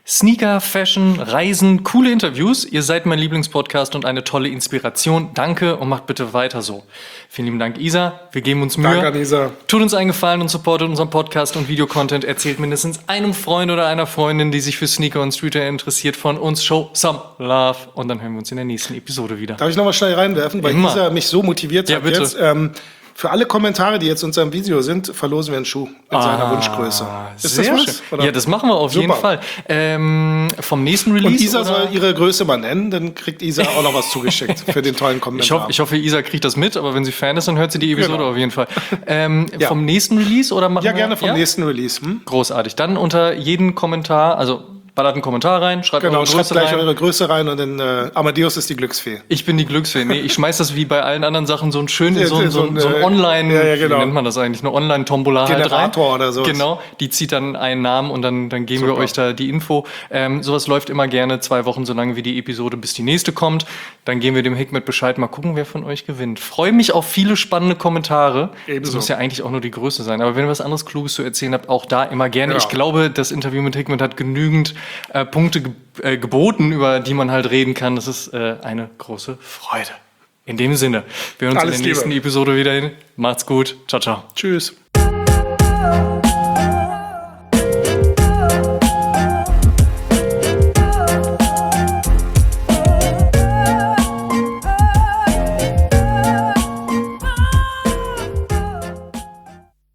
Sneaker, Fashion, Reisen, coole Interviews. Ihr seid mein Lieblingspodcast und eine tolle Inspiration. Danke und macht bitte weiter so. Vielen lieben Dank, Isa. Wir geben uns Mühe. Danke an Isa. Tut uns einen Gefallen und supportet unseren Podcast und Videocontent. Erzählt mindestens einem Freund oder einer Freundin, die sich für Sneaker und Streetwear interessiert, von uns. Show some love. Und dann hören wir uns in der nächsten Episode wieder. Darf ich noch mal schnell reinwerfen, weil Immer. Isa mich so motiviert Ja, hat bitte. jetzt. Ähm, für alle Kommentare, die jetzt unter dem Video sind, verlosen wir einen Schuh in seiner Wunschgröße. Ist Sehr das schön. was? Oder? Ja, das machen wir auf Super. jeden Fall. Ähm, vom nächsten Release. Und Isa oder? soll ihre Größe mal nennen, dann kriegt Isa auch noch was zugeschickt für den tollen Kommentar. Ich hoffe, ich hoffe, Isa kriegt das mit, aber wenn sie Fan ist, dann hört sie die Episode Genau. auf jeden Fall. Ähm, Ja. Vom nächsten Release oder machen ja, wir? gerne vom ja? nächsten Release. Hm? Großartig. Dann unter jeden Kommentar, also ballert einen Kommentar rein, schreibt Genau, eure schreibt Größe gleich rein. eure Größe rein und dann äh, Amadeus ist die Glücksfee. Ich bin die Glücksfee. Nee, ich schmeiß das wie bei allen anderen Sachen so ein schön in Ja, so, ein- so, so ein- ein, so ein äh, Online, ja, ja, genau. wie nennt man das eigentlich, eine Online-Tombola halt rein. Generator oder sowas. Genau, die zieht dann einen Namen und dann, dann geben wir Super. euch da die Info. Ähm, sowas läuft immer gerne zwei Wochen, so lange wie die Episode, bis die nächste kommt. Dann geben wir dem Hikmet Bescheid, mal gucken, wer von euch gewinnt. Freue mich auf viele spannende Kommentare. Ebenso. Das muss ja eigentlich auch nur die Größe sein. Aber wenn ihr was anderes Kluges zu erzählen habt, auch da immer gerne. Genau. Ich glaube, das Interview mit Hikmet hat genügend äh, Punkte ge äh, geboten, über die man halt reden kann. Das ist äh, eine große Freude. In dem Sinne, wir hören uns Alles in der nächsten Liebe. Episode wieder hin. Macht's gut. Ciao, ciao. Tschüss.